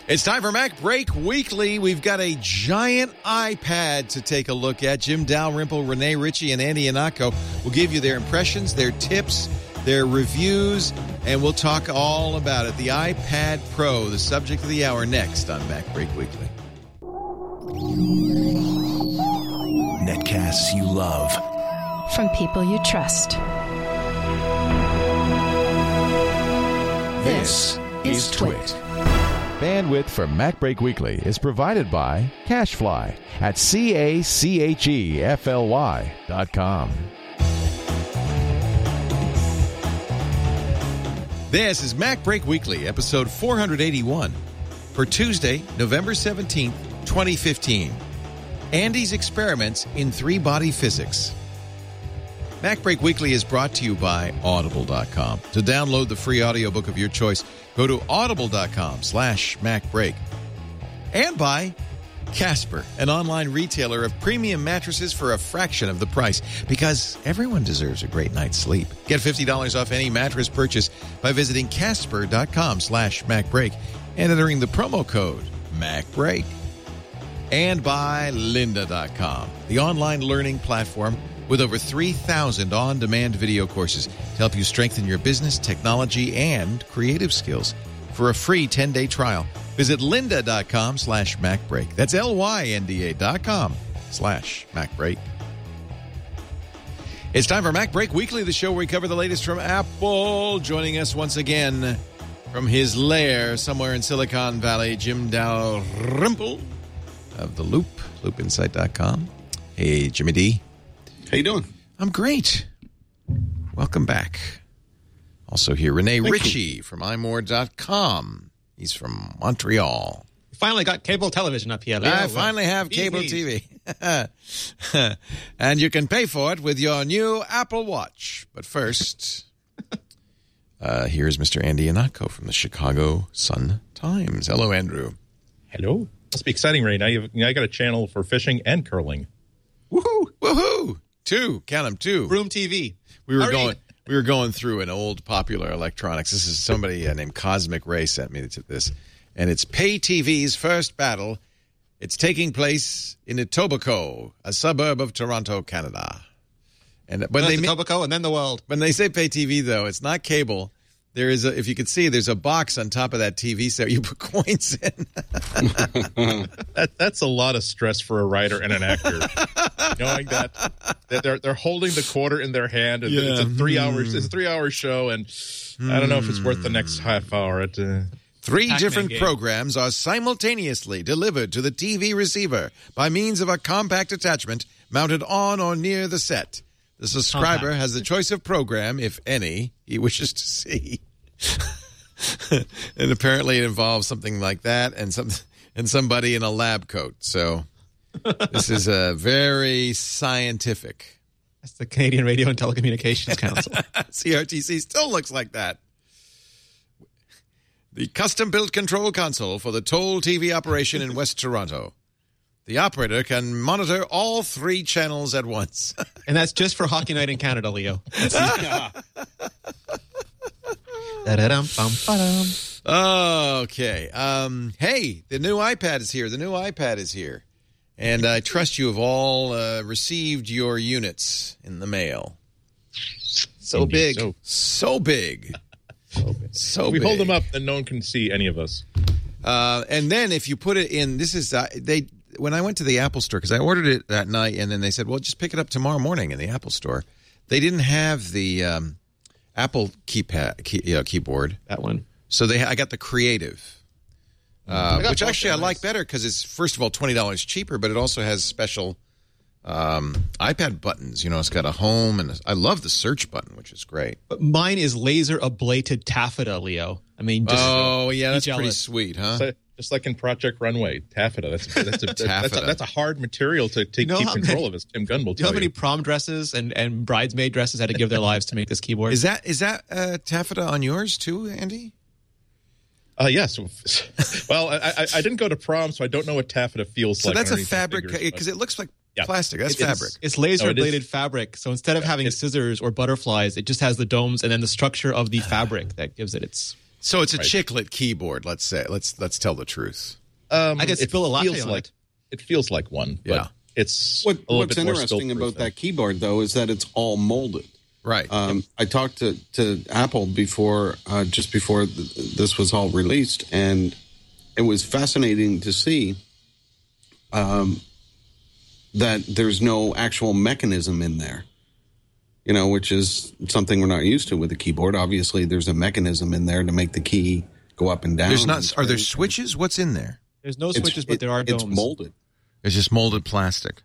It's time for Mac Break Weekly. We've got a giant iPad to take a look at. Jim Dalrymple, Renee Ritchie, and Andy Ihnatko will give you their impressions, their tips, their reviews, and we'll talk all about it. The iPad Pro, the subject of the hour, next on Mac Break Weekly. Netcasts you love. From people you trust. This is Twit. Bandwidth for Mac Break Weekly is provided by CacheFly at CacheFly.com. This is Mac Break Weekly, episode 481, for Tuesday, November 17th, 2015. Andy's Experiments in Three-Body Physics. Mac Break Weekly is brought to you by Audible.com. To download the free audiobook of your choice, go to audible.com/MacBreak. And by Casper, an online retailer of premium mattresses for a fraction of the price, because everyone deserves a great night's sleep. Get $50 off any mattress purchase by visiting Casper.com/MacBreak and entering the promo code MacBreak. And by Lynda.com, the online learning platform with over 3,000 on-demand video courses to help you strengthen your business, technology, and creative skills. For a free 10-day trial, visit lynda.com/MacBreak. That's LYNDA.com/MacBreak. It's time for Mac Break Weekly, the show where we cover the latest from Apple. Joining us once again from his lair somewhere in Silicon Valley, Jim Dalrymple of The Loop, loopinsight.com. Hey, Jimmy D. How you doing? I'm great. Welcome back. Also here, Renee Ritchie from imore.com. He's from Montreal. Finally got cable television up here, Leo. I finally have cable TV. And you can pay for it with your new Apple Watch. But first, here's Mr. Andy Ihnatko from the Chicago Sun-Times. Hello, Andrew. Hello. Must be exciting right now. I got a channel for fishing and curling. Woohoo! Woohoo! Two. Count them, two. Room TV. We were going through an old popular electronics. This is somebody named Cosmic Ray sent me to this. And it's Pay TV's first battle. It's taking place in Etobicoke, a suburb of Toronto, Canada. And Etobicoke and then the world. When they say Pay TV, though, it's not cable. There is if you can see, there's a box on top of that TV set you put coins in. That's a lot of stress for a writer and an actor, knowing that they're holding the quarter in their hand. And It's a 3 hours. It's a 3-hour show, and I don't know if it's worth the next half hour. Three different programs are simultaneously delivered to the TV receiver by means of a compact attachment mounted on or near the set. The subscriber has the choice of program, if any, he wishes to see. And apparently it involves something like that and somebody in a lab coat. So this is a very scientific. That's the Canadian Radio and Telecommunications Council. CRTC still looks like that. The custom-built control console for the toll TV operation in West Toronto. The operator can monitor all 3 channels at once. And that's just for Hockey Night in Canada, Leo. Okay. Hey, the new iPad is here. And I trust you have all received your units in the mail. So big. So big. We hold them up and no one can see any of us. And then if you put it in, this is, when I went to the Apple store, because I ordered it that night, and then they said, well, just pick it up tomorrow morning in the Apple store. They didn't have the Apple keyboard. That one. So I got the Creative, which actually I like better because it's, first of all, $20 cheaper, but it also has special iPad buttons. You know, it's got a home, and I love the search button, which is great. But mine is laser ablated taffeta, Leo. I mean, just that's pretty sweet, huh? So, just like in Project Runway, taffeta. That's a hard material to keep control of, as Tim Gunn will tell you. Do you know how many prom dresses and bridesmaid dresses had to give their lives to make this keyboard? Is that taffeta on yours too, Andy? Yes. Well, I didn't go to prom, so I don't know what taffeta feels like. So that's a fabric, because it looks like plastic. That's fabric. It's laser-bladed fabric. So instead of having scissors or butterflies, it just has the domes and then the structure of the fabric that gives it its... So it's a chiclet keyboard. Let's say. Let's tell the truth. I could spill a latte on it. It feels like one, but Yeah. it's What's interesting about that keyboard, though, is that it's all molded. Right. I talked to Apple before, just before this was all released, and it was fascinating to see that there's no actual mechanism in there. You know, which is something we're not used to with a keyboard. Obviously, there's a mechanism in there to make the key go up and down. There's not. Are there switches? What's in there? There's no switches, but there are domes. It's molded. It's just molded plastic.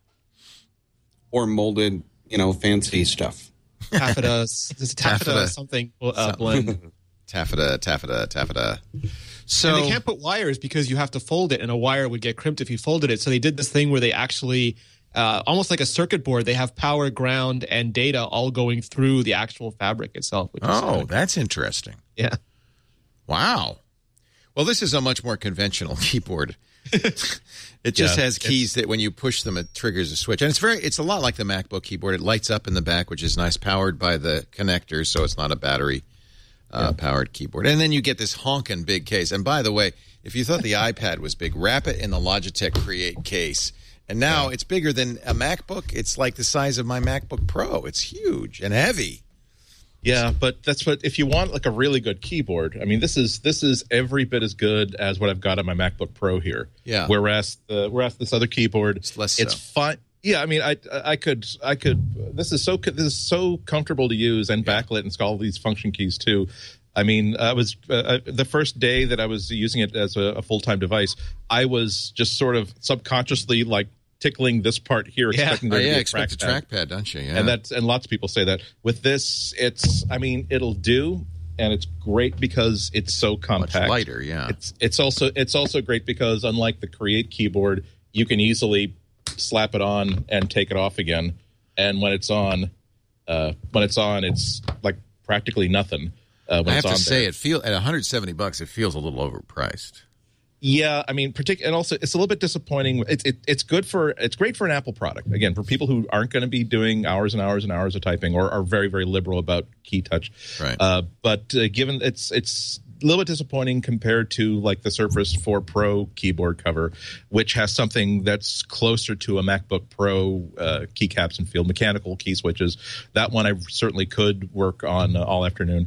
Or molded, fancy stuff. Taffeta, there's a taffeta something blend. Taffeta. So And they can't put wires because you have to fold it, and a wire would get crimped if you folded it. So they did this thing where they actually, almost like a circuit board, they have power, ground, and data all going through the actual fabric itself. Which is that's interesting. Yeah. Wow. Well, this is a much more conventional keyboard. It just has keys that when you push them, it triggers a switch. And it's a lot like the MacBook keyboard. It lights up in the back, which is nice, powered by the connector, so it's not a battery powered keyboard. And then you get this honking big case. And by the way, if you thought the iPad was big, wrap it in the Logitech Create case. And now it's bigger than a MacBook. It's like the size of my MacBook Pro. It's huge and heavy. Yeah, but that's what if you want like a really good keyboard. I mean, this is every bit as good as what I've got on my MacBook Pro here. Yeah. Whereas this other keyboard, it's fine. Yeah, I mean, I could. This is so comfortable to use and backlit and it's got all these function keys too. I mean, I was the first day that I was using it as a full-time device, I was just sort of subconsciously like tickling this part here, expecting there to be a trackpad, don't you? Yeah. And lots of people say that. With this, it'll do, and it's great because it's so compact, much lighter. Yeah, it's also great because unlike the Create keyboard, you can easily slap it on and take it off again, and when it's on, it's like practically nothing. I have to say, it feels at $170, it feels a little overpriced. Yeah, I mean, and also it's a little bit disappointing. It's great for an Apple product. Again, for people who aren't going to be doing hours and hours and hours of typing or are very, very liberal about key touch. Right. But given it's a little bit disappointing compared to like the Surface 4 Pro keyboard cover, which has something that's closer to a MacBook Pro keycaps and field mechanical key switches. That one I certainly could work on all afternoon.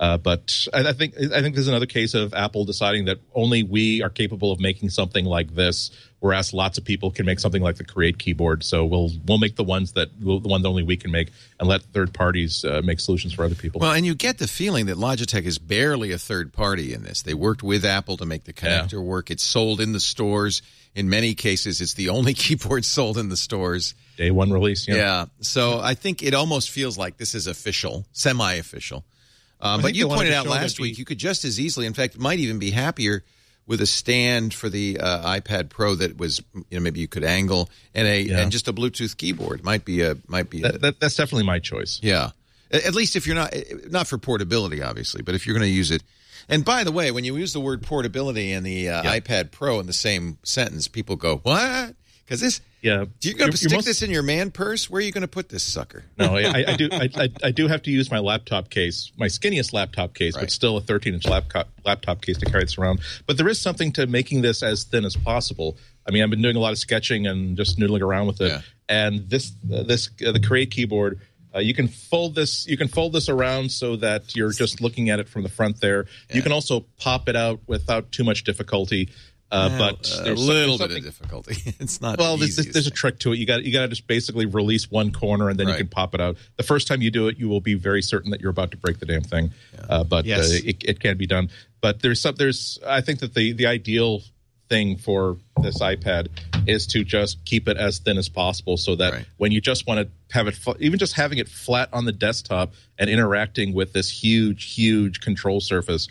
But I think there's another case of Apple deciding that only we are capable of making something like this, whereas lots of people can make something like the Create keyboard. So we'll make the ones that only we can make, and let third parties make solutions for other people. Well, and you get the feeling that Logitech is barely a third party in this. They worked with Apple to make the connector work. It's sold in the stores. In many cases, it's the only keyboard sold in the stores. Day one release. Yeah. So I think it almost feels like this is official, semi-official. But you pointed out last week you could just as easily, in fact, might even be happier with a stand for the iPad Pro that was, maybe you could angle and just a Bluetooth keyboard might be that's definitely my choice. Yeah, at least if you're not for portability, obviously, but if you're going to use it. And by the way, when you use the word portability and the iPad Pro in the same sentence, people go, "What?" Because this. Yeah, you're going to stick this in your man purse? Where are you going to put this sucker? No, I do. I do have to use my laptop case, my skinniest laptop case, but still a 13-inch laptop case to carry this around. But there is something to making this as thin as possible. I mean, I've been doing a lot of sketching and just noodling around with it. And the Create keyboard, you can fold this. You can fold this around so that you're just looking at it from the front there. Yeah. You can also pop it out without too much difficulty. But there's a little bit of difficulty. It's not. Well, there's a trick to it. You got to just basically release one corner and then you can pop it out. The first time you do it, you will be very certain that you're about to break the damn thing. Yeah. But it can be done. But I think that the ideal thing for this iPad is to just keep it as thin as possible, so that when you just want to have it, even just having it flat on the desktop and interacting with this huge control surface.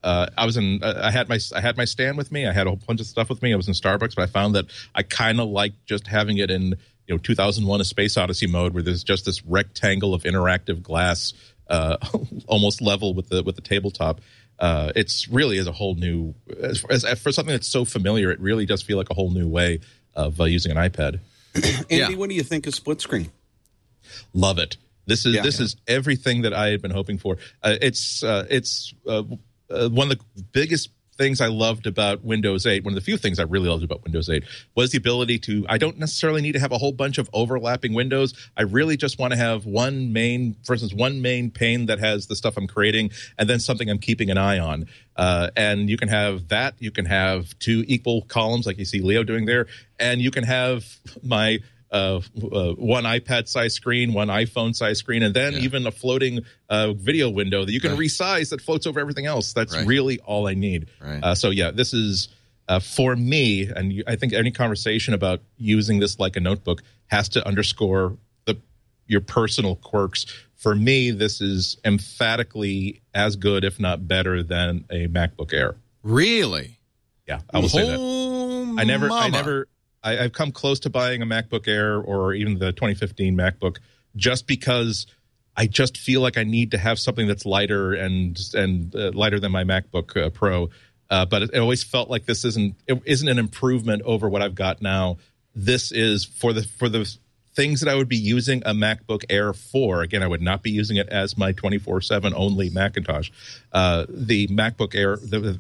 I had my stand with me. I had a whole bunch of stuff with me. I was in Starbucks, but I found that I kind of like just having it in 2001: A Space Odyssey mode, where there's just this rectangle of interactive glass, almost level with the tabletop. It's really is a whole new for something that's so familiar. It really does feel like a whole new way of using an iPad. Andy, what do you think of split screen? Love it. This is everything that I had been hoping for. one of the biggest things I loved about Windows 8, one of the few things I really loved about Windows 8 was the ability to, I don't necessarily need to have a whole bunch of overlapping windows. I really just want to have one main pane that has the stuff I'm creating and then something I'm keeping an eye on. And you can have that. You can have 2 equal columns like you see Leo doing there. And you can have my one iPad size screen, one iPhone size screen, and then even a floating video window that you can resize that floats over everything else. That's really all I need. So this is for me, and I think any conversation about using this like a notebook has to underscore your personal quirks. For me, this is emphatically as good, if not better, than a MacBook Air. Really? Yeah, I will say that. I've come close to buying a MacBook Air or even the 2015 MacBook just because I just feel like I need to have something that's lighter and lighter than my MacBook Pro. But it always felt like this isn't an improvement over what I've got now. This is for the things that I would be using a MacBook Air for. Again, I would not be using it as my 24/7 only Macintosh. The MacBook Air,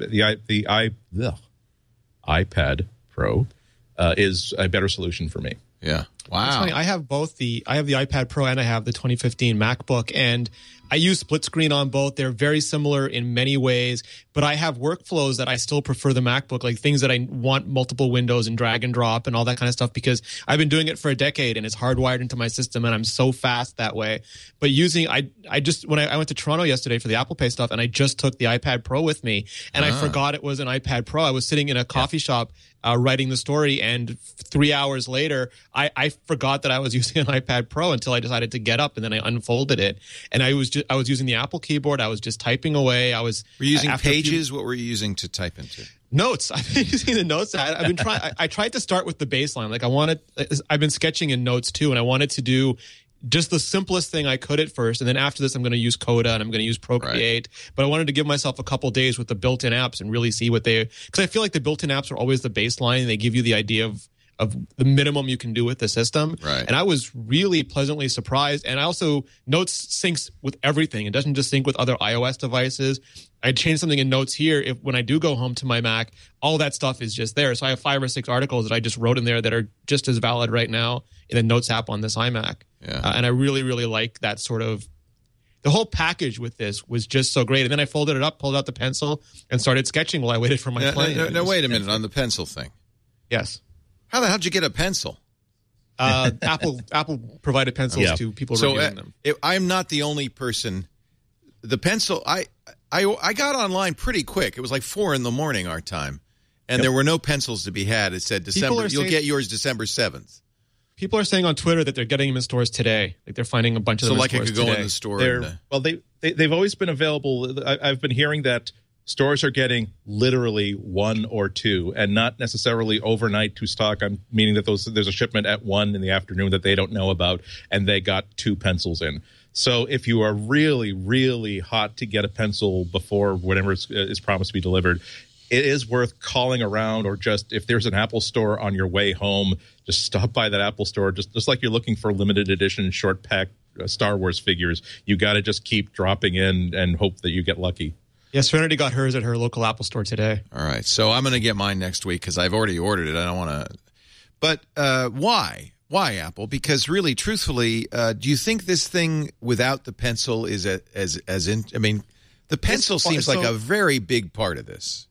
the iPad Pro. Is a better solution for me. Yeah. Wow. It's funny. I have both I have the iPad Pro and I have the 2015 MacBook, and I use split screen on both. They're very similar in many ways, but I have workflows that I still prefer the MacBook, like things that I want multiple windows and drag and drop and all that kind of stuff, because I've been doing it for a decade and it's hardwired into my system and I'm so fast that way. But when I went to Toronto yesterday for the Apple Pay stuff, and I just took the iPad Pro with me, and I forgot it was an iPad Pro. I was sitting in a coffee shop writing the story, and 3 hours later, I forgot that I was using an iPad Pro until I decided to get up, and then I unfolded it, and I was using the Apple keyboard. I was just typing away. Were you using Pages? What were you using to type into? Notes. I've been using the Notes. I've been trying. I tried to start with the baseline. Like I've been sketching in Notes too, and I wanted to do just the simplest thing I could at first. And then after this, I'm going to use Coda and I'm going to use Procreate. But I wanted to give myself a couple days with the built-in apps and really see because I feel like the built-in apps are always the baseline. They give you the idea of the minimum you can do with the system. Right. And I was really pleasantly surprised. And I also, Notes syncs with everything. It doesn't just sync with other iOS devices. I changed something in Notes here. When I do go home to my Mac, all that stuff is just there. So I have 5 or 6 articles that I just wrote in there that are just as valid right now in the Notes app on this iMac. Yeah. And I really, really like that sort of, the whole package with this was just so great. And then I folded it up, pulled out the pencil, and started sketching while I waited for my plane. No, wait a minute. On the pencil thing. Yes. How the hell did you get a pencil? Apple provided pencils to people reviewing them. I'm not the only person. The pencil, I got online pretty quick. It was like 4 a.m. our time, and there were no pencils to be had. It said December. You'll get yours December 7th. People are saying on Twitter that they're getting them in stores today. Like they're finding a bunch of them in stores today. So like it could go in the store. They've always been available. I've been hearing that stores are getting literally 1 or 2 and not necessarily overnight to stock. I'm meaning that there's a shipment at 1 in the afternoon that they don't know about, and they got 2 pencils in. So if you are really, really hot to get a pencil before whatever is promised to be delivered, it is worth calling around, or just if there's an Apple store on your way home, just stop by that Apple store. Just like you're looking for limited edition short pack Star Wars figures, you got to just keep dropping in and hope that you get lucky. Yeah, Serenity got hers at her local Apple store today. All right, so I'm going to get mine next week because I've already ordered it. I don't want to. But why? Why Apple? Because really, truthfully, do you think this thing without the pencil is as in? I mean, the pencil seems like a very big part of this.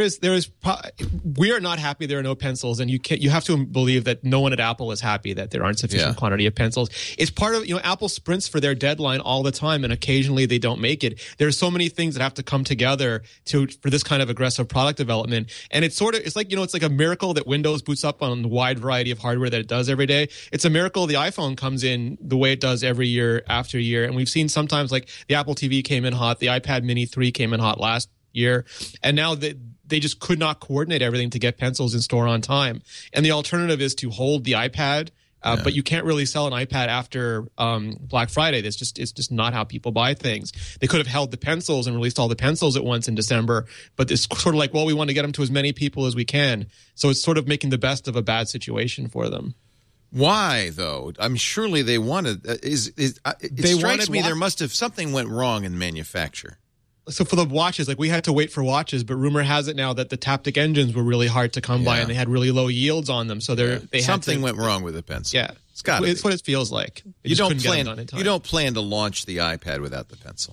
We are not happy there are no pencils, and you have to believe that no one at Apple is happy that there aren't sufficient quantity of pencils. It's part of, Apple sprints for their deadline all the time, and occasionally they don't make it. There's so many things that have to come together for this kind of aggressive product development. And it's like a miracle that Windows boots up on the wide variety of hardware that it does every day. It's a miracle the iPhone comes in the way it does every year after year. And we've seen sometimes like the Apple TV came in hot, the iPad Mini 3 came in hot last year, and now they just could not coordinate everything to get pencils in store on time. And the alternative is to hold the iPad, but you can't really sell an iPad after Black Friday. It's just not how people buy things. They could have held the pencils and released all the pencils at once in December, but it's sort of like, well, we want to get them to as many people as we can. So it's sort of making the best of a bad situation for them. Why, though? I mean, surely they wanted. It strikes me there must have something went wrong in manufacture. So for the watches, like we had to wait for watches, but rumor has it now that the Taptic engines were really hard to come by and they had really low yields on them. So they something went wrong with the pencil. Yeah, it's what it feels like. You don't plan to launch the iPad without the pencil,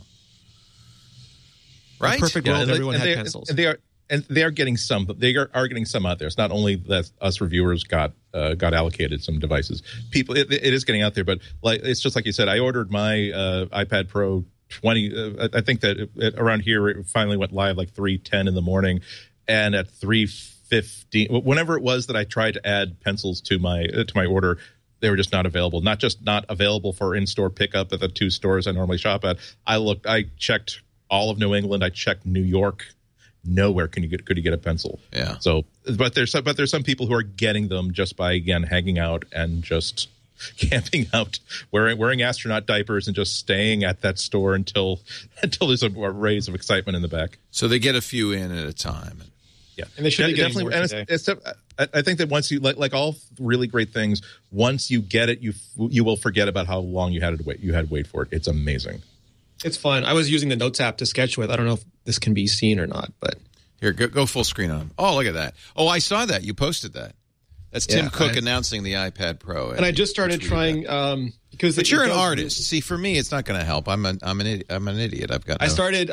right? In a perfect world, everyone had pencils. And they are getting some, but they are getting some out there. It's not only that us reviewers got allocated some devices. People, it is getting out there, but like it's just like you said. I ordered my iPad Pro 20. I think that around here it finally went live like 3:10 in the morning, and at 3:15, whenever it was that I tried to add pencils to my order, they were just not available. Not just not available for in-store pickup at the 2 stores I normally shop at. I checked all of New England. I checked New York. Nowhere could you get a pencil. Yeah. So, but there's some people who are getting them just by again hanging out and just camping out, wearing astronaut diapers and just staying at that store until there's a raise of excitement in the back. So they get a few in at a time. Yeah, and they should definitely. More I think that once you like all really great things, once you get it, you will forget about how long you had to wait. You had to wait for it. It's amazing. It's fun. I was using the Notes app to sketch with. I don't know if this can be seen or not, but here, go full screen on them. Oh, look at that. Oh, I saw that. You posted that. That's Tim Cook announcing the iPad Pro. And I just started trying because. But you're an artist. See, for me, it's not going to help. I'm an idiot. I've got. I started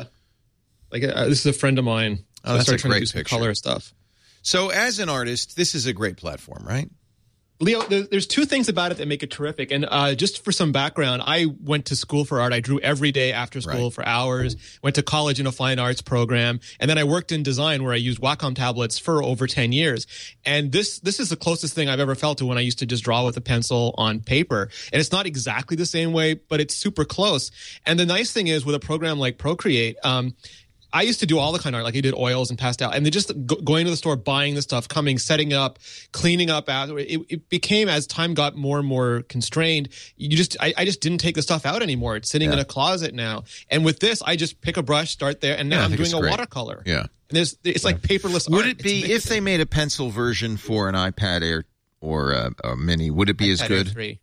this is a friend of mine. Oh, that's a great picture. Color stuff. So, as an artist, this is a great platform, right? Leo, there's 2 things about it that make it terrific. And just for some background, I went to school for art. I drew every day after school for hours, went to college in a fine arts program. And then I worked in design where I used Wacom tablets for over 10 years. And this is the closest thing I've ever felt to when I used to just draw with a pencil on paper. And it's not exactly the same way, but it's super close. And the nice thing is with a program like Procreate, I used to do all the kind of art, like I did oils and pastel, and then just going to the store, buying the stuff, coming, setting up, cleaning up. It became, as time got more and more constrained, I just didn't take the stuff out anymore. It's sitting in a closet now. And with this, I just pick a brush, start there, and now I'm doing a watercolor. Yeah. And it's like paperless art. Would it be, if they made a pencil version for an iPad Air or a Mini, would it be as good? Air 3.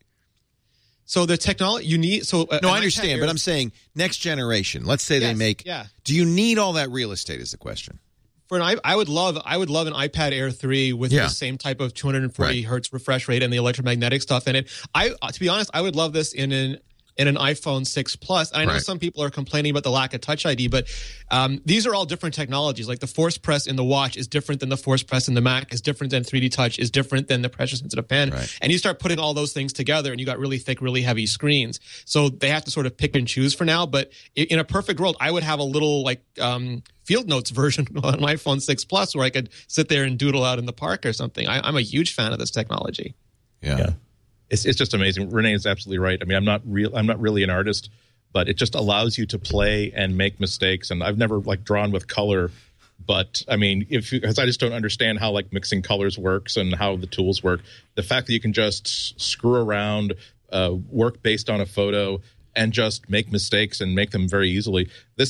So the technology you need. So no, I understand, but I'm saying next generation. Let's say they make. Yeah. Do you need all that real estate? Is the question. For I would love an iPad Air 3 with the same type of 240 hertz refresh rate and the electromagnetic stuff in it. To be honest, I would love this in an iPhone 6 Plus. And I know some people are complaining about the lack of Touch ID, but these are all different technologies. Like the Force Press in the watch is different than the Force Press in the Mac, is different than 3D Touch, is different than the pressure-sensitive pen. Right. And you start putting all those things together, and you got really thick, really heavy screens. So they have to sort of pick and choose for now. But in a perfect world, I would have a little Field Notes version on my iPhone 6 Plus where I could sit there and doodle out in the park or something. I'm a huge fan of this technology. Yeah. It's just amazing. Renee is absolutely right. I mean, I'm not really an artist, but it just allows you to play and make mistakes. And I've never drawn with color, but I mean, because I just don't understand how mixing colors works and how the tools work. The fact that you can just screw around, work based on a photo, and just make mistakes and make them very easily.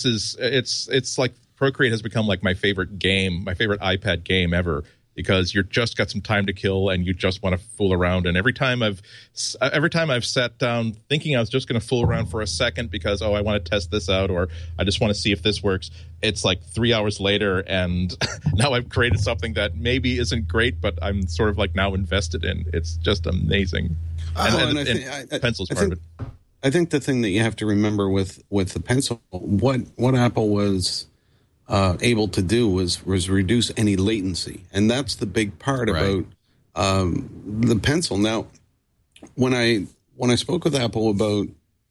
It's like Procreate has become my favorite game, my favorite iPad game ever. Because you're just got some time to kill and you just want to fool around. And every time I've sat down thinking I was just going to fool around for a second because, I want to test this out or I just want to see if this works, it's 3 hours later and now I've created something that maybe isn't great, but I'm sort of now invested in. It's just amazing. Pencil's part of it. I think the thing that you have to remember with the pencil, what Apple was able to do was reduce any latency, and that's the big part about the pencil. Now, when I spoke with Apple about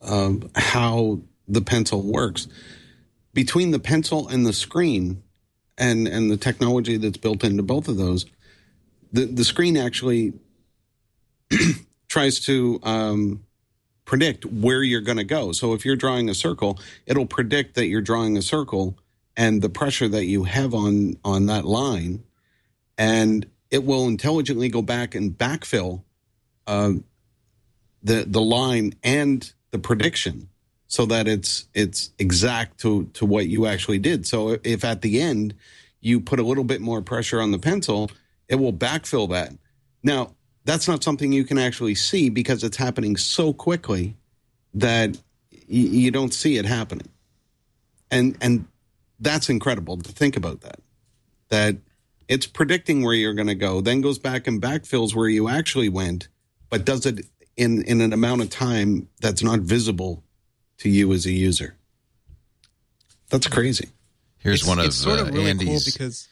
how the pencil works, between the pencil and the screen, and the technology that's built into both of those, the screen actually tries to predict where you're going to go. So if you're drawing a circle, it'll predict that you're drawing a circle and the pressure that you have on that line, and it will intelligently go back and backfill the line and the prediction so that it's exact to what you actually did. So if at the end you put a little bit more pressure on the pencil, it will backfill that. Now, that's not something you can actually see because it's happening so quickly that you don't see it happening. And that's incredible to think about that it's predicting where you're going to go, then goes back and backfills where you actually went, but does it in an amount of time that's not visible to you as a user. That's crazy. Here's one of sort of really Andy's cool because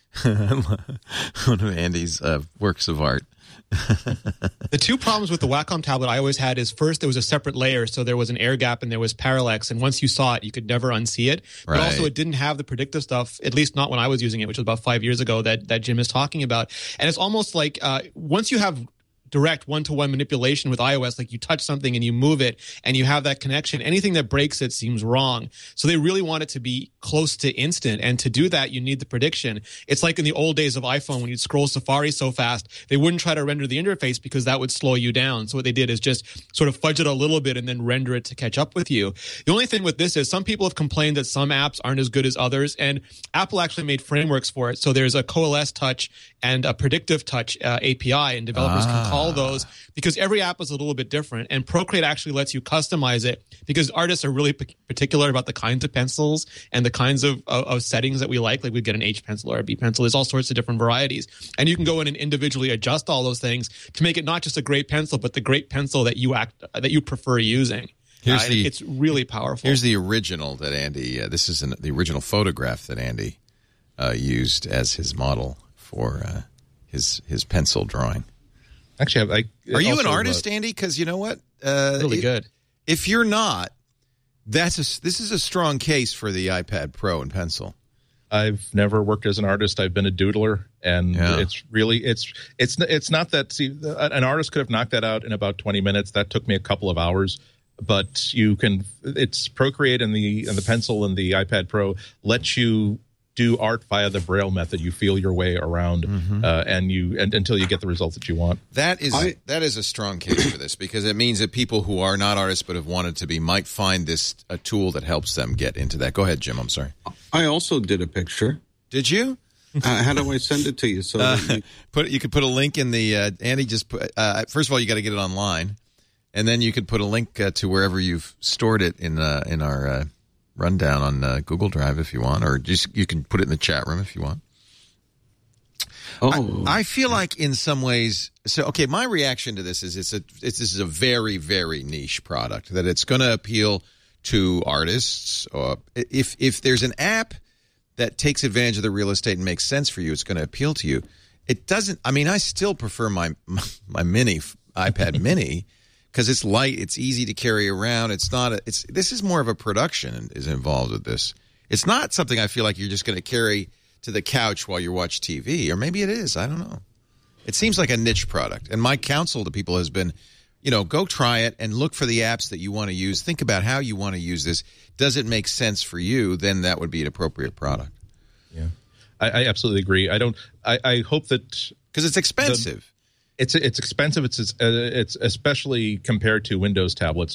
one of Andy's works of art. The two problems with the Wacom tablet I always had is first there was a separate layer, so there was an air gap and there was parallax, and once you saw it, you could never unsee it. But also it didn't have the predictive stuff, at least not when I was using it, which was about 5 years ago that Jim is talking about. And it's almost like once you have direct one-to-one manipulation with iOS, like you touch something and you move it and you have that connection, anything that breaks it seems wrong. So they really want it to be close to instant, and to do that you need the prediction. It's like in the old days of iPhone when you'd scroll Safari so fast they wouldn't try to render the interface because that would slow you down. So what they did is just sort of fudge it a little bit and then render it to catch up with you. The only thing with this is some people have complained that some apps aren't as good as others, and Apple actually made frameworks for it. So there's a Coalesce Touch and a Predictive Touch API, and developers can call those because every app is a little bit different, and Procreate actually lets you customize it because artists are really particular about the kinds of pencils and the kinds of settings that we like we get an H pencil or a B pencil. There's all sorts of different varieties, and you can go in and individually adjust all those things to make it not just a great pencil but the great pencil that you prefer using. It's really powerful. Here's the original that Andy this is the original photograph that Andy used as his model for his pencil drawing. Actually, are you an artist, Andy? Because you know what? Really good. If you're not, this is a strong case for the iPad Pro and pencil. I've never worked as an artist. I've been a doodler, and it's not that. See, an artist could have knocked that out in about 20 minutes. That took me a couple of hours. But you can. It's Procreate and the pencil and the iPad Pro lets you do art via the Braille method. You feel your way around, and until you get the results that you want. That is a strong case for this because it means that people who are not artists but have wanted to be might find this a tool that helps them get into that. Go ahead, Jim. I'm sorry. I also did a picture. Did you? How do I send it to you? So that you could put a link in the Andy. Just put, first of all, you got to get it online, and then you could put a link to wherever you've stored it in our. Rundown on Google Drive if you want, or just you can put it in the chat room if you want. I feel like in some ways, my reaction to this is this is a very, very niche product that it's going to appeal to artists. If there's an app that takes advantage of the real estate and makes sense for you, it's going to appeal to you. It doesn't. I mean, I still prefer my mini iPad Mini. Because it's light, it's easy to carry around. This is more of a production is involved with this. It's not something I feel like you're just going to carry to the couch while you watch TV, or maybe it is. I don't know. It seems like a niche product. And my counsel to people has been, go try it and look for the apps that you want to use. Think about how you want to use this. Does it make sense for you? Then that would be an appropriate product. Yeah, I absolutely agree. I hope that because it's expensive. It's expensive. It's especially compared to Windows tablets.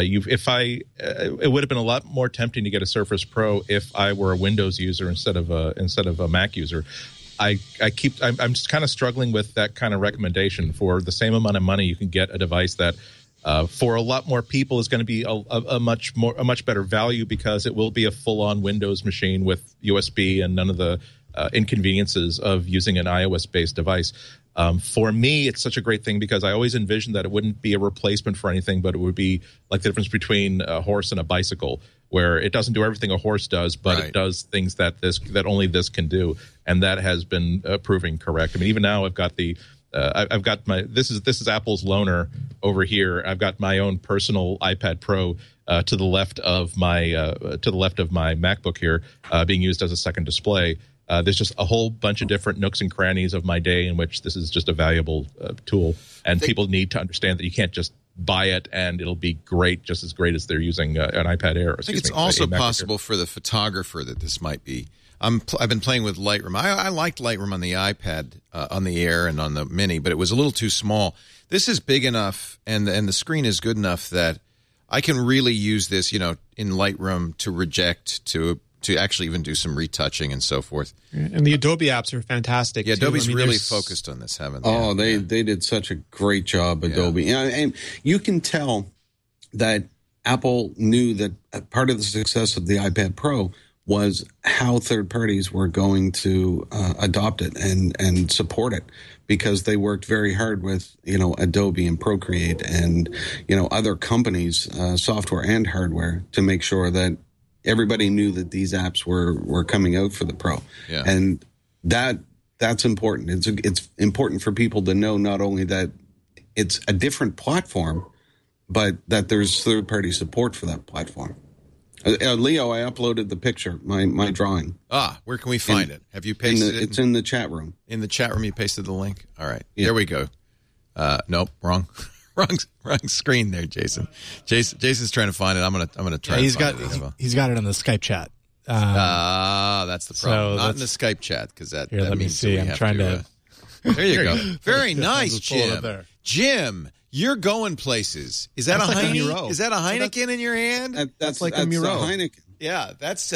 It would have been a lot more tempting to get a Surface Pro if I were a Windows user instead of a Mac user. I'm just kind of struggling with that kind of recommendation. For the same amount of money, you can get a device that for a lot more people is going to be a much better value because it will be a full-on Windows machine with USB and none of the inconveniences of using an iOS-based device. For me, it's such a great thing because I always envisioned that it wouldn't be a replacement for anything, but it would be like the difference between a horse and a bicycle, where it doesn't do everything a horse does, but it does things that only this can do, and that has been proving correct. I mean, even now I've got my this is Apple's loaner over here. I've got my own personal iPad Pro to the left of my MacBook here, being used as a second display. There's just a whole bunch of different nooks and crannies of my day in which this is just a valuable tool. And people need to understand that you can't just buy it and it'll be great, just as great as they're using an iPad Air. I think it's also possible for the photographer that this might be. I've been playing with Lightroom. I liked Lightroom on the iPad, on the Air, and on the Mini, but it was a little too small. This is big enough, and the screen is good enough that I can really use this, in Lightroom to actually even do some retouching and so forth. And the Adobe apps are fantastic. Yeah, Adobe's really focused on this, haven't they? Oh, they did such a great job, Adobe. Yeah. And you can tell that Apple knew that part of the success of the iPad Pro was how third parties were going to adopt it and support it, because they worked very hard with, Adobe and Procreate and, other companies, software and hardware, to make sure that everybody knew that these apps were coming out for the Pro. Yeah. And that's important. It's important for people to know not only that it's a different platform, but that there's third-party support for that platform. Leo, I uploaded the picture, my drawing. Where can we find it? Have you pasted it? It's in the chat room. In the chat room, you pasted the link? All right. Yeah. There we go. Nope, wrong screen there, Jason. Jason's trying to find it. I'm gonna try. He's got it on the Skype chat. That's the problem. Not in the Skype chat, because that let me means see. I'm trying to. There you go. Very nice, Jim. Jim, you're going places. Is that a Heineken? Is that a Heineken in your hand? That's like a Miro. Heineken. Yeah, that's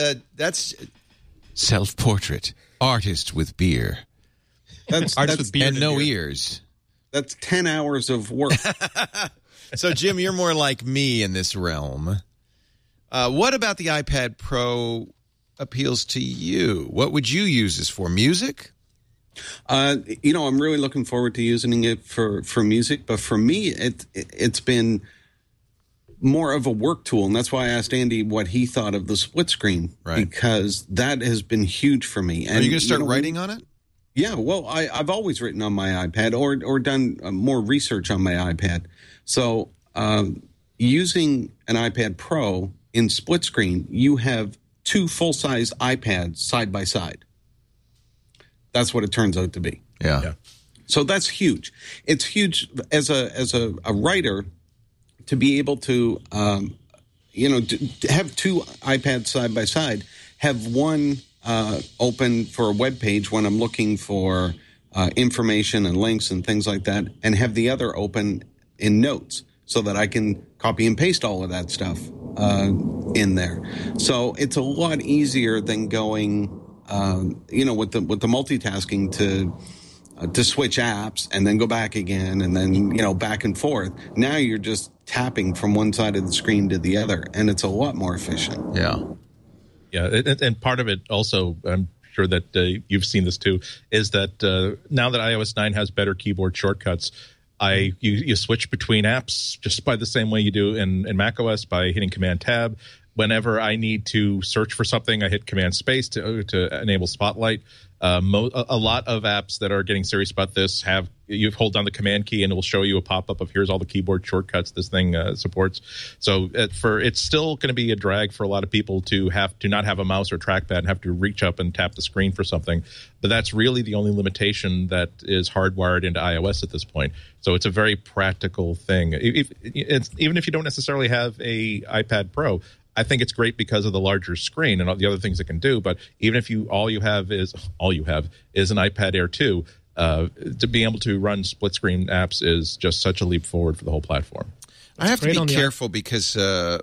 self-portrait artist with beer. That's with beer and no ears. That's 10 hours of work. So, Jim, you're more like me in this realm. What about the iPad Pro appeals to you? What would you use this for? Music? I'm really looking forward to using it for music, but for me, it's been more of a work tool, and that's why I asked Andy what he thought of the split screen, because that has been huge for me. And, are you going to start writing on it? Yeah, well, I've always written on my iPad or done more research on my iPad. So using an iPad Pro in split screen, you have two full-size iPads side by side. That's what it turns out to be. Yeah. So that's huge. It's huge as a writer to be able to, to have two iPads side by side, have one open for a web page when I'm looking for information and links and things like that, and have the other open in Notes so that I can copy and paste all of that stuff in there. So it's a lot easier than going, with the multitasking to switch apps and then go back again and then, back and forth. Now you're just tapping from one side of the screen to the other, and it's a lot more efficient. Yeah. Yeah, and part of it also, I'm sure that you've seen this too, is that now that iOS 9 has better keyboard shortcuts, you switch between apps just by the same way you do in macOS by hitting Command-Tab. Whenever I need to search for something, I hit Command-Space to enable Spotlight. A lot of apps that are getting serious about this you hold down the Command key and it will show you a pop-up of here's all the keyboard shortcuts this thing supports. So it's still going to be a drag for a lot of people to not have a mouse or trackpad and have to reach up and tap the screen for something. But that's really the only limitation that is hardwired into iOS at this point. So it's a very practical thing. Even if you don't necessarily have a iPad Pro, I think it's great because of the larger screen and all the other things it can do. But even if all you have is an iPad Air 2, to be able to run split screen apps is just such a leap forward for the whole platform. I have to be careful because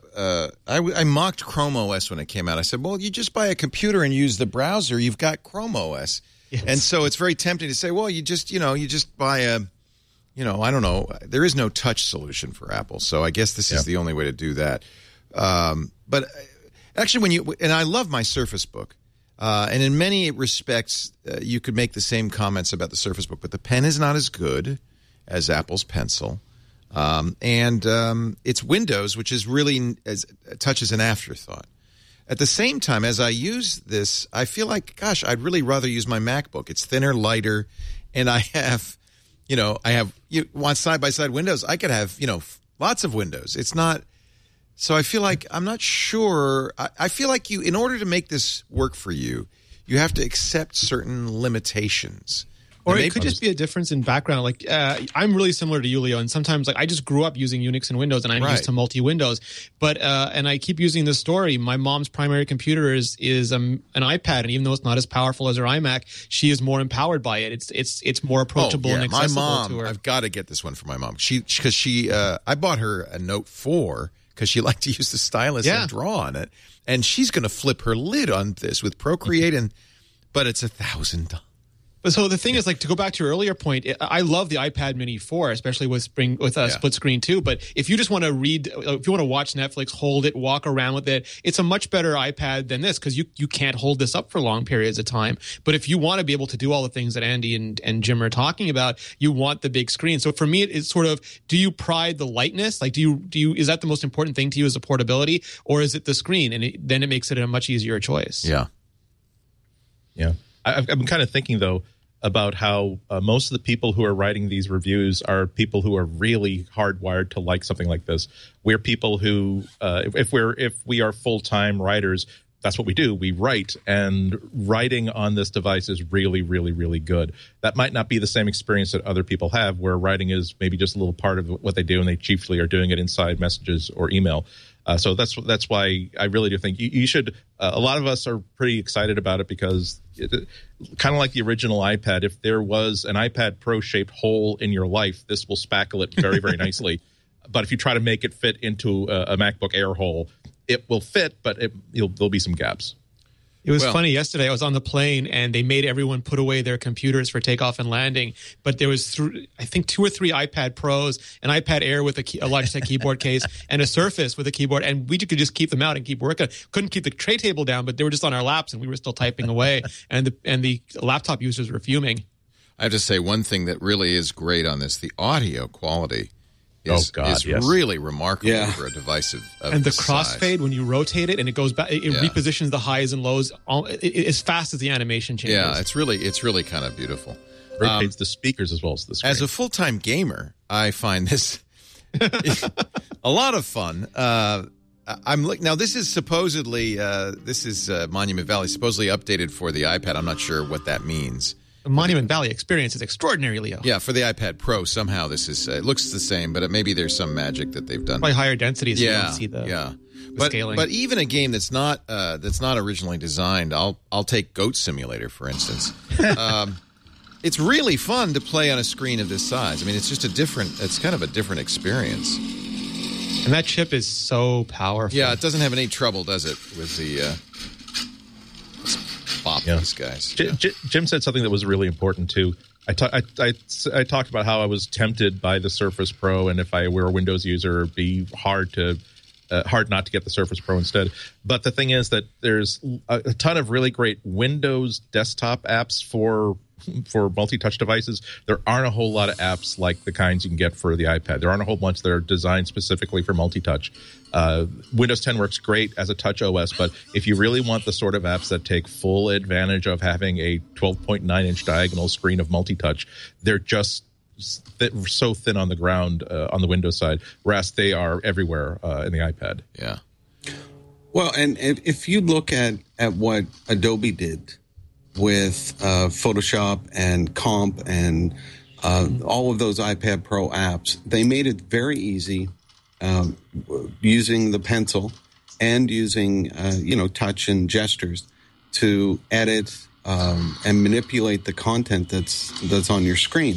I mocked Chrome OS when it came out. I said, well, you just buy a computer and use the browser, you've got Chrome OS. Yes. And so it's very tempting to say, well, you just buy a, I don't know. There is no touch solution for Apple. So I guess this is the only way to do that. But actually, and I love my Surface Book, and in many respects, you could make the same comments about the Surface Book, but the pen is not as good as Apple's Pencil, and it's Windows, which is really touch is an afterthought. At the same time, as I use this, I feel like, gosh, I'd really rather use my MacBook. It's thinner, lighter, and I have you want side by side windows. I could have lots of windows. It's not. So I feel like I'm not sure. I feel like in order to make this work for you, you have to accept certain limitations. Or it could just be a difference in background. Like I'm really similar to you, Leo, and sometimes I just grew up using Unix and Windows, and I'm used to multi-Windows. But and I keep using this story. My mom's primary computer is an iPad, and even though it's not as powerful as her iMac, she is more empowered by it. It's more approachable and accessible my mom, to her. I've got to get this one for my mom. I bought her a Note 4. Because she liked to use the stylus and draw on it. And she's going to flip her lid on this with Procreate. But it's $1,000. But so the thing is, like, to go back to your earlier point, I love the iPad Mini 4, especially with split screen too. But if you just want to if you want to watch Netflix, hold it, walk around with it, it's a much better iPad than this because you can't hold this up for long periods of time. But if you want to be able to do all the things that Andy and Jim are talking about, you want the big screen. So for me, it's sort of, do you pride the lightness? Like, is that the most important thing to you, is the portability, or is it the screen? And then it makes it a much easier choice. Yeah. Yeah. I've been kind of thinking, though, about how most of the people who are writing these reviews are people who are really hardwired to like something like this. We're people who, if we are full-time writers, that's what we do. We write, and writing on this device is really, really, really good. That might not be the same experience that other people have, where writing is maybe just a little part of what they do, and they chiefly are doing it inside messages or email. So that's why I really do think you should. A lot of us are pretty excited about it because, kind of like the original iPad, if there was an iPad Pro shaped hole in your life, this will spackle it very, very nicely. But if you try to make it fit into a MacBook Air hole, it will fit, but there'll be some gaps. It was funny. Yesterday, I was on the plane, and they made everyone put away their computers for takeoff and landing. But there was, I think, 2 or 3 iPad Pros, an iPad Air with a Logitech keyboard case, and a Surface with a keyboard. And we could just keep them out and keep working. Couldn't keep the tray table down, but they were just on our laps, and we were still typing away. And the laptop users were fuming. I have to say, one thing that really is great on this, the audio quality is really remarkable for a device of and the crossfade, when you rotate it and it goes back, it repositions the highs and lows as fast as the animation changes. Yeah, it's really kind of beautiful. Rotates the speakers as well as the screen. As a full-time gamer, I find this a lot of fun. Now this is supposedly Monument Valley, supposedly updated for the iPad. I'm not sure what that means. The Monument Valley experience is extraordinary, Leo. Yeah, for the iPad Pro, somehow this is it looks the same, but maybe there's some magic that they've done. By higher densities, you don't see the scaling. But even a game that's not originally designed, I'll take Goat Simulator, for instance. It's really fun to play on a screen of this size. I mean, it's kind of a different experience. And that chip is so powerful. Yeah, it doesn't have any trouble, does it, with the... these guys. Jim said something that was really important too. I talked about how I was tempted by the Surface Pro, and if I were a Windows user, it'd be hard not to get the Surface Pro instead. But the thing is that there's a ton of really great Windows desktop apps for multi-touch devices. There aren't a whole lot of apps like the kinds you can get for the iPad. There aren't a whole bunch that are designed specifically for multi-touch. Windows 10 works great as a touch OS, but if you really want the sort of apps that take full advantage of having a 12.9-inch diagonal screen of multi-touch, they're just so thin on the ground on the Windows side, whereas they are everywhere in the iPad. Yeah. Well, and if you look at what Adobe did with Photoshop and Comp and all of those iPad Pro apps, they made it very easy using the pencil and using touch and gestures to edit and manipulate the content that's on your screen.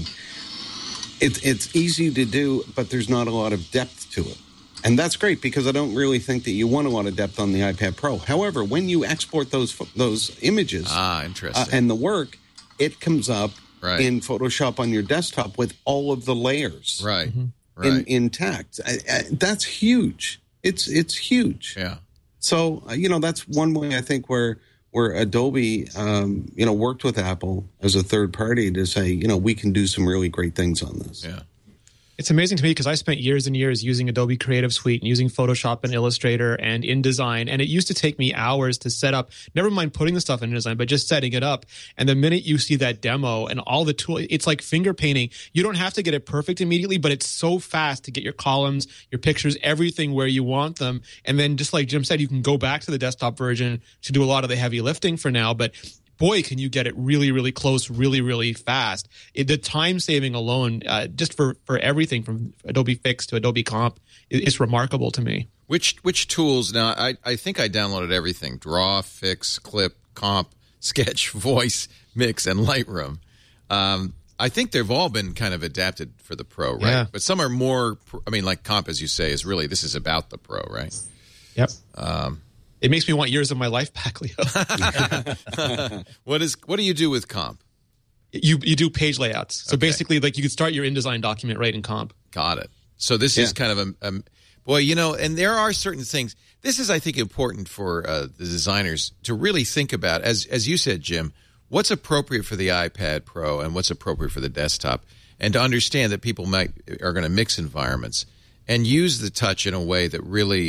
It's easy to do, but there's not a lot of depth to it. And that's great because I don't really think that you want a lot of depth on the iPad Pro. However, when you export those images and the work, it comes up in Photoshop on your desktop with all of the layers intact. That's huge. It's huge. Yeah. So, that's one way I think where Adobe, worked with Apple as a third party to say, we can do some really great things on this. Yeah. It's amazing to me because I spent years and years using Adobe Creative Suite and using Photoshop and Illustrator and InDesign. And it used to take me hours to set up, never mind putting the stuff in InDesign, but just setting it up. And the minute you see that demo and all the tools, it's like finger painting. You don't have to get it perfect immediately, but it's so fast to get your columns, your pictures, everything where you want them. And then just like Jim said, you can go back to the desktop version to do a lot of the heavy lifting for now. But boy, can you get it really, really close, really, really fast. The time saving alone, just for everything from Adobe Fix to Adobe Comp, it's remarkable to me. Which tools? Now, I think I downloaded everything: Draw, Fix, Clip, Comp, Sketch, Voice, Mix, and Lightroom. I think they've all been kind of adapted for the Pro, right? Yeah. But some are more, like Comp, as you say, is really, this is about the Pro, right? Yep. It makes me want years of my life back, Leo. What do you do with Comp? You do page layouts. So basically, like, you could start your InDesign document right in Comp. Got it. So this is kind of a boy, and there are certain things. This is, I think, important for the designers to really think about, as you said, Jim, what's appropriate for the iPad Pro and what's appropriate for the desktop, and to understand that people are going to mix environments and use the touch in a way that really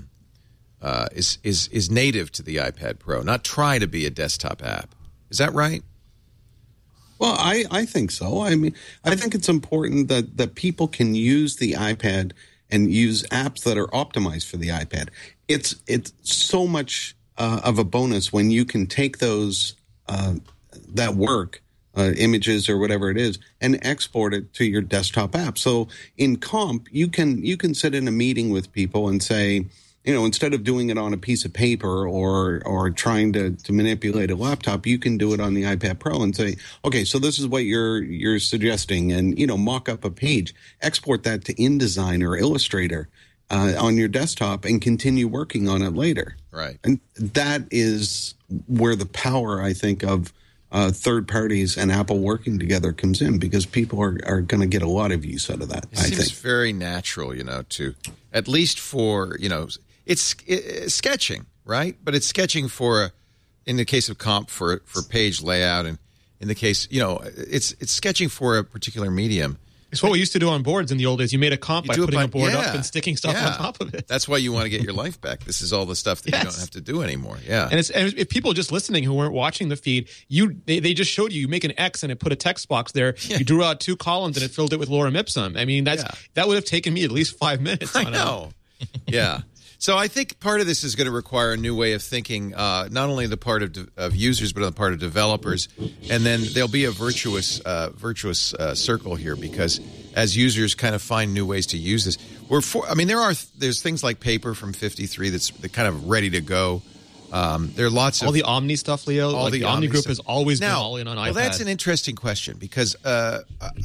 is native to the iPad Pro, not try to be a desktop app. Is that right? Well, I think so. I mean, I think it's important that people can use the iPad and use apps that are optimized for the iPad. It's so much of a bonus when you can take those that work, images or whatever it is, and export it to your desktop app. So in Comp, you can sit in a meeting with people and say, instead of doing it on a piece of paper or trying to manipulate a laptop, you can do it on the iPad Pro and say, okay, so this is what you're suggesting, and mock up a page, export that to InDesign or Illustrator on your desktop, and continue working on it later. Right, and that is where the power, I think, of third parties and Apple working together comes in, because people are going to get a lot of use out of that. It seems very natural, to at least for It's sketching, right? But it's sketching in the case of Comp, for page layout, and in the case, it's sketching for a particular medium. It's what we used to do on boards in the old days. You made a comp by putting a board up and sticking stuff on top of it. That's why you want to get your life back. This is all the stuff that you don't have to do anymore. Yeah. And if people just listening who weren't watching the feed, they just showed you make an X and it put a text box there. Yeah. You drew out 2 columns and it filled it with lorem ipsum. I mean, that would have taken me at least 5 minutes. I know. Yeah. So I think part of this is going to require a new way of thinking, not only on the part of users, but on the part of developers. And then there'll be a virtuous circle here, because as users kind of find new ways to use this, there's things like Paper from 53 that's kind of ready to go. There are lots of all the Omni stuff, Leo. The Omni group has always been all in on iPad. Well, that's an interesting question, because I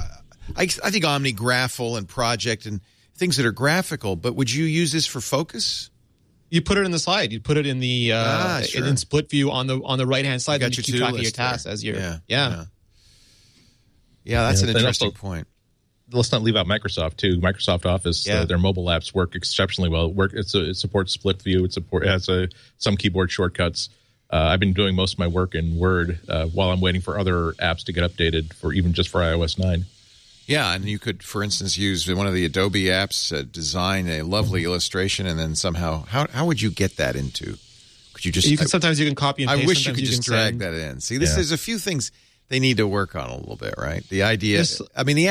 think Omni, Graphel, and Project and things that are graphical, but would you use this for focus? You put it in the slide. You put it in the in split view on the right hand side. And you keep track of your tasks as you're. Yeah, that's an interesting point. Let's not leave out Microsoft too. Microsoft Office, their mobile apps work exceptionally well. It supports split view. It has some keyboard shortcuts. I've been doing most of my work in Word while I'm waiting for other apps to get updated for iOS 9. Yeah, and you could, for instance, use one of the Adobe apps, design a lovely illustration, and then somehow, how would you get that into? Could you just? Sometimes you can copy and paste. I wish you could just drag that in. See, there's a few things they need to work on a little bit, right? The idea, the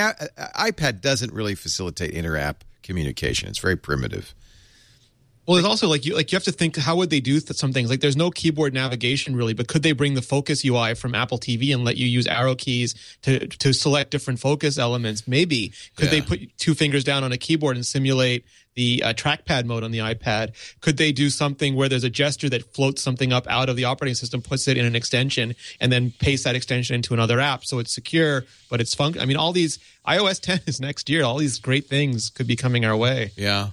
iPad doesn't really facilitate inter-app communication. It's very primitive. Well, there's also you have to think, how would they do some things? Like, there's no keyboard navigation really, but could they bring the Focus UI from Apple TV and let you use arrow keys to select different focus elements? Maybe. Could they put 2 fingers down on a keyboard and simulate the trackpad mode on the iPad? Could they do something where there's a gesture that floats something up out of the operating system, puts it in an extension, and then pastes that extension into another app so it's secure, but it's I mean, all these, iOS 10 is next year. All these great things could be coming our way. Yeah.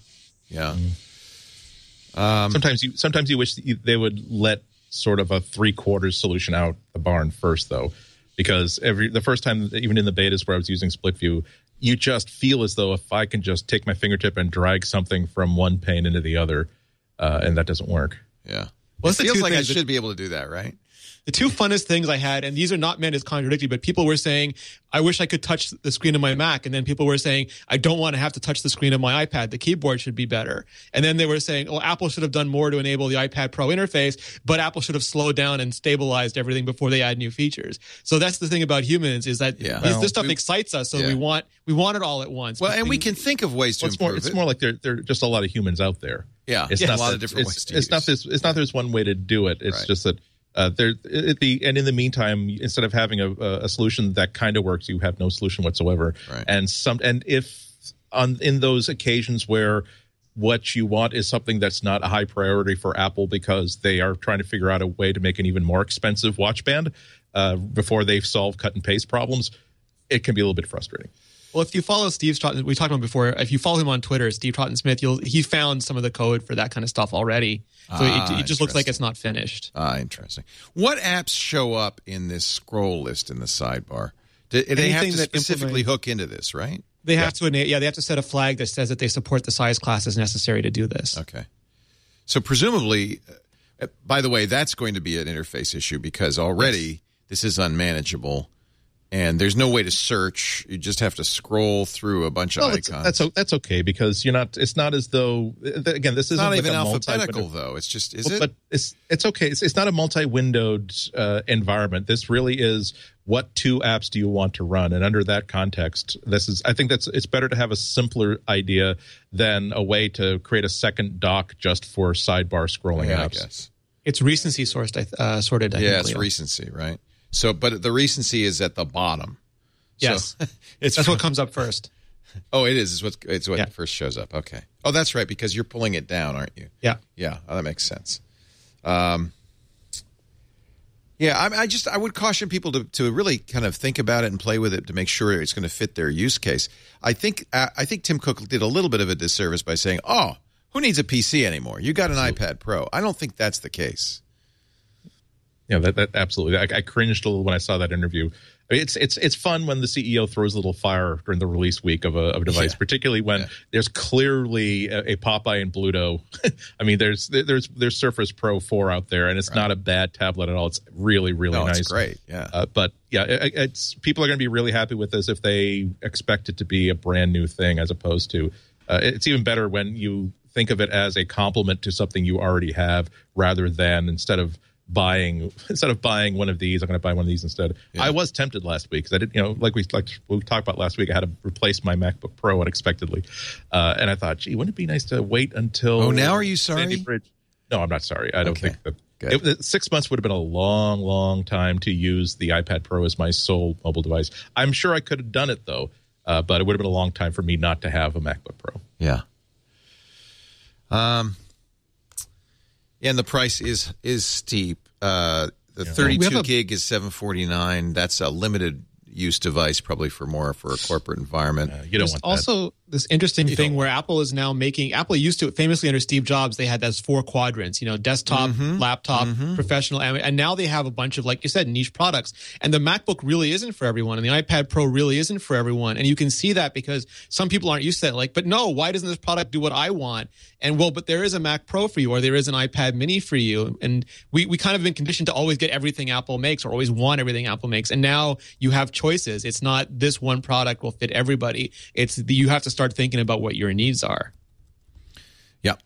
Sometimes you wish they would let sort of a 3/4 solution out the barn first, though, because the first time, even in the betas where I was using split view, you just feel as though if I can just take my fingertip and drag something from one pane into the other, and that doesn't work. Yeah. Well, it feels like I should be able to do that, right? The 2 funnest things I had, and these are not meant as contradictory, but people were saying, I wish I could touch the screen of my Mac. And then people were saying, I don't want to have to touch the screen of my iPad. The keyboard should be better. And then they were saying, Apple should have done more to enable the iPad Pro interface, but Apple should have slowed down and stabilized everything before they add new features. So that's the thing about humans, is that this stuff excites us. So we want it all at once. Well, and we can think of ways to improve it. It's more like there are just a lot of humans out there. Yeah, it's not a lot of different ways to use it. It's not there's one way to do it. It's just that and in the meantime, instead of having a solution that kind of works, you have no solution whatsoever. Right. And if in those occasions where what you want is something that's not a high priority for Apple because they are trying to figure out a way to make an even more expensive watch band before they've solved cut and paste problems, it can be a little bit frustrating. Well, if you follow Steve Troughton, we talked about before, if you follow him on Twitter, Steve Troughton Smith, he found some of the code for that kind of stuff already. So it just looks like it's not finished. Interesting. What apps show up in this scroll list in the sidebar? They have to specifically hook into this, right? They have to. They have to set a flag that says that they support the size classes necessary to do this. Okay. So presumably, by the way, that's going to be an interface issue because already this is unmanageable. And there's no way to search. You just have to scroll through a bunch of icons. That's okay because you're not. It's not as though again. This isn't not like even alphabetical though. It's just But it's okay. It's not a multi-windowed environment. This really is what two apps do you want to run, and under that context, I think it's better to have a simpler idea than a way to create a second dock just for sidebar scrolling apps. I guess it's recency sorted. It's recency, right? So, but the recency is at the bottom. Yes, so, that's what comes up first. Oh, it is. It's what first shows up. Okay. Oh, that's right, because you're pulling it down, aren't you? Yeah. Yeah. Oh, that makes sense. I would caution people to really kind of think about it and play with it to make sure it's going to fit their use case. I think Tim Cook did a little bit of a disservice by saying, "Oh, who needs a PC anymore? You got an iPad Pro." I don't think that's the case. Yeah, that absolutely. I cringed a little when I saw that interview. I mean, it's fun when the CEO throws a little fire during the release week of a device, particularly when there's clearly a Popeye and Bluto. I mean, there's Surface Pro 4 out there, and it's not a bad tablet at all. It's really nice. It's great. Yeah, but it's people are going to be really happy with this if they expect it to be a brand new thing, as opposed to. It's even better when you think of it as a complement to something you already have, rather than instead of buying one of these, I'm going to buy one of these instead. Yeah. I was tempted last week because I did, like we talked about last week, I had to replace my MacBook Pro unexpectedly, and I thought, gee, wouldn't it be nice to wait until? Oh, now are you sorry? Sandy Bridge? No, I'm not sorry. I don't think that 6 months would have been a long time to use the iPad Pro as my sole mobile device. I'm sure I could have done it though, but it would have been a long time for me not to have a MacBook Pro. Yeah. And the price is steep. The 32 gig is $749. That's a limited use device, probably for a corporate environment. You don't want that. Also, this interesting thing where Apple is now making. Apple used to famously under Steve Jobs, they had those 4 quadrants. Desktop, laptop, professional, and now they have a bunch of, like you said, niche products. And the MacBook really isn't for everyone, and the iPad Pro really isn't for everyone. And you can see that because some people aren't used to that. Like, but no, why doesn't this product do what I want? And but there is a Mac Pro for you, or there is an iPad Mini for you. And we kind of been conditioned to always get everything Apple makes, or always want everything Apple makes. And now you have choices. It's not this one product will fit everybody. You have to start thinking about what your needs are. Yep.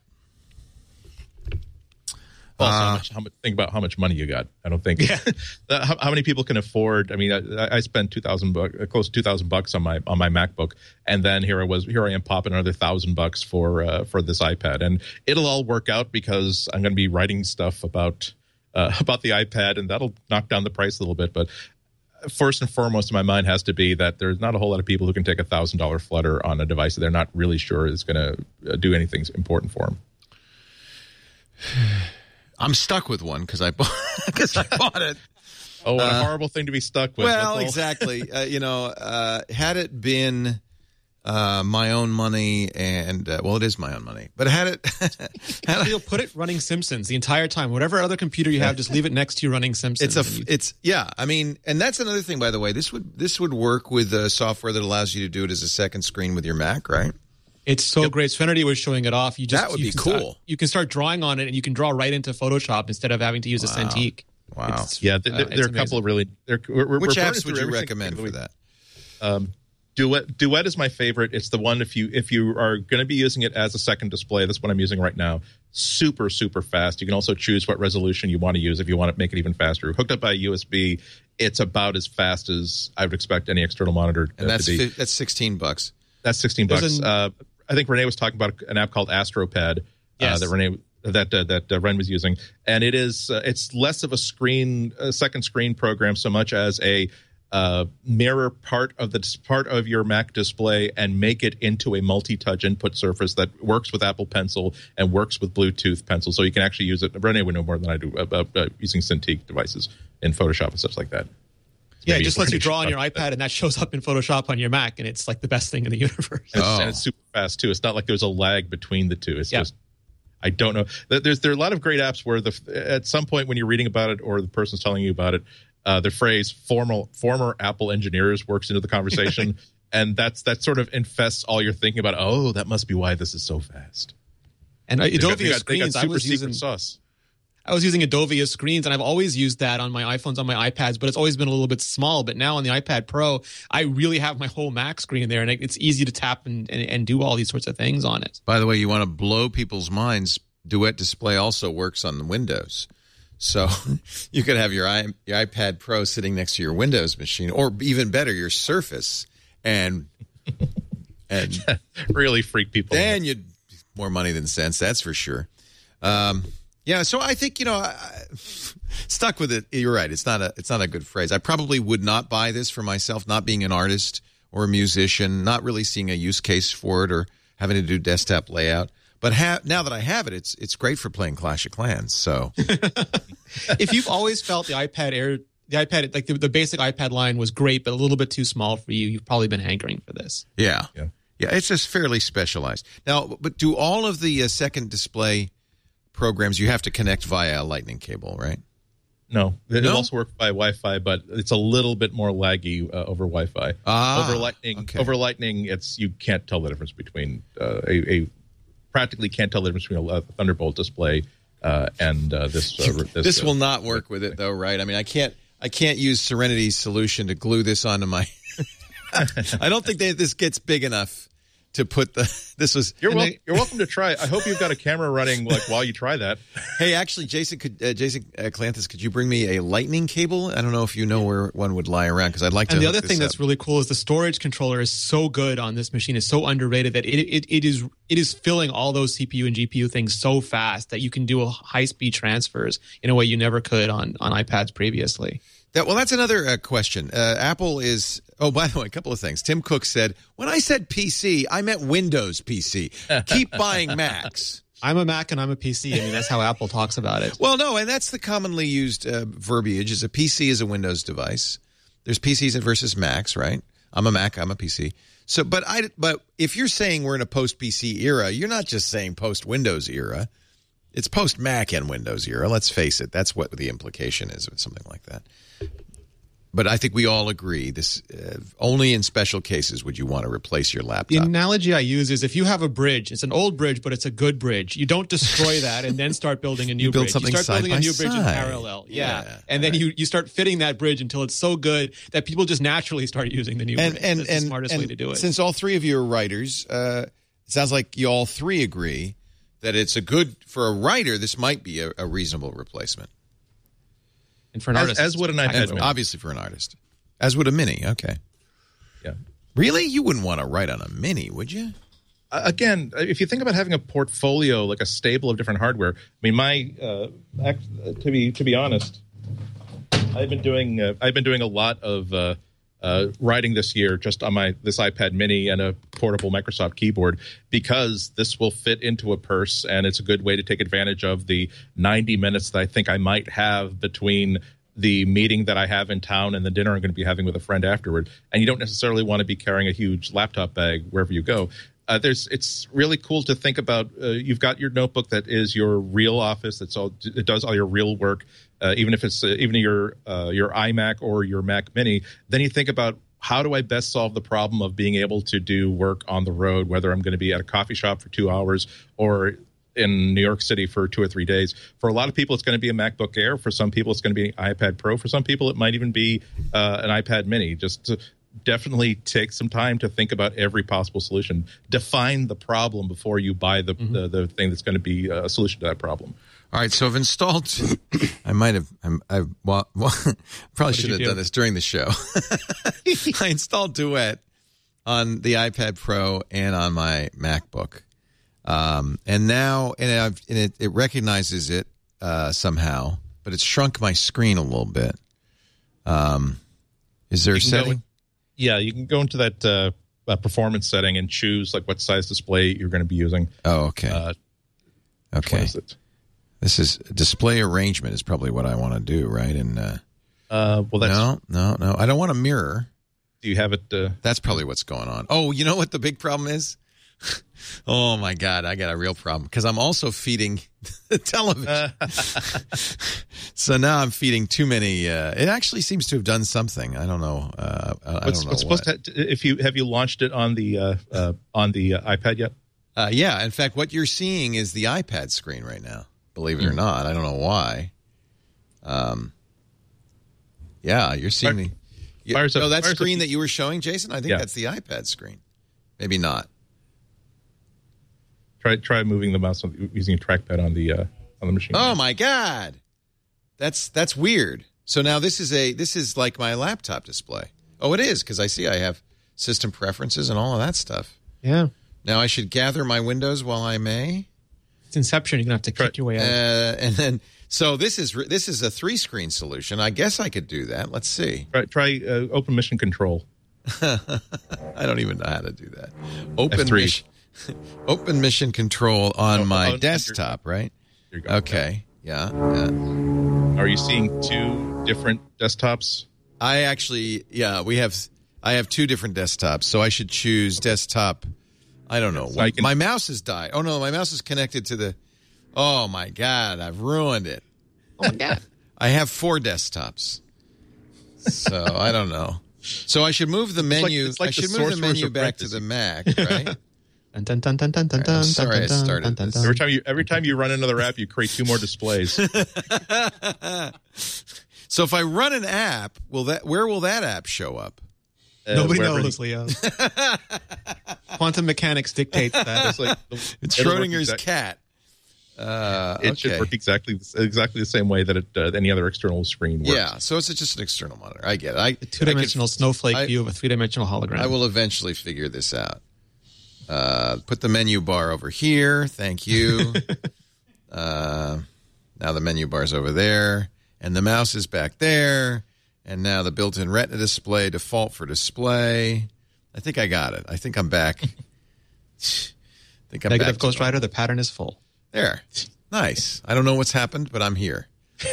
Also, think about how much money you got. I don't think how many people can afford. I mean, I spent close to $2,000 on my MacBook, and then here I am popping another $1,000 for this iPad, and it'll all work out because I'm going to be writing stuff about the iPad, and that'll knock down the price a little bit. But first and foremost in my mind has to be that there's not a whole lot of people who can take $1,000 Flutter on a device that they're not really sure is going to do anything important for them. I'm stuck with one because I bought it. Oh, what a horrible thing to be stuck with. Well, exactly. Had it been my own money, and it is my own money, but you'll put it running Simpsons the entire time. Whatever other computer you have, just leave it next to you running Simpsons. I mean, and that's another thing, by the way. This would work with software that allows you to do it as a second screen with your Mac, right? It's so great. Serenity was showing it off. That would be cool. You can start drawing on it, and you can draw right into Photoshop instead of having to use a Cintiq. Wow. There are a couple of really. Which apps would you recommend for that? Duet is my favorite. It's the one if you are going to be using it as a second display. That's what I'm using right now. Super fast. You can also choose what resolution you want to use if you want to make it even faster. Hooked up by USB, it's about as fast as I would expect any external monitor to be. That's $16. That's $16. I think Renee was talking about an app called AstroPad that Ren was using, and it's less of a second screen program so much as a mirror part of your Mac display and make it into a multi-touch input surface that works with Apple Pencil and works with Bluetooth Pencil, so you can actually use it. Renee would know more than I do about using Cintiq devices in Photoshop and stuff like that. Yeah, it just lets you draw on your iPad, and that shows up in Photoshop on your Mac, and it's like the best thing in the universe. And it's super fast too. It's not like there's a lag between the two. It's just, I don't know. There are a lot of great apps where at some point when you're reading about it or the person's telling you about it, the phrase former Apple engineers works into the conversation. And that sort of infests all you're thinking about. Oh, that must be why this is so fast. And Adovia screens, I was using sauce. I was using Adovia screens, and I've always used that on my iPhones, on my iPads, but it's always been a little bit small. But now on the iPad Pro, I really have my whole Mac screen there, and it's easy to tap and do all these sorts of things on it. By the way, you want to blow people's minds, Duet Display also works on the Windows. So you could have your iPad Pro sitting next to your Windows machine, or even better, your Surface, and really freak people out. Then you'd more money than sense, that's for sure. Yeah, so I think, stuck with it. You're right. It's not a good phrase. I probably would not buy this for myself, not being an artist or a musician, not really seeing a use case for it or having to do desktop layout. But now that I have it, it's great for playing Clash of Clans. So if you've always felt the iPad Air, like the basic iPad line was great, but a little bit too small for you, you've probably been hankering for this. Yeah, it's just fairly specialized. Now, but do all of the second display programs you have to connect via a lightning cable, right? No, it also works by Wi-Fi, but it's a little bit more laggy over Wi-Fi. Over Lightning, you can't tell the difference between practically can't tell the difference between a Thunderbolt display and this. This will not work with it, though, right? I mean, I can't use Serenity's solution to glue this onto my. I don't think this gets big enough to put You're welcome to try. I hope you've got a camera running while you try that. Hey, actually, Jason Clanthis, could you bring me a lightning cable? I don't know if you know where one would lie around, because I'd like to. And the other thing that's really cool is the storage controller is so good on this machine. It's so underrated that it is filling all those CPU and GPU things so fast that you can do high speed transfers in a way you never could on iPads previously. That's another question. Apple is. Oh, by the way, a couple of things. Tim Cook said, when I said PC, I meant Windows PC. Keep buying Macs. I'm a Mac and I'm a PC. I mean, that's how Apple talks about it. Well, no, and that's the commonly used verbiage. Is a PC is a Windows device. There's PCs versus Macs, right? I'm a Mac. I'm a PC. So, but if you're saying we're in a post-PC era, you're not just saying post-Windows era. It's post-Mac and Windows era. Let's face it. That's what the implication is with something like that. But I think we all agree this only in special cases would you want to replace your laptop. The analogy I use is if you have a bridge, it's an old bridge, but it's a good bridge. You don't destroy that and then start building a new bridge. You start building a new bridge in parallel. Yeah. And then you start fitting that bridge until it's so good that people just naturally start using the new bridge. That's the smartest way to do it. Since all three of you are writers, it sounds like you all three agree that it's for a writer, this might be a reasonable replacement. And for an artist, as would an iPad Mini. Obviously for an artist. As would a Mini, okay. Yeah. Really? You wouldn't want to write on a Mini, would you? Again, if you think about having a portfolio, like a stable of different hardware, I mean, to be honest, I've been doing a lot of writing this year just on this iPad Mini and a portable Microsoft keyboard, because this will fit into a purse, and it's a good way to take advantage of the 90 minutes that I think I might have between the meeting that I have in town and the dinner I'm going to be having with a friend afterward. And you don't necessarily want to be carrying a huge laptop bag wherever you go. It's really cool to think about. You've got your notebook that is your real office. It does all your real work, even if it's even your iMac or your Mac Mini. Then you think about, how do I best solve the problem of being able to do work on the road, whether I'm going to be at a coffee shop for 2 hours or in New York City for 2 or 3 days. For a lot of people, it's going to be a MacBook Air. For some people, it's going to be an iPad Pro. For some people, it might even be an iPad Mini. Just to definitely take some time to think about every possible solution. Define the problem before you buy the thing that's going to be a solution to that problem. All right, so I've installed. Probably should have done this during the show. I installed Duet on the iPad Pro and on my MacBook, and now it recognizes it somehow, but it's shrunk my screen a little bit. Is there a setting? You can go into that performance setting and choose like what size display you're going to be using. Oh, okay. Okay. What is it? This is display arrangement is probably what I want to do, right? And well, that's no. I don't want a mirror. Do you have it? That's probably what's going on. Oh, you know what the big problem is? Oh my God, I got a real problem because I'm also feeding the television. So now I'm feeding too many. It actually seems to have done something. I don't know. What's supposed to? Have you launched it on the iPad yet? Yeah. In fact, what you're seeing is the iPad screen right now. Believe it or not, I don't know why. Yeah, you're seeing the. That screen that you were showing, Jason. I think that's the iPad screen. Maybe not. Try moving the mouse using a trackpad on the machine. Oh my God, that's weird. So now this is like my laptop display. Oh, it is because I see I have system preferences and all of that stuff. Yeah. Now I should gather my windows while I may. It's Inception. You're gonna have to click your way out. And then so this is a 3-screen solution. I guess I could do that. Let's see. Try Open Mission Control. I don't even know how to do that. Open Mission Control on my desktop, right? There you go. Okay. Yeah. Are you seeing 2 different desktops? I have 2 different desktops, so I should choose desktop. I don't know. My mouse has died. Oh no, my mouse is connected to the. Oh my God, I've ruined it. Oh my God. I have 4 desktops, so I don't know. So I should move the menu. I should move the menu back to the Mac, right? Sorry, I started this. Every time you run another app, you create 2 more displays. So if I run an app, where will that app show up? Nobody knows, Leo. Quantum mechanics dictates that. It's Schrodinger's cat. It should work exactly the same way that any other external screen works. Yeah, so it's just an external monitor. I get it. A 2-dimensional snowflake view of a 3-dimensional hologram. I will eventually figure this out. Put the menu bar over here. Thank you. Now the menu bar's over there, and the mouse is back there. And now the built-in Retina display, default for display. I think I got it. I think I'm back. Negative Ghost Rider, the pattern is full. There. Nice. I don't know what's happened, but I'm here.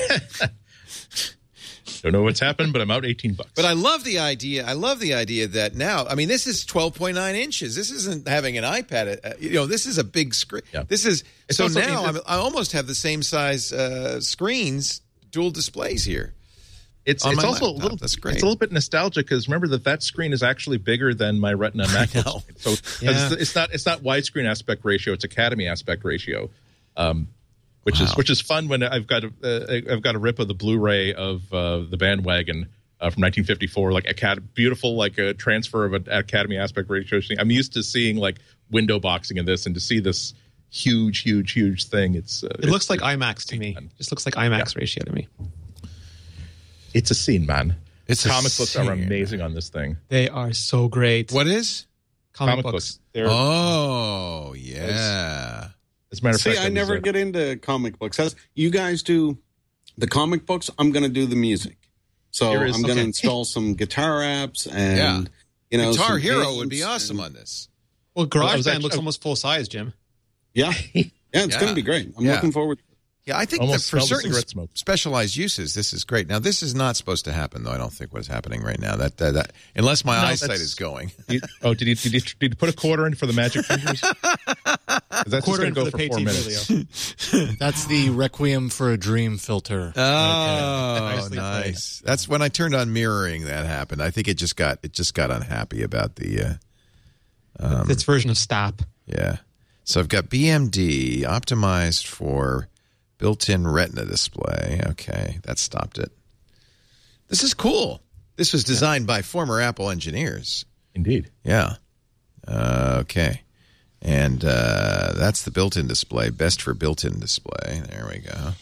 Don't know what's happened, but I'm out $18. But I love the idea. That now, I mean, this is 12.9 inches. This isn't having an iPad. This is a big screen. Yeah. I almost have the same size screens, dual displays here. It's also a little. That's great. It's a little bit nostalgic because remember that screen is actually bigger than my Retina MacBook. So it's not widescreen aspect ratio. It's Academy aspect ratio, which is fun when I've got a rip of the Blu-ray of the Bandwagon from 1954, like beautiful like a transfer of an Academy aspect ratio. I'm used to seeing like window boxing in this, and to see this huge thing. It looks like IMAX to me. It just looks like IMAX ratio to me. It's a scene, man. Comic books are amazing on this thing. They are so great. What is? Comic books. Oh, yeah. As a matter of fact, I never get into comic books. As you guys do the comic books, I'm going to do the music. So I'm going to install some guitar apps and, Guitar Hero would be awesome on this. Well, GarageBand looks almost full size, Jim. Yeah. Yeah, it's going to be great. I'm looking forward to it. Yeah, I think that for certain specialized uses, this is great. Now, this is not supposed to happen, though. I don't think what's happening right now. That unless my eyesight is going. Did you put a quarter in for the magic fingers? That's just going to go for 4 minutes. That's the Requiem for a Dream filter. Oh, nice. That's when I turned on mirroring. That happened. I think it just got unhappy about the. Its version of Stop. Yeah. So I've got BMD optimized for built-in Retina display. Okay, that stopped it. This is cool. This was designed by former Apple engineers. Indeed. Yeah. Okay. And that's the built-in display. Best for built-in display. There we go.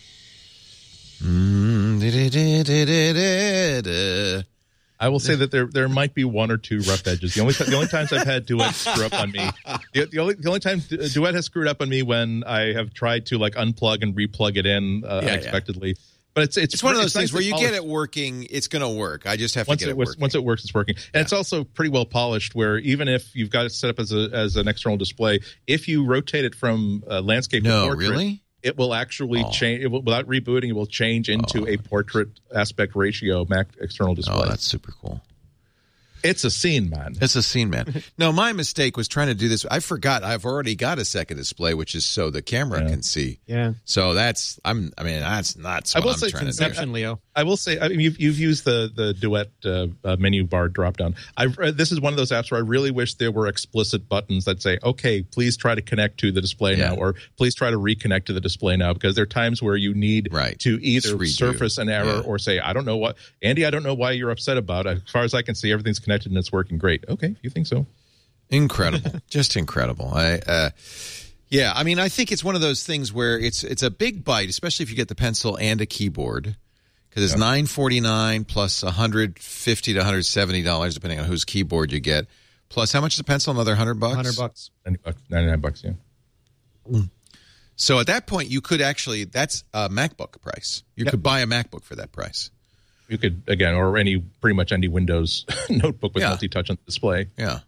I will say that there might be 1 or 2 rough edges. The only times I've had Duet screw up on me, the only time Duet has screwed up on me when I have tried to like unplug and replug it in unexpectedly. Yeah. But it's one of those things where you get it working, it's going to work. I just have to get it working. Once it works, it's working. And it's also pretty well polished. Where even if you've got it set up as an external display, if you rotate it from landscape to portrait, really? It will actually change. Without rebooting, it will change into a portrait aspect ratio Mac external display. Oh, that's super cool. It's a scene, man. It's a scene, man. No, my mistake was trying to do this. I forgot I've already got a second display, which is so the camera can see. Yeah. So that's not what I'm trying to do. Leo. I will say, I mean, you've used the Duet menu bar dropdown. This is one of those apps where I really wish there were explicit buttons that say, okay, please try to connect to the display now, or please try to reconnect to the display now, because there are times where you need to either surface an error or say, I don't know why you're upset about it. As far as I can see, everything's connected and it's working great. Okay, you think so? Incredible. Just incredible. Yeah, I mean, I think it's one of those things where it's a big bite, especially if you get the pencil and a keyboard, because it's $949 plus $150 to $170, depending on whose keyboard you get. Plus, how much is a pencil? Another $100? $100. $99, yeah. So at that point, you could actually, that's a MacBook price. You could buy a MacBook for that price. You could, again, or pretty much any Windows notebook with multi-touch on the display. Yeah.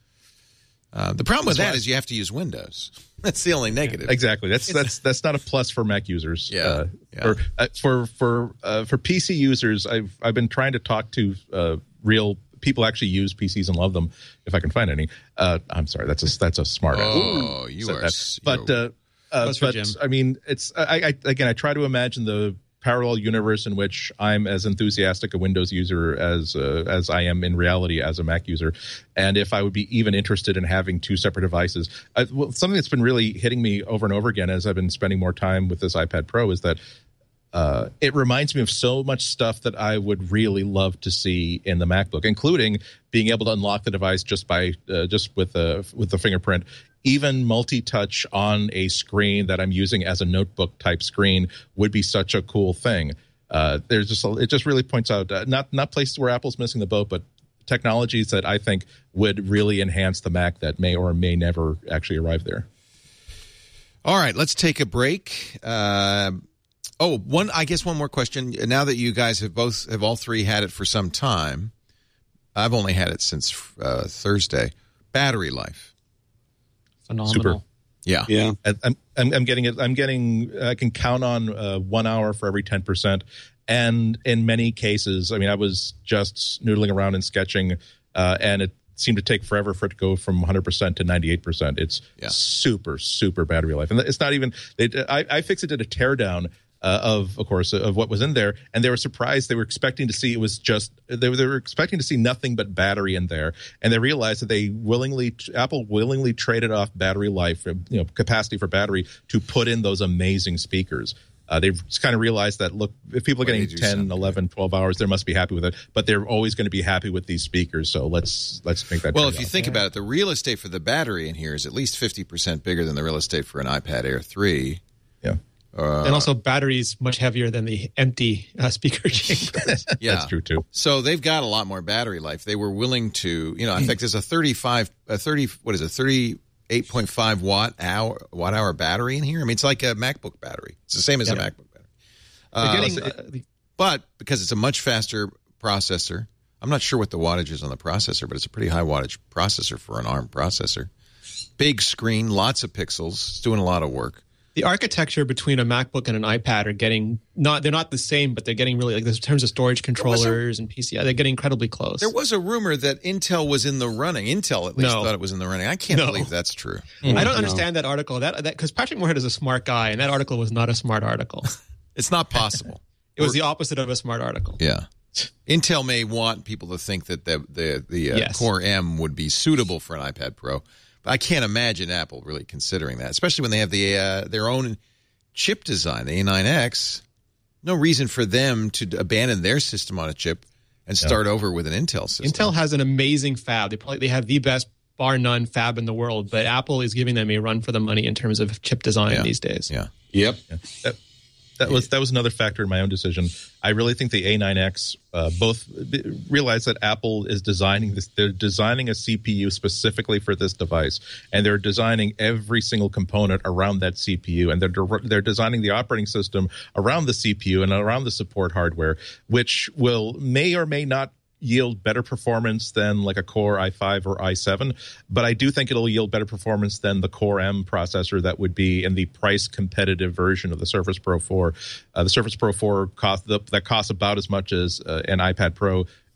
The problem with that is you have to use Windows. That's the only negative. Exactly. That's not a plus for Mac users. Yeah. For PC users, I've been trying to talk to real people actually use PCs and love them, if I can find any. I'm sorry, that's a smart. Oh, you are. But I mean, it's I try to imagine the parallel universe in which I'm as enthusiastic a Windows user as I am in reality as a Mac user, and if I would be even interested in having two separate devices. Something that's been really hitting me over and over again as I've been spending more time with this iPad Pro is that it reminds me of so much stuff that I would really love to see in the MacBook, including being able to unlock the device just with the fingerprint. Even multi-touch on a screen that I'm using as a notebook type screen would be such a cool thing. It just really points out not places where Apple's missing the boat, but technologies that I think would really enhance the Mac that may or may never actually arrive there. All right, let's take a break. One more question. Now that you guys have all three had it for some time, I've only had it since Thursday. Battery life. Phenomenal. Super. Yeah. I'm getting it. I can count on 1 hour for every 10%. And in many cases, I mean, I was just noodling around and sketching, and it seemed to take forever for it to go from 100% to 98%. It's super, super battery life. And it's not even, iFixit did a teardown of what was in there, and they were surprised. They were expecting to see they were expecting to see nothing but battery in there, and they realized that Apple willingly traded off battery life, capacity for battery, to put in those amazing speakers. They've kind of realized that, look, if people are getting 10, 11, 12 hours, they must be happy with it, but they're always going to be happy with these speakers, so let's make that. Well, if you think about it, the real estate for the battery in here is at least 50% bigger than the real estate for an iPad Air 3. Yeah. And also, batteries much heavier than the empty speaker chambers. Yeah, that's true too. So they've got a lot more battery life. They were willing to, in fact, there's a 38.5 watt hour battery in here. I mean, it's like a MacBook battery. It's the same as a MacBook battery. But because it's a much faster processor, I'm not sure what the wattage is on the processor, but it's a pretty high wattage processor for an ARM processor. Big screen, lots of pixels. It's doing a lot of work. The architecture between a MacBook and an iPad are they're not the same, but they're getting really, like, in terms of storage controllers and PCI, they're getting incredibly close. There was a rumor that Intel was in the running. Intel at least thought it was in the running. I can't believe that's true. I don't understand that article. That because Patrick Moorhead is a smart guy, and that article was not a smart article. It's not possible. It was the opposite of a smart article. Yeah. Intel may want people to think that the Core M would be suitable for an iPad Pro. I can't imagine Apple really considering that, especially when they have their own chip design, the A9X. No reason for them to abandon their system on a chip and start over with an Intel system. Intel has an amazing fab. They have the best, bar none, fab in the world, but Apple is giving them a run for the money in terms of chip design these days. Yeah. Yep. Yeah. That was another factor in my own decision. I really think the A9X both realize that Apple is designing this. They're designing a CPU specifically for this device, and they're designing every single component around that CPU, and they're designing the operating system around the CPU and around the support hardware, which may or may not yield better performance than like a Core i5 or i7, but I do think it'll yield better performance than the Core M processor that would be in the price competitive version of the Surface Pro 4. The Surface Pro 4 costs about as much as an iPad Pro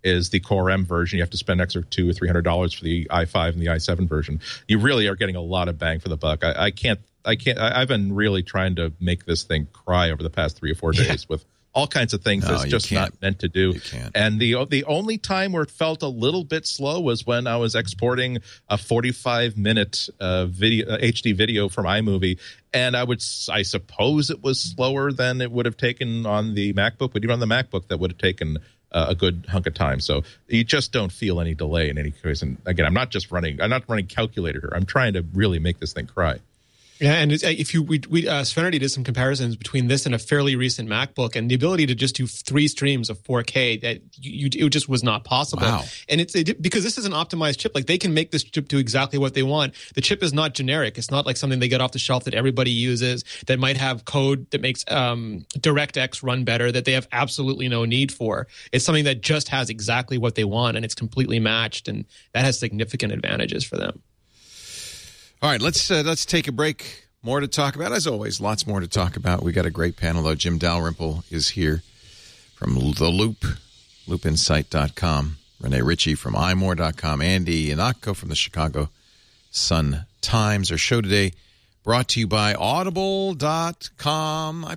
is the Core M version. You have to spend an extra $200 or $300 for the i5 and the i7 version. You really are getting a lot of bang for the buck. I've been really trying to make this thing cry over the past 3 or 4 days with all kinds of things that's just not meant to do. And the only time where it felt a little bit slow was when I was exporting a 45-minute HD video from iMovie, and I suppose it was slower than it would have taken on the MacBook, but even on the MacBook that would have taken a good hunk of time. So you just don't feel any delay in any case. And again, I'm not running calculator here. I'm trying to really make this thing cry. Yeah, and Serenity did some comparisons between this and a fairly recent MacBook, and the ability to just do 3 streams of 4K that it just was not possible. Wow. And because this is an optimized chip, like they can make this chip do exactly what they want. The chip is not generic. It's not like something they get off the shelf that everybody uses that might have code that makes DirectX run better that they have absolutely no need for. It's something that just has exactly what they want, and it's completely matched, and that has significant advantages for them. All right, let's take a break. More to talk about. As always, lots more to talk about. We got a great panel, though. Jim Dalrymple is here from The Loop, loopinsight.com. Renee Ritchie from imore.com. Andy Ihnatko from the Chicago Sun-Times. Our show today brought to you by audible.com.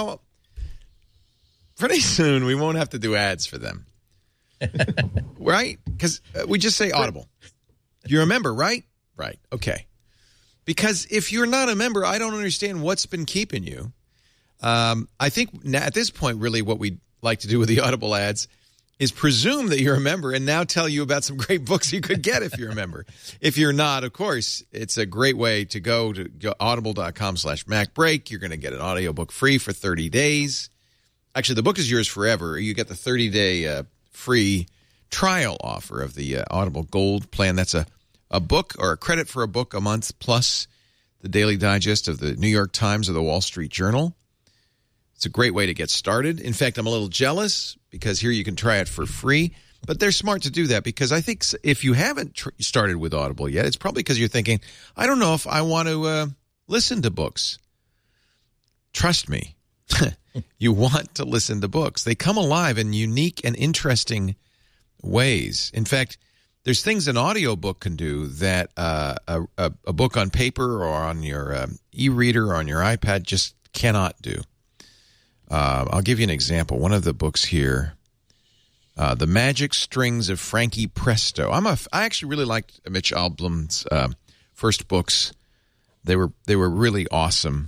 Pretty soon we won't have to do ads for them. Right? Because we just say Audible. You remember, right? Right. Okay. Because if you're not a member, I don't understand what's been keeping you. I think at this point, really what we'd like to do with the Audible ads is presume that you're a member and now tell you about some great books you could get if you're a member. If you're not, of course, it's a great way to go audible.com/MacBreak. You're going to get an audiobook free for 30 days. Actually, the book is yours forever. You get the 30-day free trial offer of the Audible Gold plan. That's a book or a credit for a book a month plus the daily digest of the New York Times or the Wall Street Journal. It's a great way to get started. In fact, I'm a little jealous because here you can try it for free. But they're smart to do that because I think if you haven't started with Audible yet, it's probably because you're thinking, I don't know if I want to listen to books. Trust me, you want to listen to books. They come alive in unique and interesting ways. In fact, there's things an audiobook can do that a book on paper or on your e-reader or on your iPad just cannot do. I'll give you an example. One of the books here, The Magic Strings of Frankie Presto. I actually really liked Mitch Albom's first books. They were really awesome.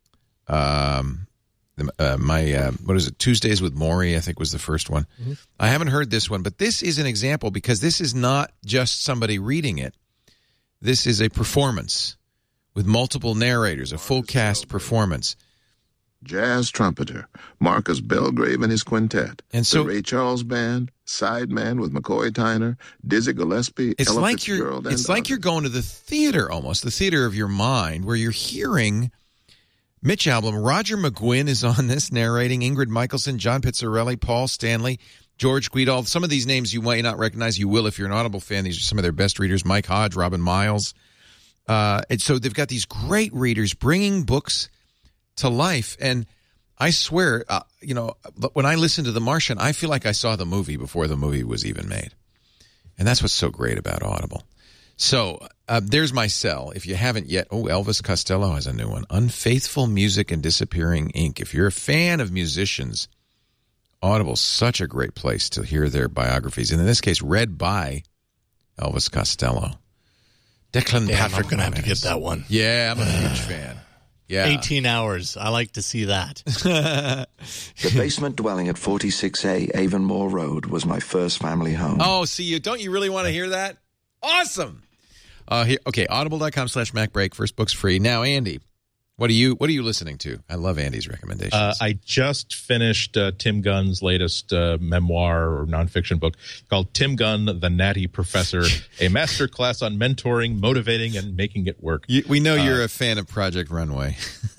What is it? Tuesdays with Maury, I think was the first one. Mm-hmm. I haven't heard this one, but this is an example because this is not just somebody reading it. This is a performance with multiple narrators, a full cast performance. Jazz trumpeter Marcus Belgrave and his quintet. And so the Ray Charles Band, Sideman with McCoy Tyner, Dizzy Gillespie, It's like you're going to the theater almost, the theater of your mind, where you're hearing Mitch Albom. Roger McGuinn is on this narrating, Ingrid Michaelson, John Pizzarelli, Paul Stanley, George Guidall. Some of these names you might not recognize. You will if you're an Audible fan. These are some of their best readers. Mike Hodge, Robin Miles. And so they've got these great readers bringing books to life. And I swear, when I listen to The Martian, I feel like I saw the movie before the movie was even made. And that's what's so great about Audible. So there's my cell. If you haven't yet, Elvis Costello has a new one. Unfaithful Music and Disappearing Ink. If you're a fan of musicians, Audible's such a great place to hear their biographies. And in this case, read by Elvis Costello. Declan Patrick. I'm going to have to get that one. Yeah, I'm a huge fan. Yeah. 18 hours. I like to see that. The basement dwelling at 46A Avonmore Road was my first family home. Oh, see, don't you really want to hear that? Awesome. Okay, audible.com/MacBreak. First book's free. Now, Andy, what are you listening to? I love Andy's recommendations. I just finished Tim Gunn's latest memoir or nonfiction book called Tim Gunn, the Natty Professor, a masterclass on mentoring, motivating, and making it work. We know you're a fan of Project Runway.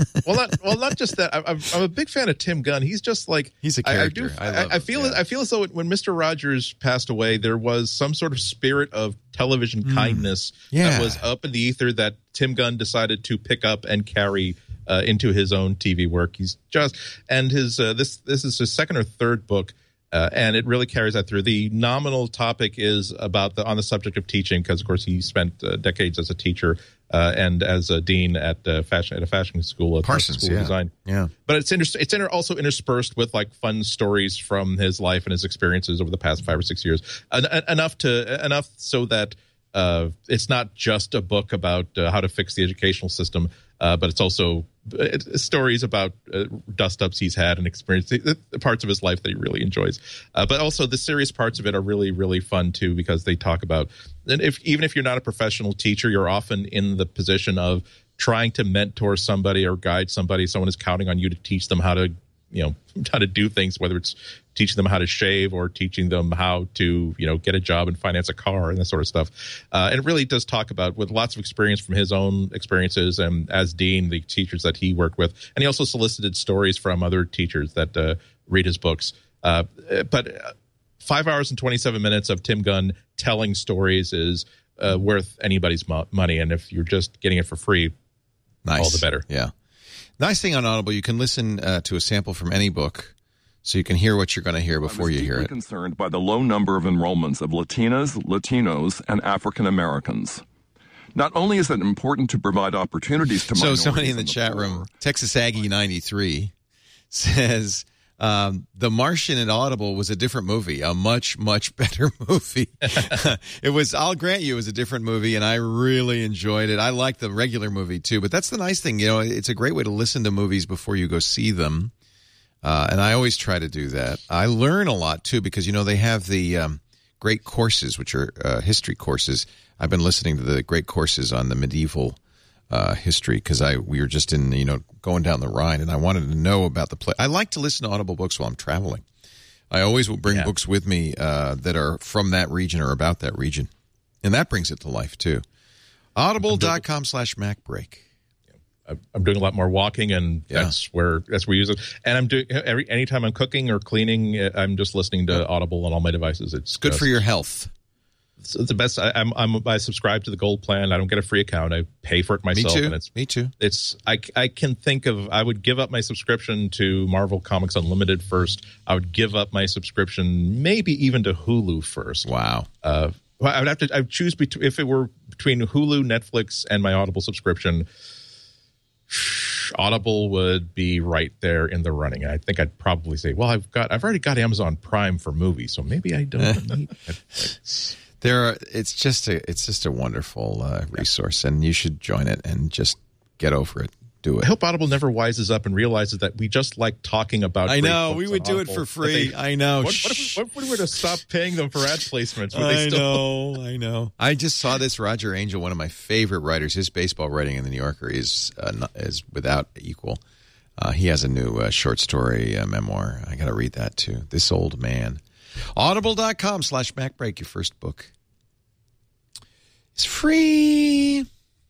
Not just that. I'm a big fan of Tim Gunn. He's just like he's a character. I feel as though when Mr. Rogers passed away, there was some sort of spirit of television kindness that was up in the ether that Tim Gunn decided to pick up and carry into his own TV work. He's just his this is his second or third book, And it really carries that through. The nominal topic is about on the subject of teaching, because of course he spent decades as a teacher and as a dean at a fashion school, Parsons School of Design. Yeah, but it's also interspersed with like fun stories from his life and his experiences over the past 5 or 6 years, enough so that it's not just a book about how to fix the educational system, but it's also stories about dust-ups he's had and experiences, parts of his life that he really enjoys. But also the serious parts of it are really, really fun, too, because they talk about, and even if you're not a professional teacher, you're often in the position of trying to mentor somebody or guide somebody. Someone is counting on you to teach them how to do things, whether it's teaching them how to shave or teaching them how to, get a job and finance a car and that sort of stuff. And it really does talk about, with lots of experience from his own experiences and as dean, the teachers that he worked with. And he also solicited stories from other teachers that read his books. But 5 hours and 27 minutes of Tim Gunn telling stories is worth anybody's money. And if you're just getting it for free, all the better. Yeah. Nice thing on Audible, you can listen to a sample from any book, so you can hear what you're going to hear before you hear it. I'm concerned by the low number of enrollments of Latinas, Latinos, and African Americans. Not only is it important to provide opportunities to minorities. So somebody in the chat room, Texas Aggie 93, says The Martian at Audible was a different movie, a much, much better movie. I'll grant you, it was a different movie, and I really enjoyed it. I like the regular movie, too. But that's the nice thing, it's a great way to listen to movies before you go see them. And I always try to do that. I learn a lot, too, because, they have the great courses, which are history courses. I've been listening to the great courses on the medieval history because we were just in, going down the Rhine, and I wanted to know about the place. I like to listen to Audible books while I'm traveling. I always will bring books with me that are from that region or about that region. And that brings it to life, too. Audible.com/MacBreak. I'm doing a lot more walking, and that's where we use it. And I'm doing anytime I'm cooking or cleaning, I'm just listening to Audible on all my devices. It's good for your health. It's the best. I subscribe to the Gold plan. I don't get a free account. I pay for it myself. Me too. I can think of. I would give up my subscription to Marvel Comics Unlimited first. I would give up my subscription, maybe even to Hulu first. Wow. I would have to. I would choose if it were between Hulu, Netflix, and my Audible subscription. Audible would be right there in the running. I think I'd probably say, well, I've already got Amazon Prime for movies, so maybe I don't need Netflix. It's just a wonderful resource, and you should join it and just get over it. Do it. I hope Audible never wises up and realizes that we just like talking about. I know we would do it for free. I know. What if we were to stop paying them for ad placements? I know. I just saw this. Roger Angel, one of my favorite writers, his baseball writing in the New Yorker is without equal. He has a new short story memoir. I got to read that too. This Old Man. Audible.com/MacBreak. Your first book is free.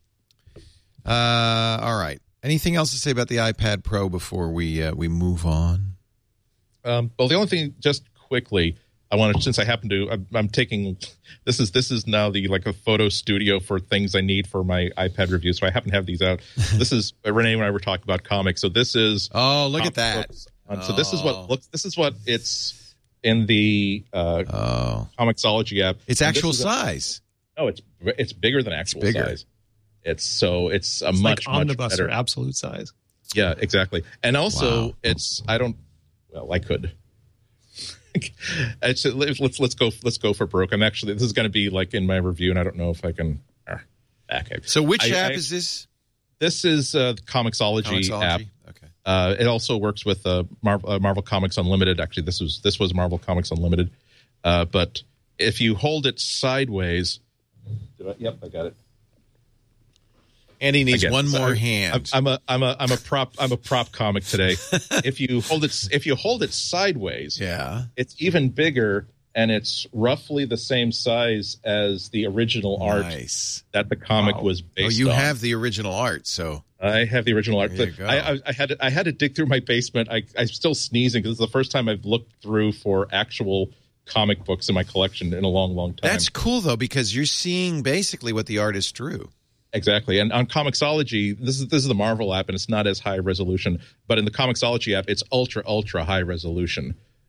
All right. Anything else to say about the iPad Pro before we move on? Well, the only thing, just quickly, I want to, since I happen to, I'm taking, this is now a photo studio for things I need for my iPad review. So I happen to have these out. This is Renee and I were talking about comics. So this is look at that. So this is what it's in the Comixology app. It's actual size. No, it's bigger than actual size. It's a much omnibus better or absolute size. Yeah, exactly. And also I could. Let's go for broke. This is going to be in my review, and I don't know if I can back it. So which app is this? This is the Comixology app. Okay. It also works with Marvel Comics Unlimited. Actually, this was Marvel Comics Unlimited. But if you hold it sideways, yep, I got it. Andy needs one more hand. I'm a prop comic today. If you hold it sideways, it's even bigger, and it's roughly the same size as the original art that the comic was based on. Oh, you have the original art, so I have the original art. But I had to dig through my basement. I'm still sneezing because it's the first time I've looked through for actual comic books in my collection in a long, long time. That's cool though, because you're seeing basically what the artist drew. Exactly. And on Comixology, this is the Marvel app, and it's not as high resolution. But in the Comixology app, it's ultra high resolution.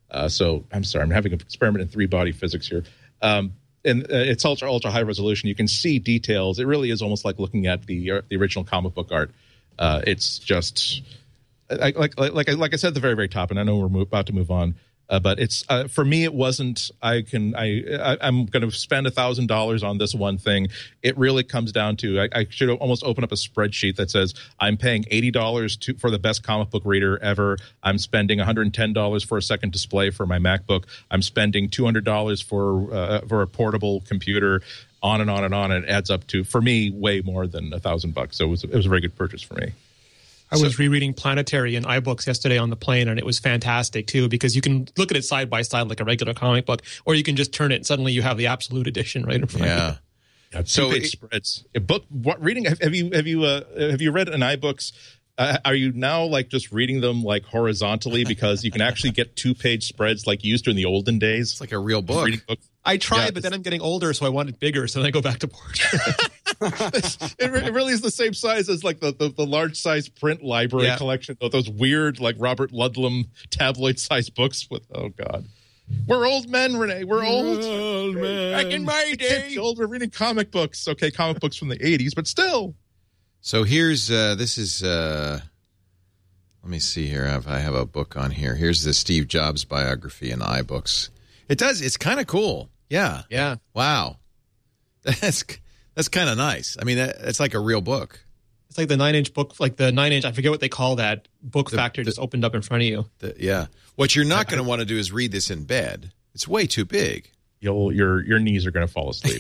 So I'm sorry, I'm having an experiment in 3-body physics here. And it's ultra high resolution. You can see details. It really is almost like looking at the original comic book art. It's just like I said at the very, very top, and I know we're about to move on. But it's for me, it wasn't. I'm going to spend $1,000 on this one thing. It really comes down to I should almost open up a spreadsheet that says I'm paying $80 for the best comic book reader ever. I'm spending $110 for a second display for my MacBook. I'm spending $200 for a portable computer. On and on and on, and it adds up to, for me, way more than $1,000. So it was a very good purchase for me. I was rereading Planetary in iBooks yesterday on the plane, and it was fantastic, too, because you can look at it side by side like a regular comic book, or you can just turn it and suddenly you have the absolute edition right in front of you. So it spreads. Reading, have you read an iBooks? Are you now like just reading them like horizontally because you can actually get 2-page spreads like you used to in the olden days? It's like a real book. I tried, but then I'm getting older, so I want it bigger, so then I go back to board. It really is the same size as like the large size print library collection of those weird like Robert Ludlum tabloid size books with, oh God. We're old men, Renee. We're old men. Back in my day. We're reading comic books. Okay, comic books from the 80s, but still. So here's, this is, let me see here. I have a book on here. Here's the Steve Jobs biography in iBooks. It's kind of cool. Yeah. Yeah. Wow. That's kind of nice. I mean, it's like a real book. It's like the 9-inch book, like the 9-inch, I forget what they call that, book factor just opened up in front of you. Yeah. What you're not going to want to do is read this in bed. It's way too big. Your knees are going to fall asleep.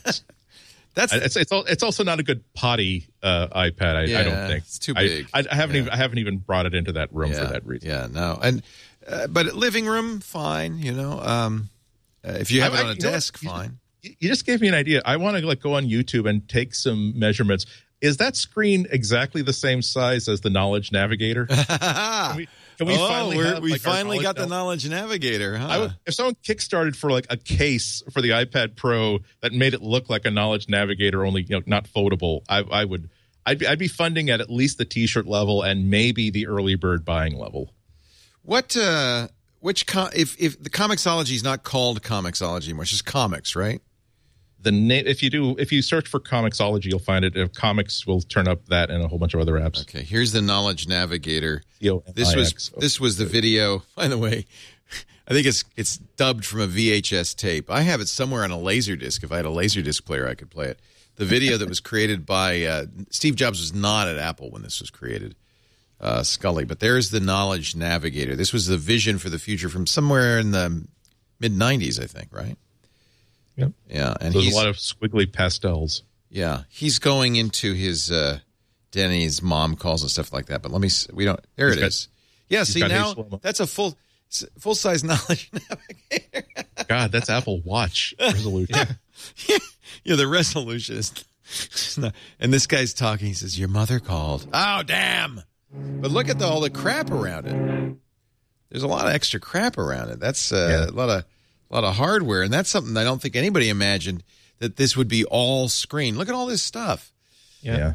It's also not a good potty iPad. I don't think it's too big. I haven't even brought it into that room for that reason. Yeah, no, and but living room, fine. If you have it on a desk, fine. You just gave me an idea. I want to go on YouTube and take some measurements. Is that screen exactly the same size as the Knowledge Navigator? Can we finally got the Knowledge Navigator, huh? If someone kickstarted for like a case for the iPad Pro that made it look like a Knowledge Navigator, only not foldable, I'd be funding at least the T-shirt level and maybe the early bird buying level. What? If the Comixology is not called Comixology anymore, it's just comics, right? The name, if you search for Comixology, you'll find it. If comics will turn up that and a whole bunch of other apps. Okay, here's the Knowledge Navigator. This was the video. By the way, I think it's dubbed from a VHS tape. I have it somewhere on a Laserdisc. If I had a Laserdisc player, I could play it. The video that was created by Steve Jobs was not at Apple when this was created. Scully, but there's the Knowledge Navigator. This was the vision for the future from somewhere in the mid-90s, I think, right? Yep. Yeah, and there's a lot of squiggly pastels. Yeah, he's going into his Denny's mom calls and stuff like that. But there it is. Yeah, see now that's a full-size Knowledge Navigator. God, that's Apple Watch resolution. Yeah, the resolution is not. And this guy's talking. He says, "Your mother called." Oh, damn! But look at all the crap around it. There's a lot of extra crap around it. That's a lot of hardware, and that's something I don't think anybody imagined that this would be all screen. Look at all this stuff. Yeah.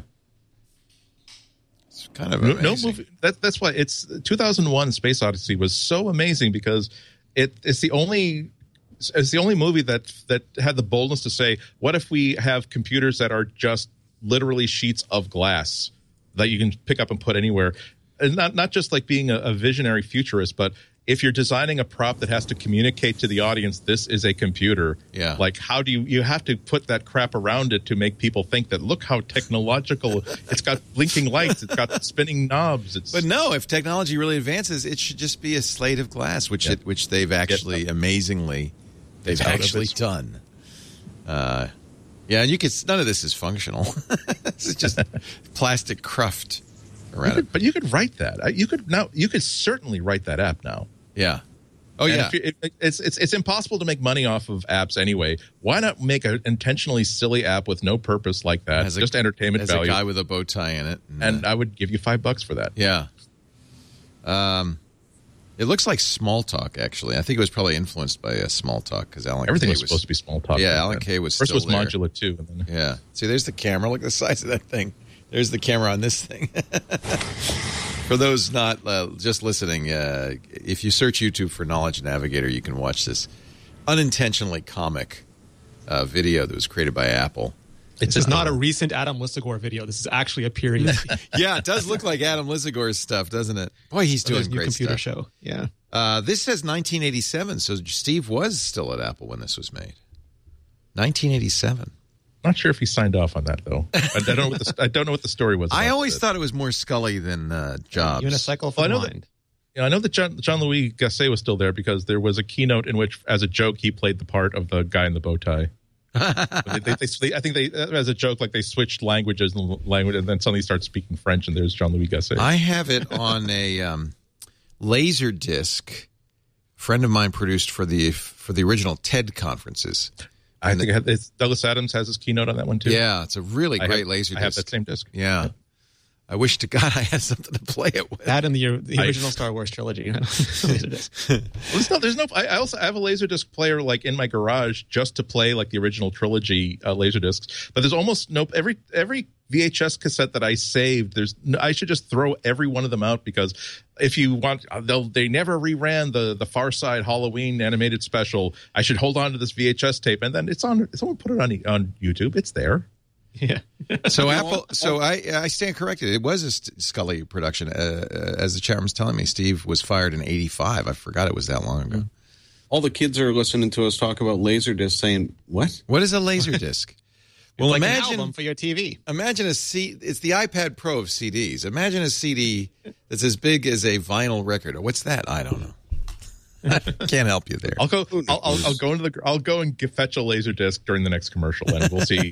It's kind of amazing. No movie. That's why it's 2001: Space Odyssey was so amazing because it's the only movie that had the boldness to say, what if we have computers that are just literally sheets of glass that you can pick up and put anywhere, and not just like being a visionary futurist, but if you're designing a prop that has to communicate to the audience, this is a computer. Yeah. Like, how do you have to put that crap around it to make people think that, look how technological, it's got blinking lights, it's got spinning knobs. But no, if technology really advances, it should just be a slate of glass, which they've actually amazingly, they've actually done. Yeah, and none of this is functional. This is just plastic cruft around it. But you could write that. You could certainly write that app now. Yeah. Oh, and it's impossible to make money off of apps anyway. Why not make an intentionally silly app with no purpose like that? Just entertainment value. As a guy with a bow tie in it. And I would give you $5 for that. Yeah. It looks like Smalltalk, actually. I think it was probably influenced by Smalltalk because everything was supposed to be Smalltalk. Yeah, Alan Kay was first still there. First was Modula too. And then... Yeah. See, there's the camera. Look at the size of that thing. There's the camera on this thing. For those not just listening, if you search YouTube for Knowledge Navigator, you can watch this unintentionally comic video that was created by Apple. This is not a recent Adam Lisagor video. This is actually a period. Yeah, it does look like Adam Lisagor's stuff, doesn't it? Boy, he's doing great computer stuff. Show. Yeah. This says 1987, so Steve was still at Apple when this was made. 1987. Not sure if he signed off on that, though. I don't know what the story was. I always thought it was more Scully than Jobs. Unicycle for mind. I know that Jean-Louis Gasset was still there because there was a keynote in which, as a joke, he played the part of the guy in the bow tie. I think they, as a joke, like they switched languages and then suddenly start speaking French, and there's Jean-Louis Gasset. I have it on a laser disc. A friend of mine produced for the original TED conferences. I think Douglas Adams has his keynote on that one too. Yeah, it's a really great laser disc. I have that same disc. Yeah. I wish to God I had something to play it with. That and the original Star Wars trilogy. Laser disc. I also have a laser disc player like in my garage just to play like the original trilogy laser discs. But there's almost every VHS cassette that I saved. I should just throw every one of them out because if you want, they never reran the Far Side Halloween animated special. I should hold on to this VHS tape, and then someone put it on YouTube. It's there. Yeah. So Apple. So I stand corrected. It was a Scully production. As the chat room's telling me, Steve was fired in '85. I forgot it was that long ago. All the kids are listening to us talk about Laserdisc, saying, "What? What is a Laserdisc?" Well, like imagine an album for your TV. Imagine it's the iPad Pro of CDs. Imagine a CD that's as big as a vinyl record. What's that? I don't know. Can't help you there. I'll go and fetch a Laserdisc during the next commercial, and we'll see.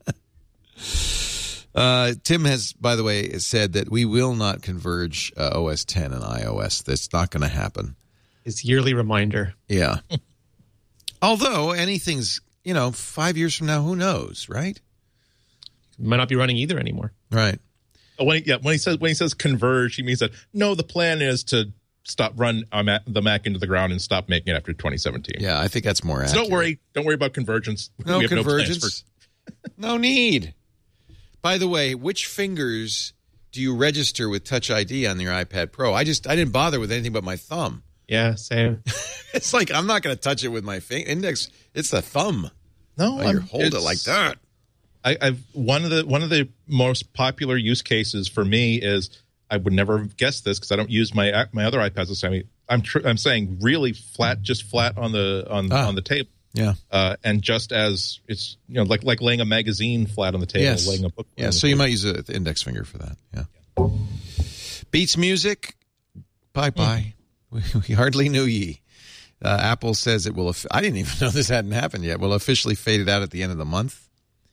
Tim has, by the way, said that we will not converge OS 10 and iOS. That's not going to happen. His yearly reminder. Yeah. Although anything's, 5 years from now, who knows, right? Might not be running either anymore. Right. When he says converge, he means that no, the plan is to run the Mac into the ground and stop making it after 2017. Yeah, I think that's more accurate. So don't worry about convergence. No convergence. No need. By the way, which fingers do you register with Touch ID on your iPad Pro? I didn't bother with anything but my thumb. Yeah, same. It's like I'm not going to touch it with my index. It's the thumb. No, you hold it like that. I've one of the most popular use cases for me is I would never have guessed this because I don't use my other iPads the same. I'm saying really flat, just flat on the table. Yeah, and just as it's like laying a magazine flat on the table, yes. Laying a book. Yeah, so you might use the index finger for that. Yeah. Beats Music, bye. We hardly knew ye. Apple says it will. I didn't even know this hadn't happened yet. Will officially fade it out at the end of the month.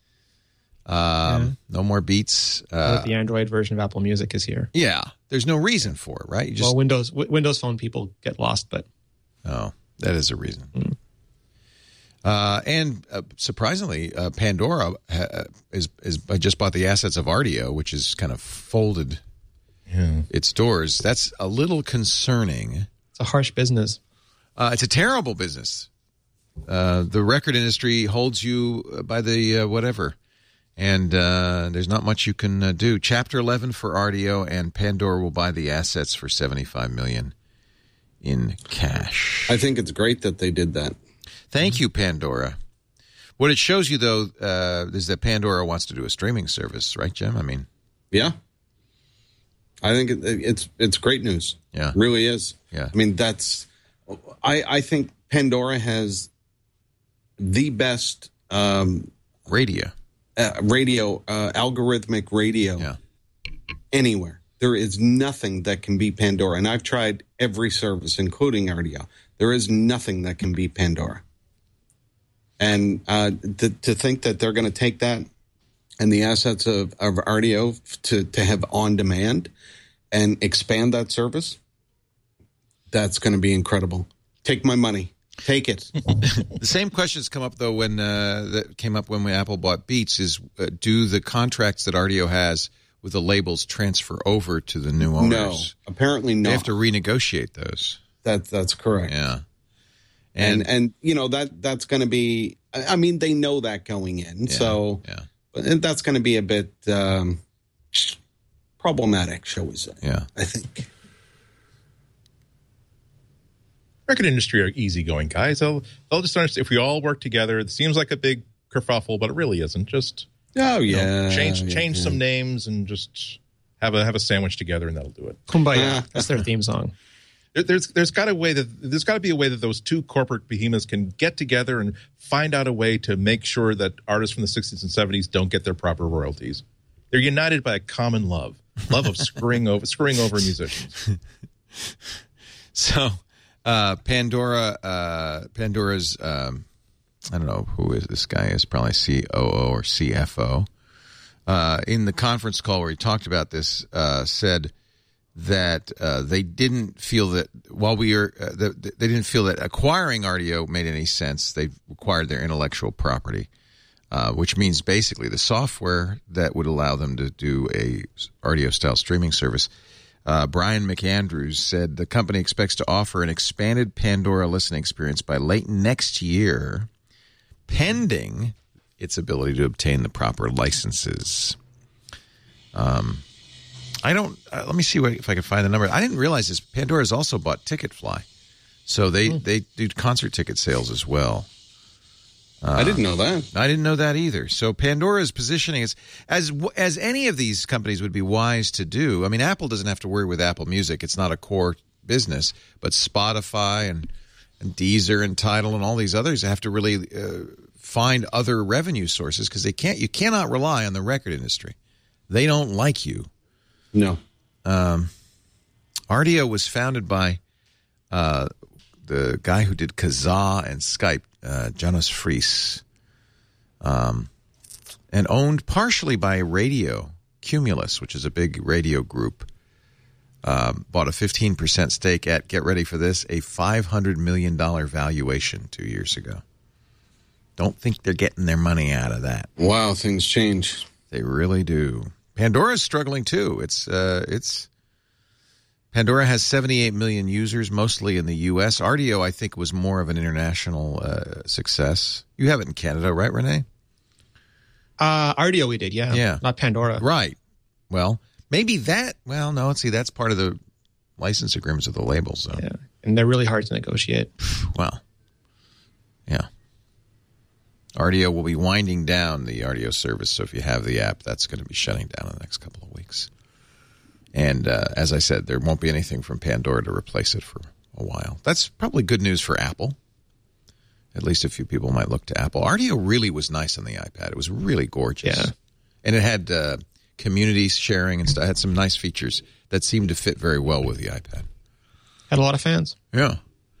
No more Beats. The Android version of Apple Music is here. Yeah, there's no reason for it, right? Windows Phone people get lost, but that is a reason. And surprisingly, Pandora I just bought the assets of Rdio, which is kind of folded its doors. That's a little concerning. It's a harsh business. It's a terrible business. The record industry holds you by the whatever, and there's not much you can do. Chapter 11 for Rdio, and Pandora will buy the assets for $75 million in cash. I think it's great that they did that. Thank you, Pandora. What it shows you, though, is that Pandora wants to do a streaming service, right, Jim? I mean, yeah, I think it's great news. Yeah, it really is. Yeah, I mean I think Pandora has the best radio, algorithmic radio anywhere. There is nothing that can beat Pandora, and I've tried every service, including Rdio. There is nothing that can beat Pandora. And to think that they're going to take that and the assets of Rdio to have on demand and expand that service, that's going to be incredible. Take my money. Take it. The same questions come up, though, that came up when Apple bought Beats is do the contracts that Rdio has with the labels transfer over to the new owners? No, apparently not. They have to renegotiate those. That's correct. Yeah. And that's going to be, I mean, they know that going in. So that's going to be a bit problematic, shall we say. Yeah. I think. Record industry are easygoing guys. They'll just understand if we all work together. It seems like a big kerfuffle, but it really isn't. Just change some names and just have a sandwich together, and that'll do it. Kumbaya. That's their theme song. There's got to be a way that those two corporate behemoths can get together and find out a way to make sure that artists from the 60s and 70s don't get their proper royalties. They're united by a common love of screwing over musicians. So. Pandora's, I don't know who is this guy is, probably COO or CFO. In the conference call where he talked about this, said that they didn't feel that they didn't feel that acquiring Rdio made any sense. They acquired their intellectual property, which means basically the software that would allow them to do a Rdio-style streaming service. Brian McAndrews said the company expects to offer an expanded Pandora listening experience by late next year, pending its ability to obtain the proper licenses. Let me see if I can find the number. I didn't realize this. Pandora's also bought Ticketfly, so they do concert ticket sales as well. I didn't know that. I didn't know that either. So Pandora's positioning is as any of these companies would be wise to do. I mean, Apple doesn't have to worry with Apple Music; it's not a core business. But Spotify and Deezer and Tidal and all these others have to really find other revenue sources because you cannot rely on the record industry. They don't like you. No. Rdio was founded by the guy who did Kazaa and Skype. Jonas Fries, and owned partially by Radio Cumulus, which is a big radio group. Bought a 15% stake at, get ready for this, a $500 million valuation 2 years ago. Don't think they're getting their money out of that. Wow, things change. They really do. Pandora's struggling too. Pandora has 78 million users, mostly in the U.S. Rdio, I think, was more of an international success. You have it in Canada, right, Renee? Rdio we did, yeah. Not Pandora. Right. Well, maybe that... Well, no, see, that's part of the license agreements of the labels. So. Yeah, and they're really hard to negotiate. Well, yeah. Rdio will be winding down the Rdio service, so if you have the app, that's going to be shutting down in the next couple of weeks. And as I said, there won't be anything from Pandora to replace it for a while. That's probably good news for Apple. At least a few people might look to Apple. Rdio really was nice on the iPad. It was really gorgeous. Yeah. And it had community sharing and stuff. It had some nice features that seemed to fit very well with the iPad. Had a lot of fans. Yeah.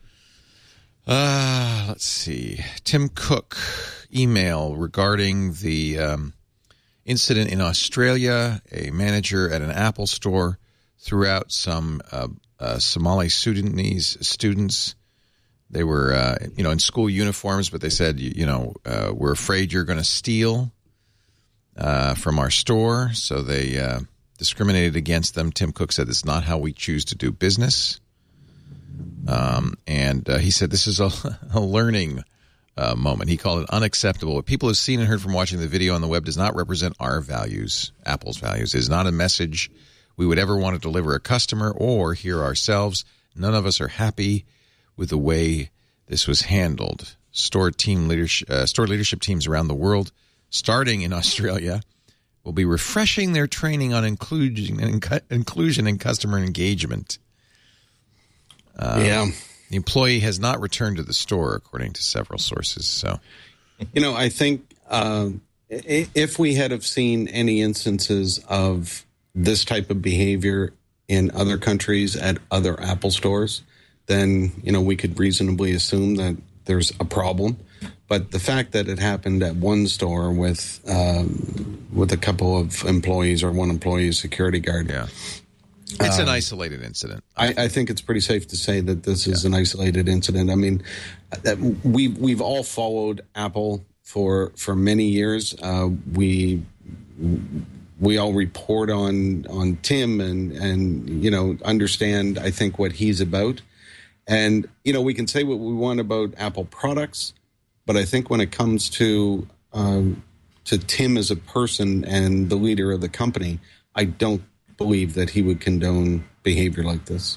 Let's see. Tim Cook email regarding the... incident in Australia. A manager at an Apple store threw out some Somali Sudanese students. They were, in school uniforms, but they said, we're afraid you're going to steal from our store. So they discriminated against them. Tim Cook said, "It's not how we choose to do business." And he said, "This is a learning moment." He called it unacceptable. What people have seen and heard from watching the video on the web does not represent our values, Apple's values. It is not a message we would ever want to deliver a customer or hear ourselves. None of us are happy with the way this was handled. Store leadership teams around the world, starting in Australia, will be refreshing their training on inclusion and customer engagement. The employee has not returned to the store, according to several sources. So, I think if we had have seen any instances of this type of behavior in other countries at other Apple stores, then, we could reasonably assume that there's a problem. But the fact that it happened at one store with a couple of employees or one employee, a security guard. Yeah. It's an isolated incident. I think it's pretty safe to say that this is an isolated incident. I mean, we've all followed Apple for many years. We all report on Tim and understand, I think, what he's about. And we can say what we want about Apple products, but I think when it comes to Tim as a person and the leader of the company, I don't believe that he would condone behavior like this.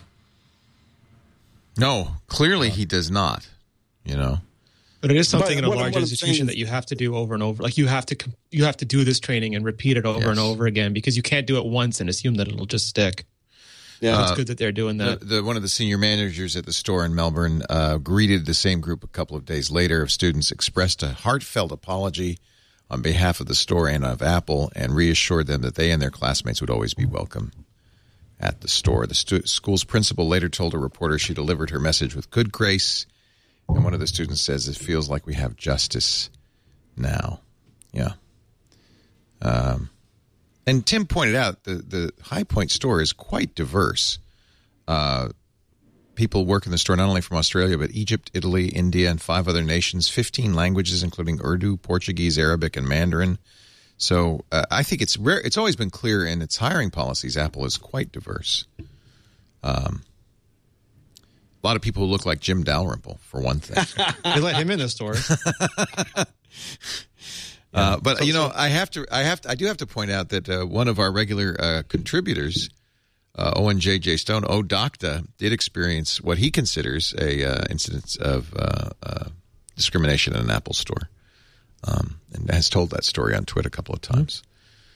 No, clearly he does not, you know. But it is something in a large institution that you have to do over and over. Like you have to do this training and repeat it over and over again, because you can't do it once and assume that it'll just stick. Yeah, it's good that they're doing that. One of the senior managers at the store in Melbourne greeted the same group a couple of days later of students, expressed a heartfelt apology on behalf of the store and of Apple, and reassured them that they and their classmates would always be welcome at the store. The school's principal later told a reporter she delivered her message with good grace, and one of the students says, "It feels like we have justice now." Yeah. And Tim pointed out the High Point store is quite diverse. People work in the store not only from Australia, but Egypt, Italy, India, and 5 other nations, 15 languages, including Urdu, Portuguese, Arabic, and Mandarin. So I think it's rare. It's always been clear in its hiring policies, Apple is quite diverse. A lot of people who look like Jim Dalrymple, for one thing. They let him in the store. But you know, I do have to point out that one of our regular contributors, Owen J.J. Stone, Odocta, did experience what he considers a incidence of discrimination in an Apple store, and has told that story on Twitter a couple of times.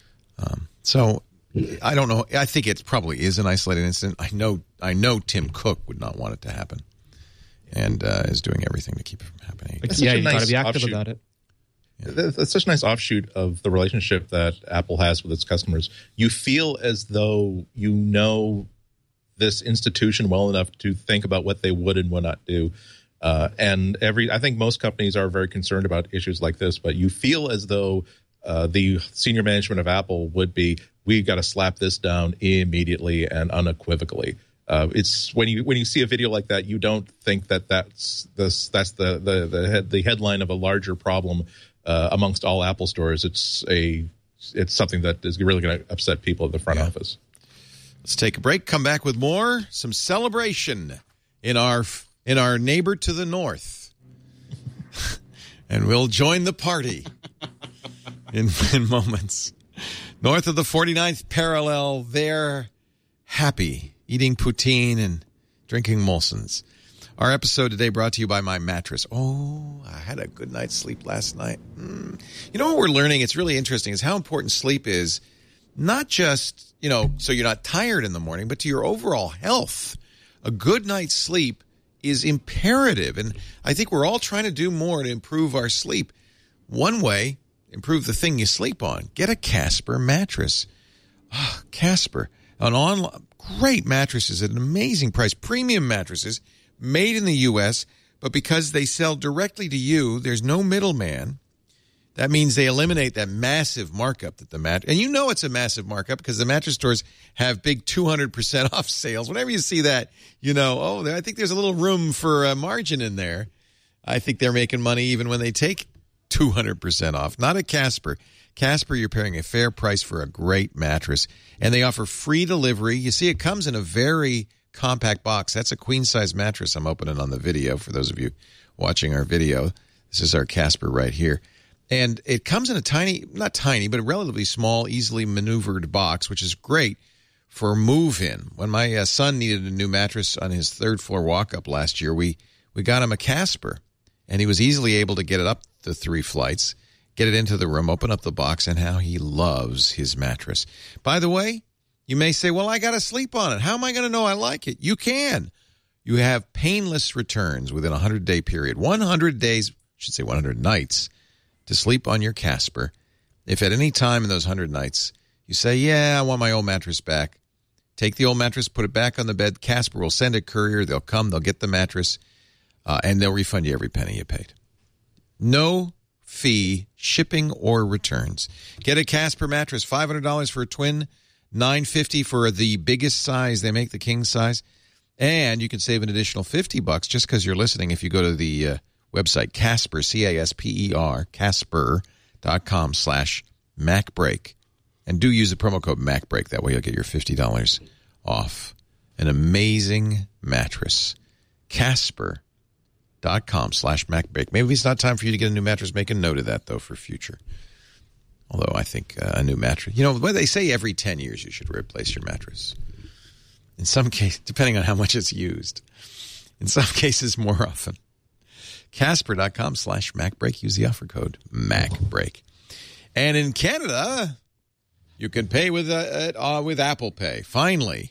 So I don't know. I think it probably is an isolated incident. I know Tim Cook would not want it to happen, and is doing everything to keep it from happening. Yeah, you got to be active about it. Yeah. That's such a nice offshoot of the relationship that Apple has with its customers. You feel as though you know this institution well enough to think about what they would and would not do. And I think most companies are very concerned about issues like this, but you feel as though the senior management of Apple would be, we got to slap this down immediately and unequivocally. It's when you see a video like that, you don't think that's the headline of a larger problem amongst all Apple stores. It's something that is really going to upset people at the front office. Let's take a break. Come back with more. Some celebration in our neighbor to the north, and we'll join the party in moments. North of the 49th parallel, they're happy, eating poutine and drinking Molson's. Our episode today brought to you by My Mattress. Oh, I had a good night's sleep last night. You know what we're learning? It's really interesting is how important sleep is, not just, so you're not tired in the morning, but to your overall health. A good night's sleep is imperative, and I think we're all trying to do more to improve our sleep. One way, improve the thing you sleep on. Get a Casper mattress. Casper, great mattresses at an amazing price. Premium mattresses made in the U.S., but because they sell directly to you, there's no middleman. That means they eliminate that massive markup that and you know it's a massive markup because the mattress stores have big 200% off sales. Whenever you see that, I think there's a little room for a margin in there. I think they're making money even when they take 200% off. Not at Casper. Casper, you're paying a fair price for a great mattress, and they offer free delivery. You see, it comes in a very compact box. That's a queen-size mattress I'm opening on the video for those of you watching our video. This is our Casper right here. And it comes in a not tiny, but a relatively small, easily maneuvered box, which is great for move-in. When my son needed a new mattress on his third-floor walk-up last year, we got him a Casper, and he was easily able to get it up the 3 flights, get it into the room, open up the box, and how he loves his mattress. By the way, you may say, well, I got to sleep on it. How am I going to know I like it? You can. You have painless returns within a 100-day period. 100 days, 100 nights to sleep on your Casper. If at any time in those 100 nights you say, yeah, I want my old mattress back, take the old mattress, put it back on the bed. Casper will send a courier. They'll come. They'll get the mattress, and they'll refund you every penny you paid. No fee, shipping, or returns. Get a Casper mattress, $500 for a twin, $950 for the biggest size. They make the king size. And you can save an additional $50 just because you're listening if you go to the website Casper, C-A-S-P-E-R, Casper.com/MacBreak. And do use the promo code MacBreak. That way you'll get your $50 off. An amazing mattress. Casper.com/MacBreak. Maybe it's not time for you to get a new mattress. Make a note of that, though, for future. Although I think a new mattress, you know, well, they say every 10 years you should replace your mattress. In some cases, depending on how much it's used. In some cases, more often. Casper.com/MacBreak. Use the offer code MacBreak. And in Canada, you can pay with Apple Pay. Finally.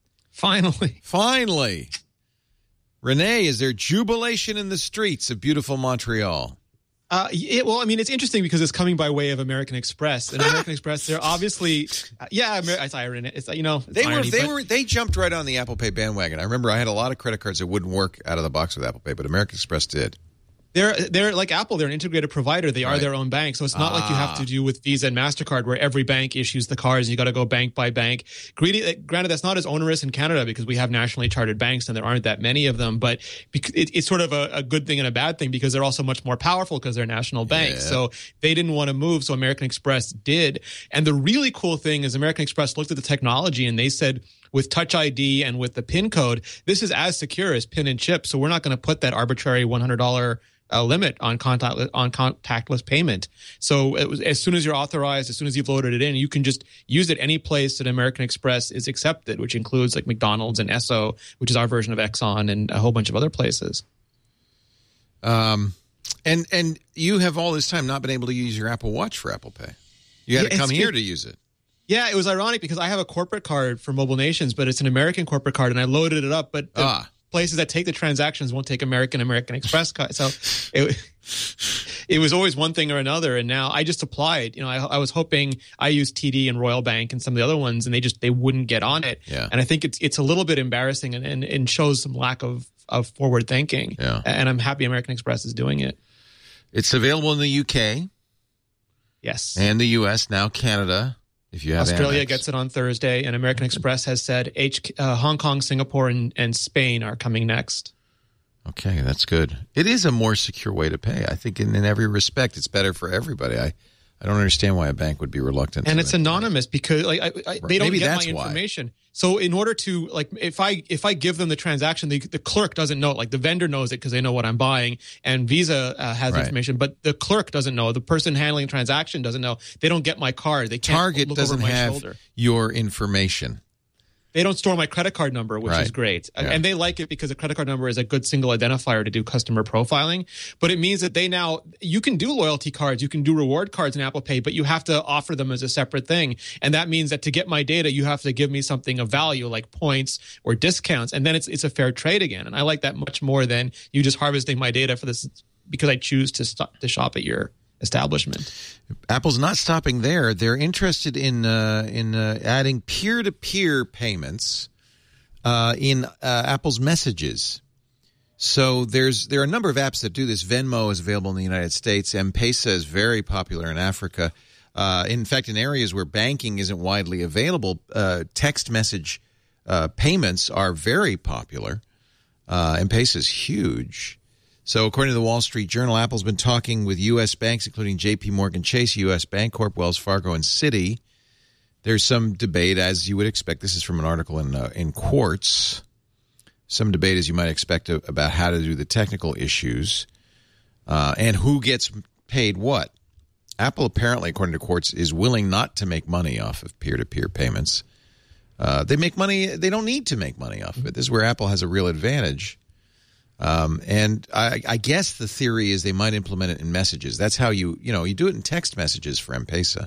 Renee, is there jubilation in the streets of beautiful Montreal? Well, I mean, it's interesting because it's coming by way of American Express. And American Express, they're obviously, it's irony. It's, you know, it's they jumped right on the Apple Pay bandwagon. I remember I had a lot of credit cards that wouldn't work out of the box with Apple Pay, but American Express did. They're like Apple. They're an integrated provider. They are their own bank. So it's not like you have to do with Visa and MasterCard where every bank issues the cards and you got to go bank by bank. Granted, that's not as onerous in Canada because we have nationally chartered banks and there aren't that many of them. But it's sort of a good thing and a bad thing because they're also much more powerful because they're national banks. Yeah. So they didn't want to move. So American Express did. And the really cool thing is American Express looked at the technology and they said, with Touch ID and with the PIN code, this is as secure as PIN and chip. So we're not going to put that arbitrary $100 limit on contactless payment. So it was, as soon as you're authorized, as soon as you've loaded it in, you can just use it any place that American Express is accepted, which includes like McDonald's and Esso, which is our version of Exxon, and a whole bunch of other places. And you have all this time not been able to use your Apple Watch for Apple Pay. You had to come here to use it. Yeah, it was ironic because I have a corporate card for Mobile Nations, but it's an American corporate card, and I loaded it up, but places that take the transactions won't take American Express card. So it was always one thing or another. And now I just applied. You know, I was hoping I used TD and Royal Bank and some of the other ones, and they wouldn't get on it. Yeah. And I think it's a little bit embarrassing and shows some lack of forward thinking. Yeah. And I'm happy American Express is doing it. It's available in the UK. Yes. And the US, now Canada. If you have Australia Amex. gets it on Thursday, and American Express has said Hong Kong, Singapore, and Spain are coming next. Okay, that's good. It is a more secure way to pay. I think in every respect, it's better for everybody. I don't understand why a bank would be reluctant. And it's anonymous because they don't get my information. Why. So in order to if I give them the transaction, the clerk doesn't know. Like the vendor knows it because they know what I'm buying, and Visa has information, but the clerk doesn't know. The person handling the transaction doesn't know. They don't get my card. They can't Target look doesn't over my have shoulder. Your information. They don't store my credit card number, which is great. Yeah. And they like it because a credit card number is a good single identifier to do customer profiling. But it means that you can do loyalty cards, you can do reward cards in Apple Pay, but you have to offer them as a separate thing. And that means that to get my data, you have to give me something of value like points or discounts. And then it's a fair trade again. And I like that much more than you just harvesting my data for this because I choose to shop at your establishment. Apple's not stopping there. They're interested in adding peer-to-peer payments in Apple's messages. So there are a number of apps that do this. Venmo is available in the United States. M-Pesa is very popular in Africa. In fact, in areas where banking isn't widely available, text message payments are very popular. M-Pesa is huge. So according to the Wall Street Journal, Apple's been talking with U.S. banks, including J.P. Morgan Chase, U.S. Bancorp, Wells Fargo, and Citi. There's some debate, as you would expect. This is from an article in Quartz. Some debate, as you might expect, about how to do the technical issues and who gets paid what. Apple apparently, according to Quartz, is willing not to make money off of peer-to-peer payments. They make money. They don't need to make money off of it. This is where Apple has a real advantage. And I guess the theory is they might implement it in messages. That's how you do it in text messages for M-Pesa.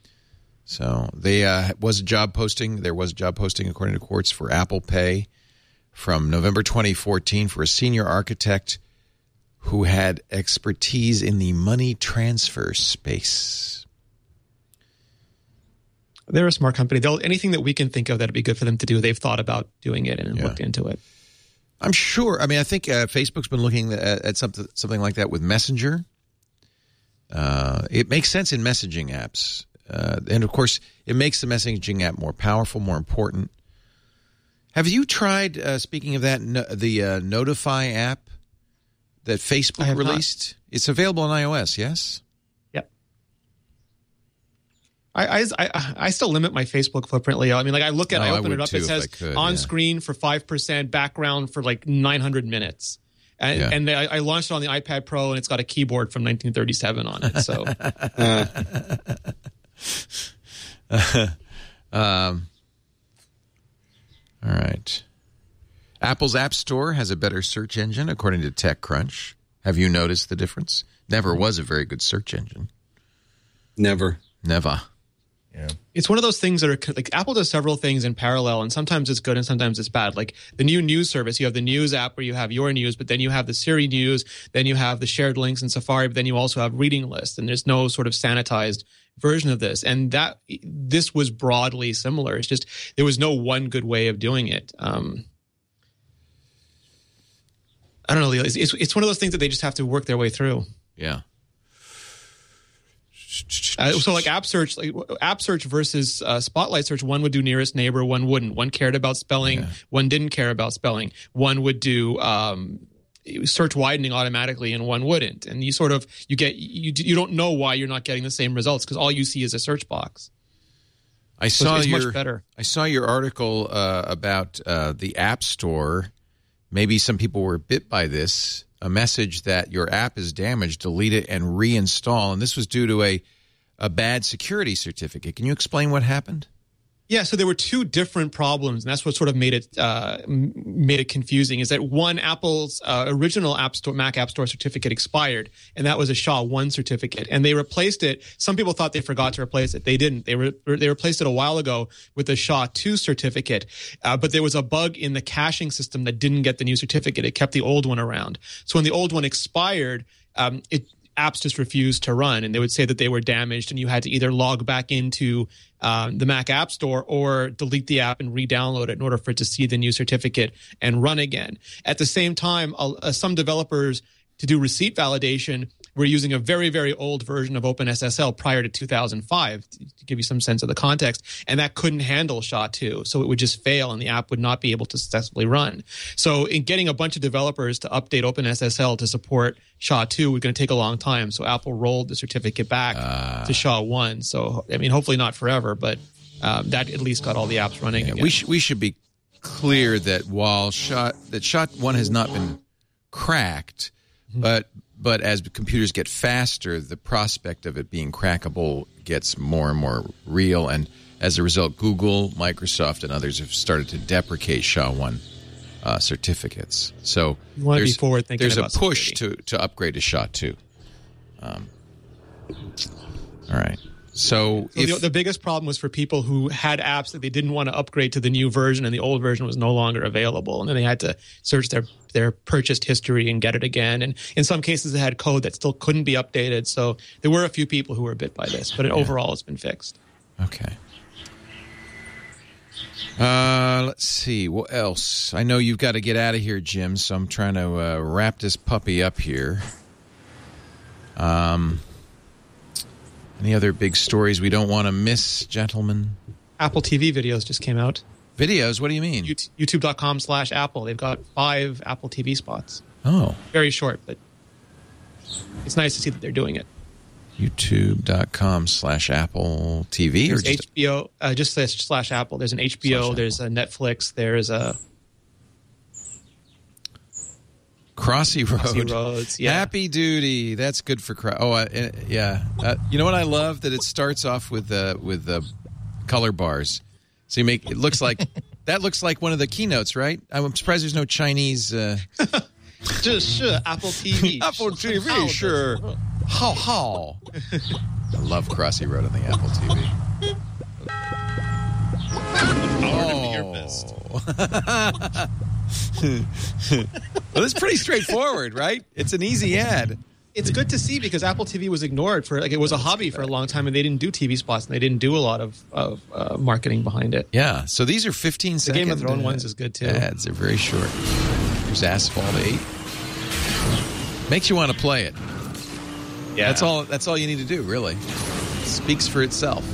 So there was a job posting, according to Quartz, for Apple Pay from November 2014 for a senior architect who had expertise in the money transfer space. They're a smart company. Anything that we can think of that would be good for them to do, they've thought about doing it and looked into it. I'm sure. I mean, I think Facebook's been looking at something like that with Messenger. It makes sense in messaging apps. And, of course, it makes the messaging app more powerful, more important. Have you tried, speaking of that, the Notify app that Facebook released? Not. It's available on iOS, yes? Yep. I still limit my Facebook footprint, Leo. I mean, I open it up, it says on screen for 5%, background for 900 minutes. And I launched it on the iPad Pro, and it's got a keyboard from 1937 on it. So, all right. Apple's App Store has a better search engine, according to TechCrunch. Have you noticed the difference? Never was a very good search engine. Never. Yeah. It's one of those things that are like Apple does several things in parallel, and sometimes it's good and sometimes it's bad. Like the new news service, you have the news app where you have your news, but then you have the Siri news, then you have the shared links in Safari, but then you also have reading lists, and there's no sort of sanitized version of this. And this was broadly similar. It's just there was no one good way of doing it. I don't know, Leo. It's one of those things that they just have to work their way through. Yeah. So like app search versus spotlight search, one would do nearest neighbor, one wouldn't. One cared about spelling, one didn't care about spelling. One would do search widening automatically, and one wouldn't. And you don't know why you're not getting the same results because all you see is a search box. It's much better. I saw your article about the App Store. Maybe some people were bit by this. A message that your app is damaged, delete it and reinstall. And this was due to a bad security certificate. Can you explain what happened? Yeah, so there were two different problems, and that's what sort of made it confusing. Is that one, Apple's original Mac App Store certificate expired, and that was a SHA-1 certificate, and they replaced it. Some people thought they forgot to replace it. They didn't. They replaced it a while ago with a SHA-2 certificate, but there was a bug in the caching system that didn't get the new certificate. It kept the old one around. So when the old one expired, apps just refused to run, and they would say that they were damaged, and you had to either log back into the Mac App Store or delete the app and re-download it in order for it to see the new certificate and run again. At the same time, some developers, to do receipt validation, were using a very, very old version of OpenSSL prior to 2005, to give you some sense of the context, and that couldn't handle SHA-2, so it would just fail and the app would not be able to successfully run. So in getting a bunch of developers to update OpenSSL to support SHA-2 was going to take a long time, so Apple rolled the certificate back to SHA-1. So, I mean, hopefully not forever, but that at least got all the apps running again. We should be clear that while SHA-1 has not been cracked, but as computers get faster, the prospect of it being crackable gets more and more real. And as a result, Google, Microsoft, and others have started to deprecate SHA-1 certificates. So there's a push to upgrade to SHA-2. All right. So the biggest problem was for people who had apps that they didn't want to upgrade to the new version, and the old version was no longer available, and then they had to search their purchased history and get it again. And in some cases, they had code that still couldn't be updated. So there were a few people who were bit by this, but overall, it's been fixed. Okay. Let's see. What else? I know you've got to get out of here, Jim, so I'm trying to wrap this puppy up here. Any other big stories we don't want to miss, gentlemen? Apple TV videos just came out. Videos? What do you mean? YouTube.com/Apple. They've got 5 Apple TV spots. Oh. Very short, but it's nice to see that they're doing it. YouTube.com/Apple TV? There's HBO, just /Apple. There's an HBO, there's a Netflix, there's a Crossy Roads, yeah. Happy Duty. That's good for yeah. You know what I love? That it starts off with the color bars. So you make it looks like that looks like one of the keynotes, right? I'm surprised there's no Chinese. Just sure, Apple TV. Apple TV, sure. How? I love Crossy Road on the Apple TV. Well, it's pretty straightforward, right? It's an easy ad. It's good to see because Apple TV was ignored for it was a hobby for a long time, and they didn't do TV spots, and they didn't do a lot of marketing behind it. Yeah, so these are 15-second. The Game of Thrones ones is good too. Ads are very short. There's Asphalt 8. Makes you want to play it. Yeah, that's all you need to do, really. It speaks for itself.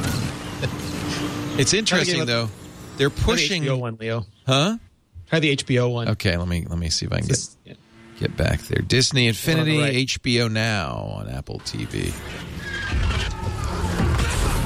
It's interesting though. They're pushing the HBO one, Leo. Huh? Try the HBO one. Okay, let me see if I can get back there. Disney Infinity, right. HBO Now on Apple TV.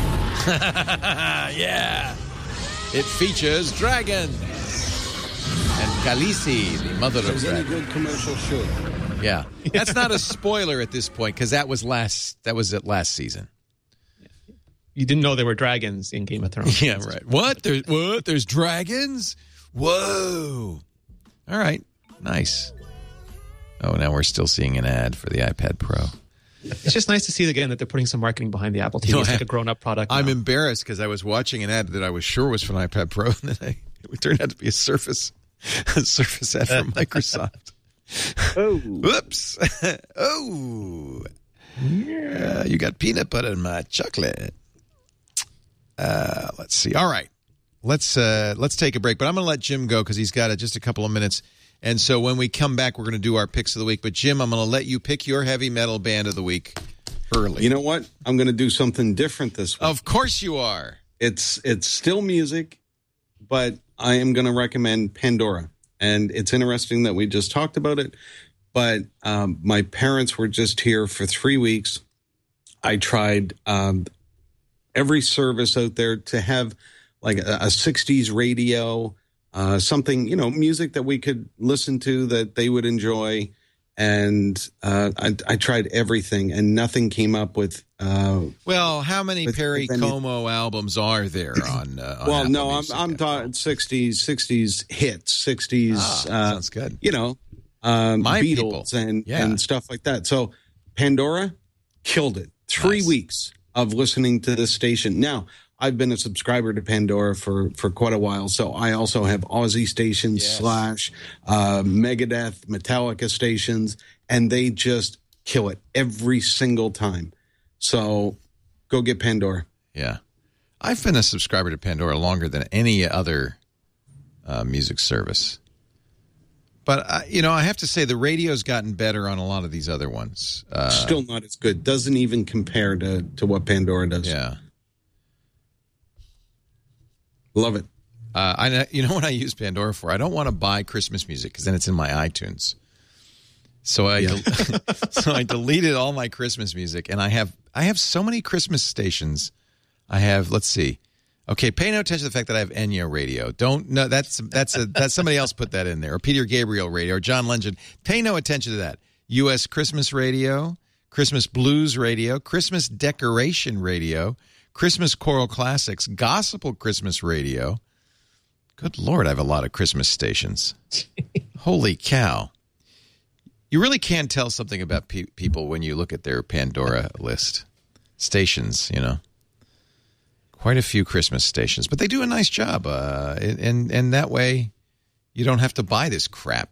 Yeah. It features dragons. And Khaleesi, the mother of As any dragons. good commercial should. Yeah. That's not a spoiler at this point because that was it last season. You didn't know there were dragons in Game of Thrones. Yeah, right. What? There's dragons? Whoa. All right. Nice. Oh, now we're still seeing an ad for the iPad Pro. It's just nice to see again that they're putting some marketing behind the Apple TV. It's like a grown-up product. I'm embarrassed because I was watching an ad that I was sure was for an iPad Pro, and then it turned out to be a Surface ad from Microsoft. Oh. Whoops. Oh. Yeah, you got peanut butter in my chocolate. Let's see. All right. Let's take a break, but I'm going to let Jim go because he's got just a couple of minutes. And so when we come back, we're going to do our picks of the week. But, Jim, I'm going to let you pick your heavy metal band of the week early. You know what? I'm going to do something different this week. Of course you are. It's still music, but I am going to recommend Pandora. And it's interesting that we just talked about it. But my parents were just here for 3 weeks. I tried every service out there to have like a 60s radio, something, music that we could listen to that they would enjoy. And I tried everything and nothing came up with. Well, how many Perry Como albums are there on well, Apple no, Music? I'm talking 60s hits, 60s. Sounds good. My Beatles and stuff like that. So Pandora killed it. 3 weeks of listening to this station. Now, I've been a subscriber to Pandora for quite a while, so I also have Aussie stations / Megadeth, Metallica stations, and they just kill it every single time. So go get Pandora. Yeah. I've been a subscriber to Pandora longer than any other music service. But, I have to say the radio's gotten better on a lot of these other ones. Still not as good. Doesn't even compare to what Pandora does. Yeah. Love it. You know what I use Pandora for? I don't want to buy Christmas music because then it's in my iTunes. So I deleted all my Christmas music, and I have so many Christmas stations. I have, let's see. Okay, pay no attention to the fact that I have Enya Radio. That's somebody else put that in there, or Peter Gabriel Radio, or John Legend. Pay no attention to that. U.S. Christmas Radio, Christmas Blues Radio, Christmas Decoration Radio, Christmas Choral Classics, Gospel Christmas Radio. Good Lord, I have a lot of Christmas stations. Holy cow. You really can tell something about people when you look at their Pandora list. Stations, Quite a few Christmas stations. But they do a nice job. And that way, you don't have to buy this crap.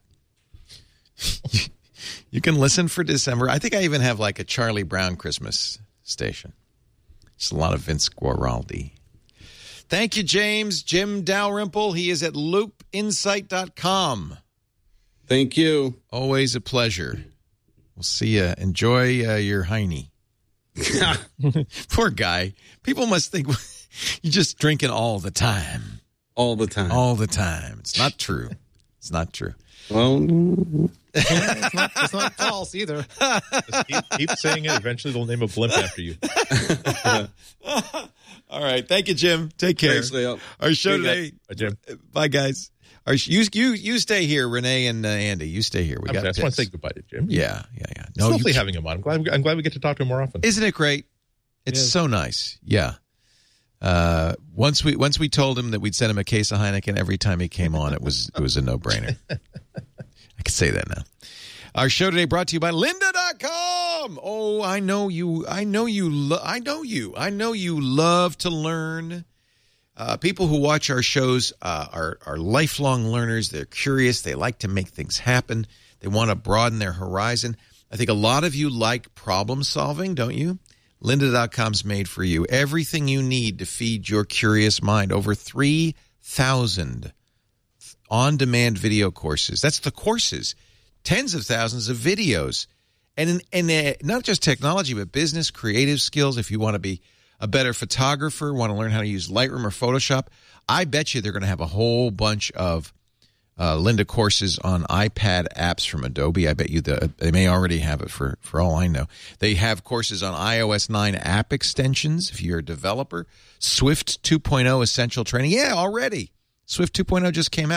You can listen for December. I think I even have like a Charlie Brown Christmas station. It's a lot of Vince Guaraldi. Thank you, James. Jim Dalrymple. He is at loopinsight.com. Thank you. Always a pleasure. We'll see you. Enjoy your Heine. Poor guy. People must think you're just drinking all the time. All the time. All the time. It's not true. It's not true. Well, it's not false either. Just keep saying it. Eventually, they'll name a blimp after you. All right. Thank you, Jim. Take care. Thanks, Leo. Our show today. Bye, Jim. Bye, guys. You stay here, Renee and Andy. You stay here. I just want to say goodbye to Jim. Yeah. It's lovely having him on. I'm glad we get to talk to him more often. Isn't it great? It's so nice. Yeah. Once we told him that we'd send him a case of Heineken every time he came on, it was a no-brainer. I can say that now. Our show today brought to you by lynda.com. Oh, I know you love to learn. People who watch our shows are lifelong learners. They're curious. They like to make things happen. They want to broaden their horizon. I think a lot of you like problem solving, don't you? Lynda.com's made for you. Everything you need to feed your curious mind. Over 3,000 on-demand video courses. That's the courses. Tens of thousands of videos. And not just technology, but business, creative skills. If you want to be a better photographer, want to learn how to use Lightroom or Photoshop, I bet you they're going to have a whole bunch of Lynda courses on iPad apps from Adobe. I bet you they may already have it for all I know. They have courses on iOS 9 app extensions if you're a developer. Swift 2.0 essential training. Yeah, already. Swift 2.0 just came out.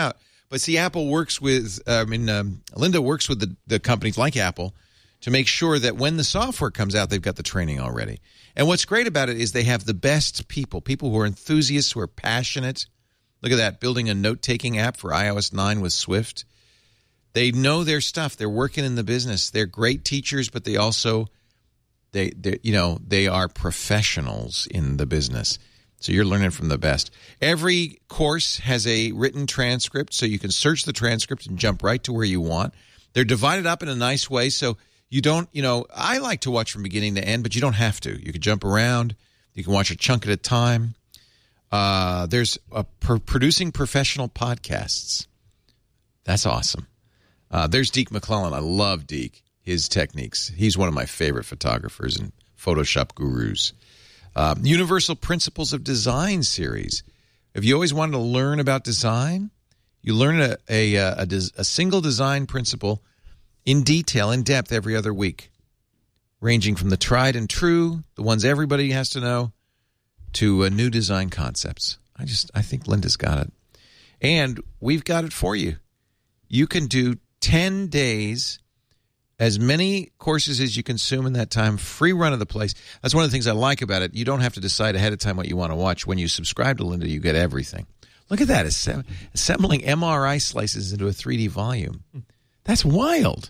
But see, Apple works with, Linda works with the companies like Apple to make sure that when the software comes out, they've got the training already. And what's great about it is they have the best people who are enthusiasts, who are passionate. Look at that, building a note-taking app for iOS 9 with Swift. They know their stuff. They're working in the business. They're great teachers, but they also, they are professionals in the business. So you're learning from the best. Every course has a written transcript, so you can search the transcript and jump right to where you want. They're divided up in a nice way, so you don't, I like to watch from beginning to end, but you don't have to. You can jump around. You can watch a chunk at a time. There's producing professional podcasts. That's awesome. There's Deke McClellan. I love Deke, his techniques. He's one of my favorite photographers and Photoshop gurus. Universal Principles of Design series. If you always wanted to learn about design, you learn a single design principle in detail, in depth, every other week, ranging from the tried and true, the ones everybody has to know, to new design concepts. I think Linda's got it. And we've got it for you. You can do 10 days, as many courses as you consume in that time, free run of the place. That's one of the things I like about it. You don't have to decide ahead of time what you want to watch. When you subscribe to Linda, you get everything. Look at that, assembling MRI slices into a 3D volume. That's wild.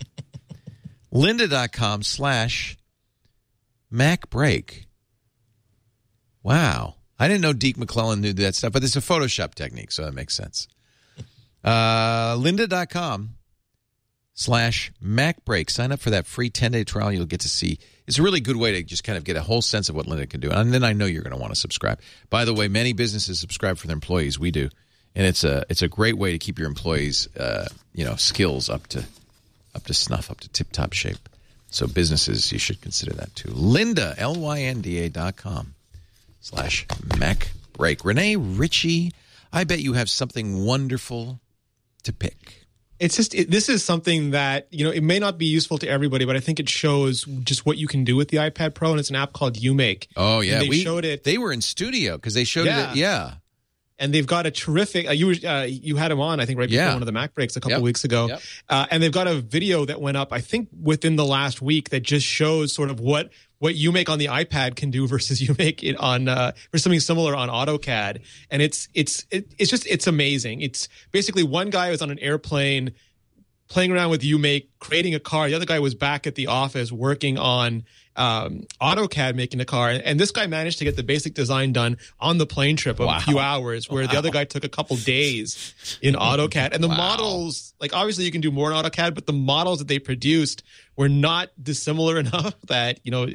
Lynda.com/MacBreak. Wow. I didn't know Deke McClellan knew that stuff, but it's a Photoshop technique, so that makes sense. Lynda.com/MacBreak. Sign up for that free 10-day trial. You'll get to see. It's a really good way to just kind of get a whole sense of what Linda can do. And then I know you're going to want to subscribe. By the way, many businesses subscribe for their employees. We do. And it's a great way to keep your employees' skills up to snuff, up to tip-top shape. So businesses, you should consider that too. Lynda, LYNDA.com/MacBreak. Renee Ritchie, I bet you have something wonderful to pick. It's just, this is something that, it may not be useful to everybody, but I think it shows just what you can do with the iPad Pro, and it's an app called YouMake. Oh, yeah. They showed it. They were in studio because they showed it. Yeah. And they've got a terrific, you had him on, I think, right before one of the Mac breaks a couple of weeks ago. Yep. And they've got a video that went up, I think, within the last week that just shows sort of what YouMake on the iPad can do versus YouMake it on, for something similar on AutoCAD. And it's amazing. It's basically one guy was on an airplane playing around with YouMake, creating a car. The other guy was back at the office working on AutoCAD, making a car. And this guy managed to get the basic design done on the plane trip of a few hours, where the other guy took a couple days in AutoCAD. And the models, like, obviously you can do more in AutoCAD, but the models that they produced were not dissimilar enough that,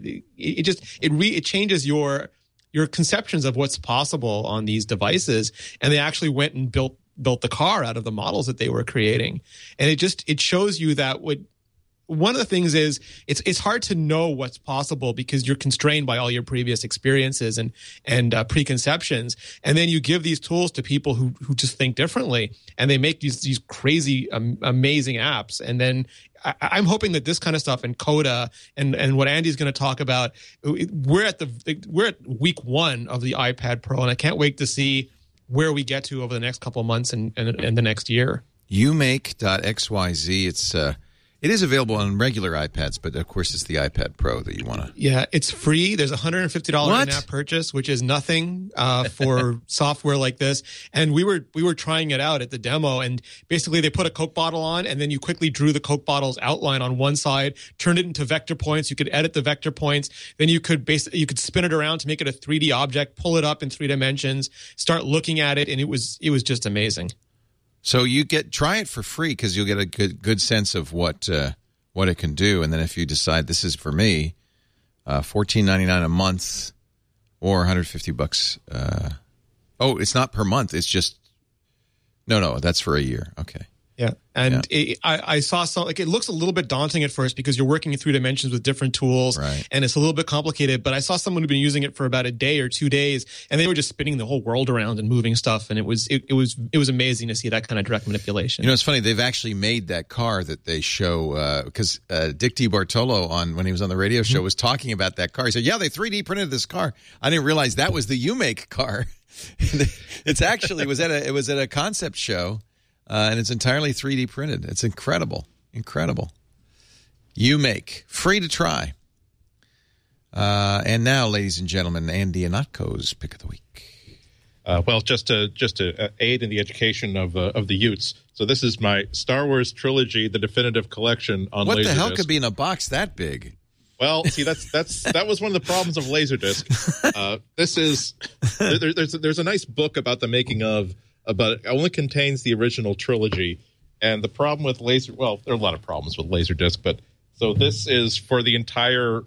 it changes your conceptions of what's possible on these devices. And they actually went and built the car out of the models that they were creating. And it shows you that one of the things is it's hard to know what's possible because you're constrained by all your previous experiences and preconceptions. And then you give these tools to people who just think differently, and they make these crazy, amazing apps. And then I'm hoping that this kind of stuff and Coda and what Andy's going to talk about, we're at week 1 of the iPad Pro, and I can't wait to see where we get to over the next couple of months and the next year. YouMake.xyz. It is available on regular iPads, but of course it's the iPad Pro that you want to. Yeah, it's free. There's a $150 in-app purchase, which is nothing for software like this. And we were trying it out at the demo, and basically they put a Coke bottle on, and then you quickly drew the Coke bottle's outline on one side, turned it into vector points. You could edit the vector points. Then you could spin it around to make it a 3D object, pull it up in 3 dimensions, start looking at it, and it was just amazing. So you try it for free because you'll get a good sense of what it can do, and then if you decide this is for me, $14.99 a month or $150. It's not per month. It's just no. That's for a year. Okay. Yeah, and I saw some, it looks a little bit daunting at first because you're working in 3 dimensions with different tools, right, and it's a little bit complicated. But I saw someone who'd been using it for about a day or 2 days, and they were just spinning the whole world around and moving stuff, and it was amazing to see that kind of direct manipulation. It's funny, they've actually made that car that they show because Dick DeBartolo when he was on the radio show was talking about that car. He said, "Yeah, they 3D printed this car." I didn't realize that was the YouMake car. It's actually it was at a concept show. and it's entirely 3D printed. It's incredible. UMake, free to try. And now, ladies and gentlemen, Andy Ihnatko's Pick of the Week. Well, just to aid in the education of the Utes. So this is my Star Wars trilogy, the definitive collection on Laserdisc. What the hell could be in a box that big? Well, see, that was one of the problems of Laserdisc. This is there's a nice book about the making of, but it only contains the original trilogy. And the problem with well, there are a lot of problems with Laserdisc, but so this is for the entire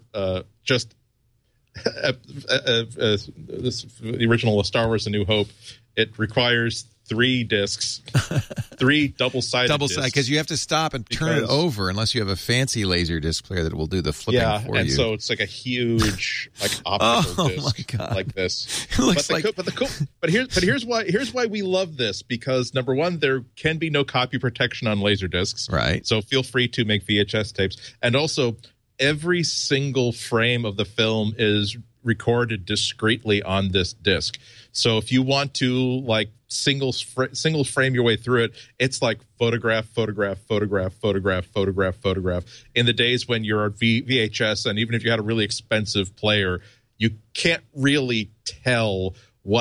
the original Star Wars: A New Hope. It requires 3 discs, 3 double-sided discs. Because you have to stop and turn it over unless you have a fancy Laserdisc player that will do the flipping for you. Yeah, and so it's like a huge optical disc like this. It looks but here's why we love this, because number one, there can be no copy protection on Laserdiscs. Right. So feel free to make VHS tapes. And also, every single frame of the film is recorded discreetly on this disc. So if you want to single frame your way through it, it's like photograph. In the days when you're on VHS, and even if you had a really expensive player, you can't really tell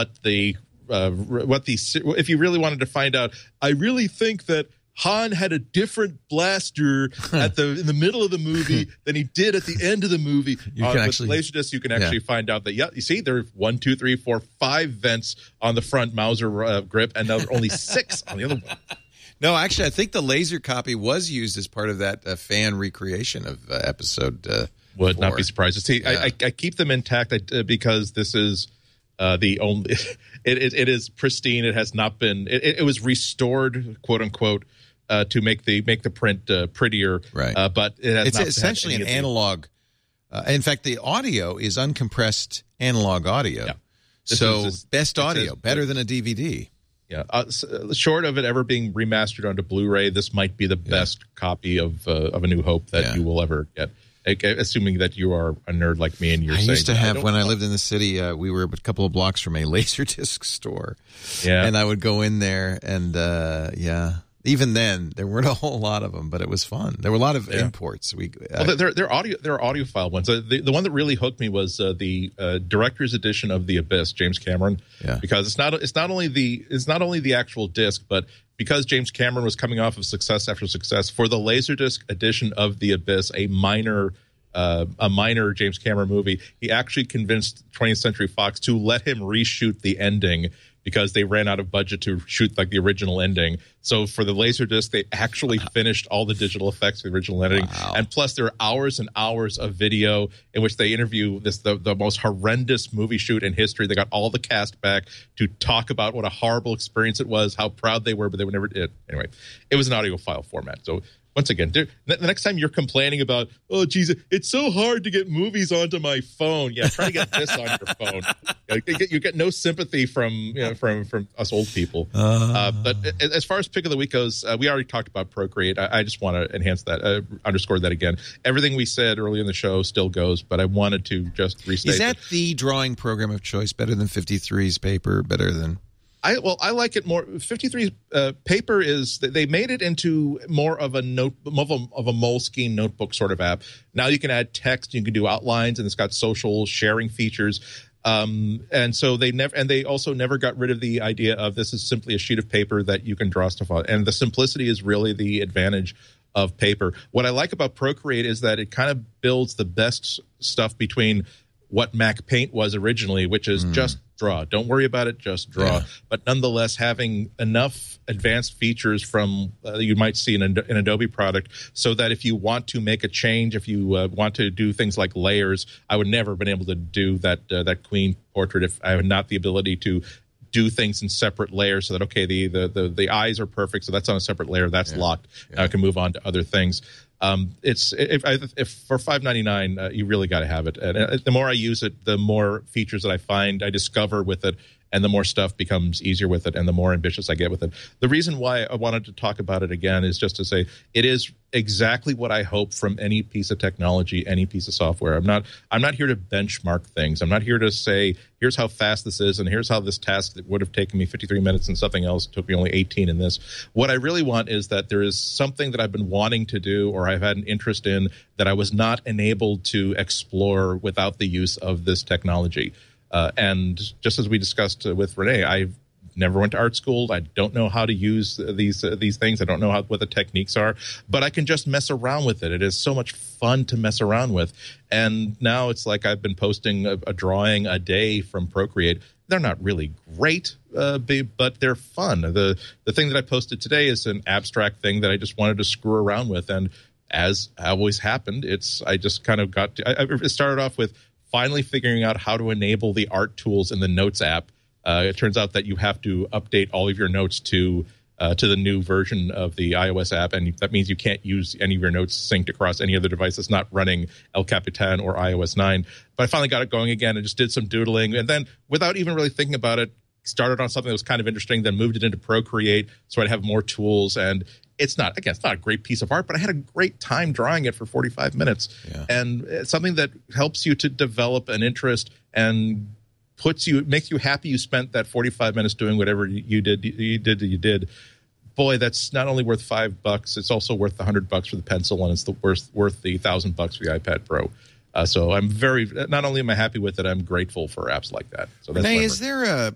if you really wanted to find out. I really think that Han had a different blaster in the middle of the movie than he did at the end of the movie. With Laserdisc, you can actually find out that, you see, there are 1, 2, 3, 4, 5 vents on the front Mauser grip, and there are only 6 on the other one. No, actually, I think the laser copy was used as part of that fan recreation of episode 4. Not be surprised. See, I keep them intact because this is the only. It is pristine. It has not been. It was restored, quote unquote, to make the print prettier. Right. But it's essentially an analog. In fact, the audio is uncompressed analog audio. Yeah. So best audio, better than a DVD. Yeah. Short of it ever being remastered onto Blu-ray, this might be the best copy of A New Hope that you will ever get. Assuming that you are a nerd like me, and you're saying, I used to have, when I lived in the city, we were a couple of blocks from a Laserdisc store. Yeah. And I would go in there, and even then, there weren't a whole lot of them, but it was fun. There were a lot of imports. They're audiophile ones. The one that really hooked me was the director's edition of The Abyss, James Cameron. Yeah. Because it's not only the actual disc, but because James Cameron was coming off of success after success, for the Laserdisc edition of The Abyss, a minor James Cameron movie, he actually convinced 20th Century Fox to let him reshoot the ending because they ran out of budget to shoot the original ending. So for the Laserdisc, they actually finished all the digital effects of the original editing. Wow. And plus, there are hours and hours of video in which they interview the most horrendous movie shoot in history. They got all the cast back to talk about what a horrible experience it was, how proud they were, but they would never did. Anyway, it was an audio file format. So once again, the next time you're complaining about, oh, geez, it's so hard to get movies onto my phone. Yeah, try to get this on your phone. You get no sympathy from us old people. But as far as Pick of the Week goes, we already talked about Procreate. I just want to enhance that, underscore that again. Everything we said earlier in the show still goes, but I wanted to just restate. Is that the drawing program of choice? Better than 53's paper? Better than... I like it more. 53's paper is, they made it into more of a Moleskine notebook sort of app. Now you can add text, you can do outlines, and it's got social sharing features. And so they also never got rid of the idea of this is simply a sheet of paper that you can draw stuff on. And the simplicity is really the advantage of paper. What I like about Procreate is that it kind of builds the best stuff between what Mac Paint was originally, which is just draw. Don't worry about it, just draw. Yeah. But nonetheless, having enough advanced features from you might see in an Adobe product, so that if you want to make a change, if you want to do things like layers, I would never have been able to do that Queen portrait if I had not the ability to do things in separate layers, so that the eyes are perfect, so that's on a separate layer, that's locked. Now I can move on to other things. It's if for $5.99 you really got to have it. And the more I use it, the more features that I discover with it, and the more stuff becomes easier with it, and the more ambitious I get with it. The reason why I wanted to talk about it again is just to say it is exactly what I hope from any piece of technology, any piece of software. I'm not here to benchmark things. I'm not here to say, here's how fast this is, and here's how this task that would have taken me 53 minutes and something else took me only 18 in this. What I really want is that there is something that I've been wanting to do or I've had an interest in that I was not enabled to explore without the use of this technology. And just as we discussed with Renee, I never went to art school. I don't know how to use these things. I don't know what the techniques are, but I can just mess around with it. It is so much fun to mess around with. And now it's like I've been posting a drawing a day from Procreate. They're not really great, but they're fun. The thing that I posted today is an abstract thing that I just wanted to screw around with. And as always happened, I just kind of it started off with finally figuring out how to enable the art tools in the Notes app. It turns out that you have to update all of your notes to the new version of the iOS app, and that means you can't use any of your notes synced across any other device that's not running El Capitan or iOS 9. But I finally got it going again and just did some doodling, and then without even really thinking about it, started on something that was kind of interesting, then moved it into Procreate so I'd have more tools. And it's not a great piece of art, but I had a great time drawing it for 45 minutes. Yeah. And it's something that helps you to develop an interest and makes you happy you spent that 45 minutes doing whatever you did. Boy, that's not only worth $5, it's also worth the $100 for the pencil, and it's worth the $1,000 for the iPad Pro. So I'm not only am I happy with it, I'm grateful for apps like that. So that's Renee, is there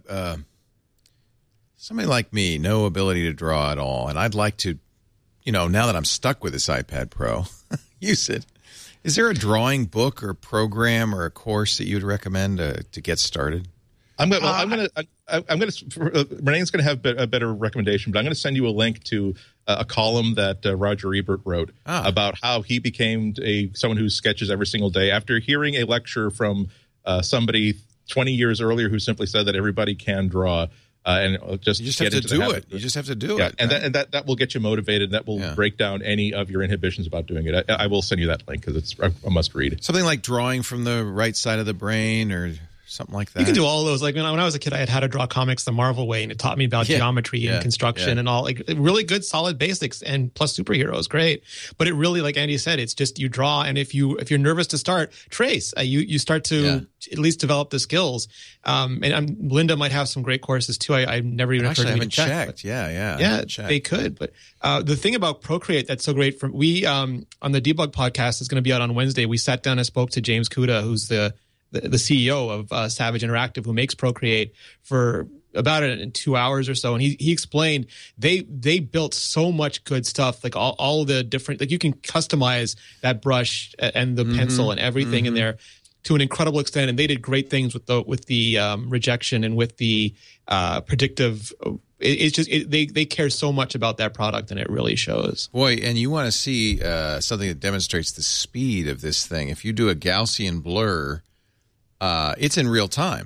somebody like me, no ability to draw at all, and I'd like to, now that I'm stuck with this iPad Pro, use it. Is there a drawing book or program or a course that you'd recommend to get started? Renee's going to have a better recommendation, but I'm going to send you a link to a column that Roger Ebert wrote about how he became someone who sketches every single day after hearing a lecture from somebody 20 years earlier who simply said that everybody can draw. And you just have to do it. You just have to do it. And that will get you motivated. That will break down any of your inhibitions about doing it. I will send you that link because it's a must read. Something like drawing from the right side of the brain or something like that. You can do all of those. Like when I was a kid, I had how to draw comics the Marvel way, and it taught me about geometry and construction and all. Like really good, solid basics, and plus superheroes, great. But it really, like Andy said, it's just you draw, and if you're nervous to start, trace. You start to at least develop the skills. And Linda might have some great courses too. I never even actually haven't checked. Checked. They could. But the thing about Procreate that's so great, we on the Debug podcast is going to be out on Wednesday. We sat down and spoke to James Kuda, who's the CEO of Savage Interactive, who makes Procreate, for about it in 2 hours or so. And he explained they built so much good stuff, like all the different, like you can customize that brush and the pencil and everything in there to an incredible extent. And they did great things with the rejection and with the predictive. It's just they care so much about that product, and it really shows. Boy, and you want to see something that demonstrates the speed of this thing. If you do a Gaussian blur, it's in real time.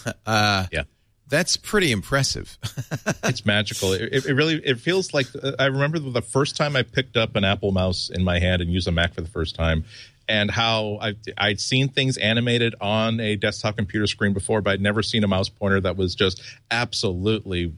That's pretty impressive. It's magical. It feels like I remember the first time I picked up an Apple mouse in my hand and used a Mac for the first time, and how I'd seen things animated on a desktop computer screen before, but I'd never seen a mouse pointer that was just absolutely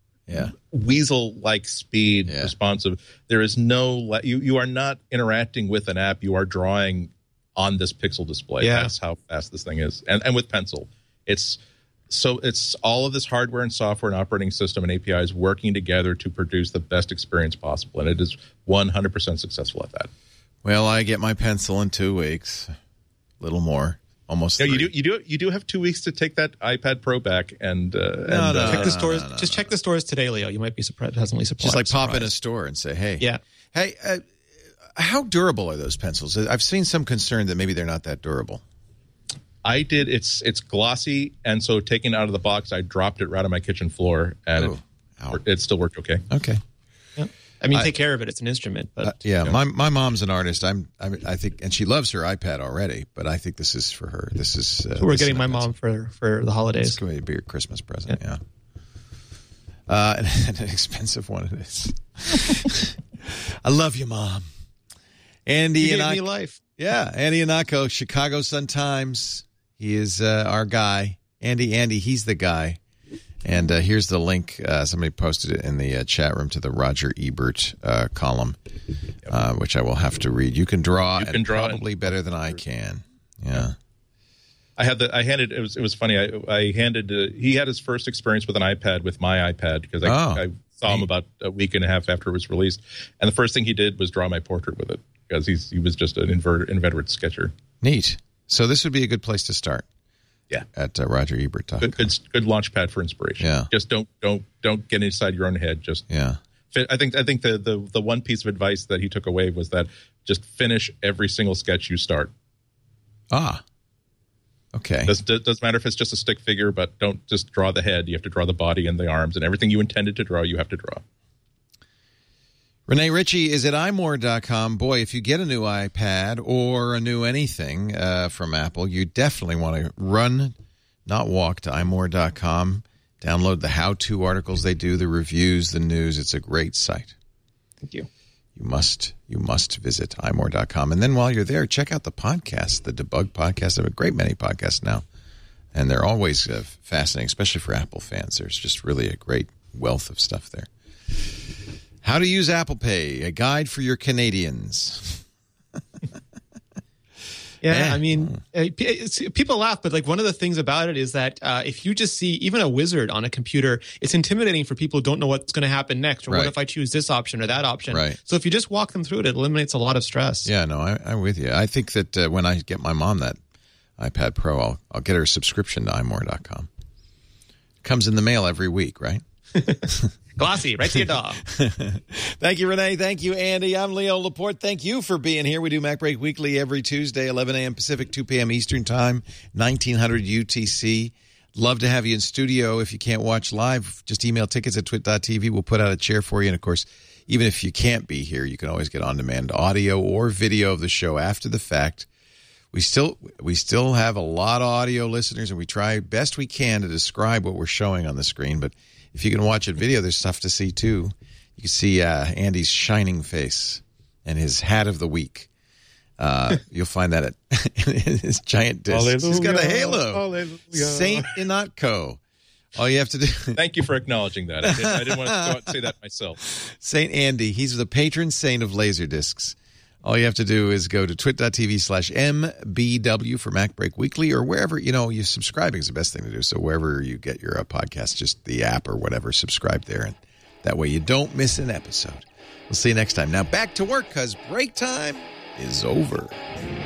weasel-like speed responsive. There is no you are not interacting with an app. You are drawing on this pixel display. That's how fast this thing is. And with pencil, it's all of this hardware and software and operating system and APIs working together to produce the best experience possible, and it is 100% successful at that. Well, I get my pencil in 2 weeks, a little more, almost. Yeah, you do have 2 weeks to take that iPad Pro back and check the stores. Just check the stores today, Leo. You might be pleasantly surprised. Just like pop in a store and say, "Hey, hey." How durable are those pencils? I've seen some concern that maybe they're not that durable. I did. It's glossy, and so taking it out of the box, I dropped it right on my kitchen floor, and it still worked okay. Okay. Yeah. I mean, take care of it. It's an instrument. But my mom's an artist. I think, and she loves her iPad already. But I think this is for her. This is so we're getting my mom for the holidays. It's going to be your Christmas present. Yeah. And an expensive one it is. I love you, Mom. Andy gave me life. Yeah, Andy Ihnatko, Chicago Sun-Times. He is our guy. Andy, he's the guy. And here's the link. Somebody posted it in the chat room to the Roger Ebert column, which I will have to read. You can draw, probably better than I can. Yeah. It was funny. He had his first experience with an iPad with my iPad because I saw him about a week and a half after it was released. And the first thing he did was draw my portrait with it because he was just an inveterate sketcher. Neat. So this would be a good place to start. Yeah. At RogerEbert.com. Good launch pad for inspiration. Yeah. Just don't get inside your own head. Just I think the one piece of advice that he took away was that just finish every single sketch you start. Okay. Doesn't matter if it's just a stick figure, but don't just draw the head. You have to draw the body and the arms, and everything you intended to draw, you have to draw. Renee Ritchie is at imore.com. Boy, if you get a new iPad or a new anything from Apple, you definitely want to run, not walk, to imore.com. Download the how-to articles they do, the reviews, the news. It's a great site. Thank you. You must visit imore.com. And then while you're there, check out the podcast, the Debug podcast. There are a great many podcasts now. And they're always fascinating, especially for Apple fans. There's just really a great wealth of stuff there. How to use Apple Pay, a guide for your Canadians. Yeah, I mean, people laugh, but like one of the things about it is that if you just see even a wizard on a computer, it's intimidating for people who don't know what's going to happen next, or what if I choose this option or that option. Right. So if you just walk them through it, it eliminates a lot of stress. Yeah, no, I'm with you. I think that when I get my mom that iPad Pro, I'll get her a subscription to imore.com. It comes in the mail every week, right? Glossy, right to your dog. Thank you, Renee. Thank you, Andy. I'm Leo Laporte. Thank you for being here. We do Mac Break Weekly every Tuesday, 11 a.m. Pacific, 2 p.m. Eastern Time, 1900 UTC. Love to have you in studio. If you can't watch live, just email tickets at twit.tv. We'll put out a chair for you. And, of course, even if you can't be here, you can always get on-demand audio or video of the show after the fact. We still have a lot of audio listeners, and we try best we can to describe what we're showing on the screen. But if you can watch it video, there's stuff to see, too. You can see Andy's shining face and his hat of the week. You'll find that in his giant disc. He's got a halo. Hallelujah. Saint Inotco. All you have to do. Thank you for acknowledging that. I didn't want to go out and say that myself. Saint Andy. He's the patron saint of Laserdiscs. All you have to do is go to twit.tv/MBW for Mac Break Weekly, or wherever, you subscribing is the best thing to do. So wherever you get your podcast, just the app or whatever, subscribe there. And that way you don't miss an episode. We'll see you next time. Now back to work, because break time is over.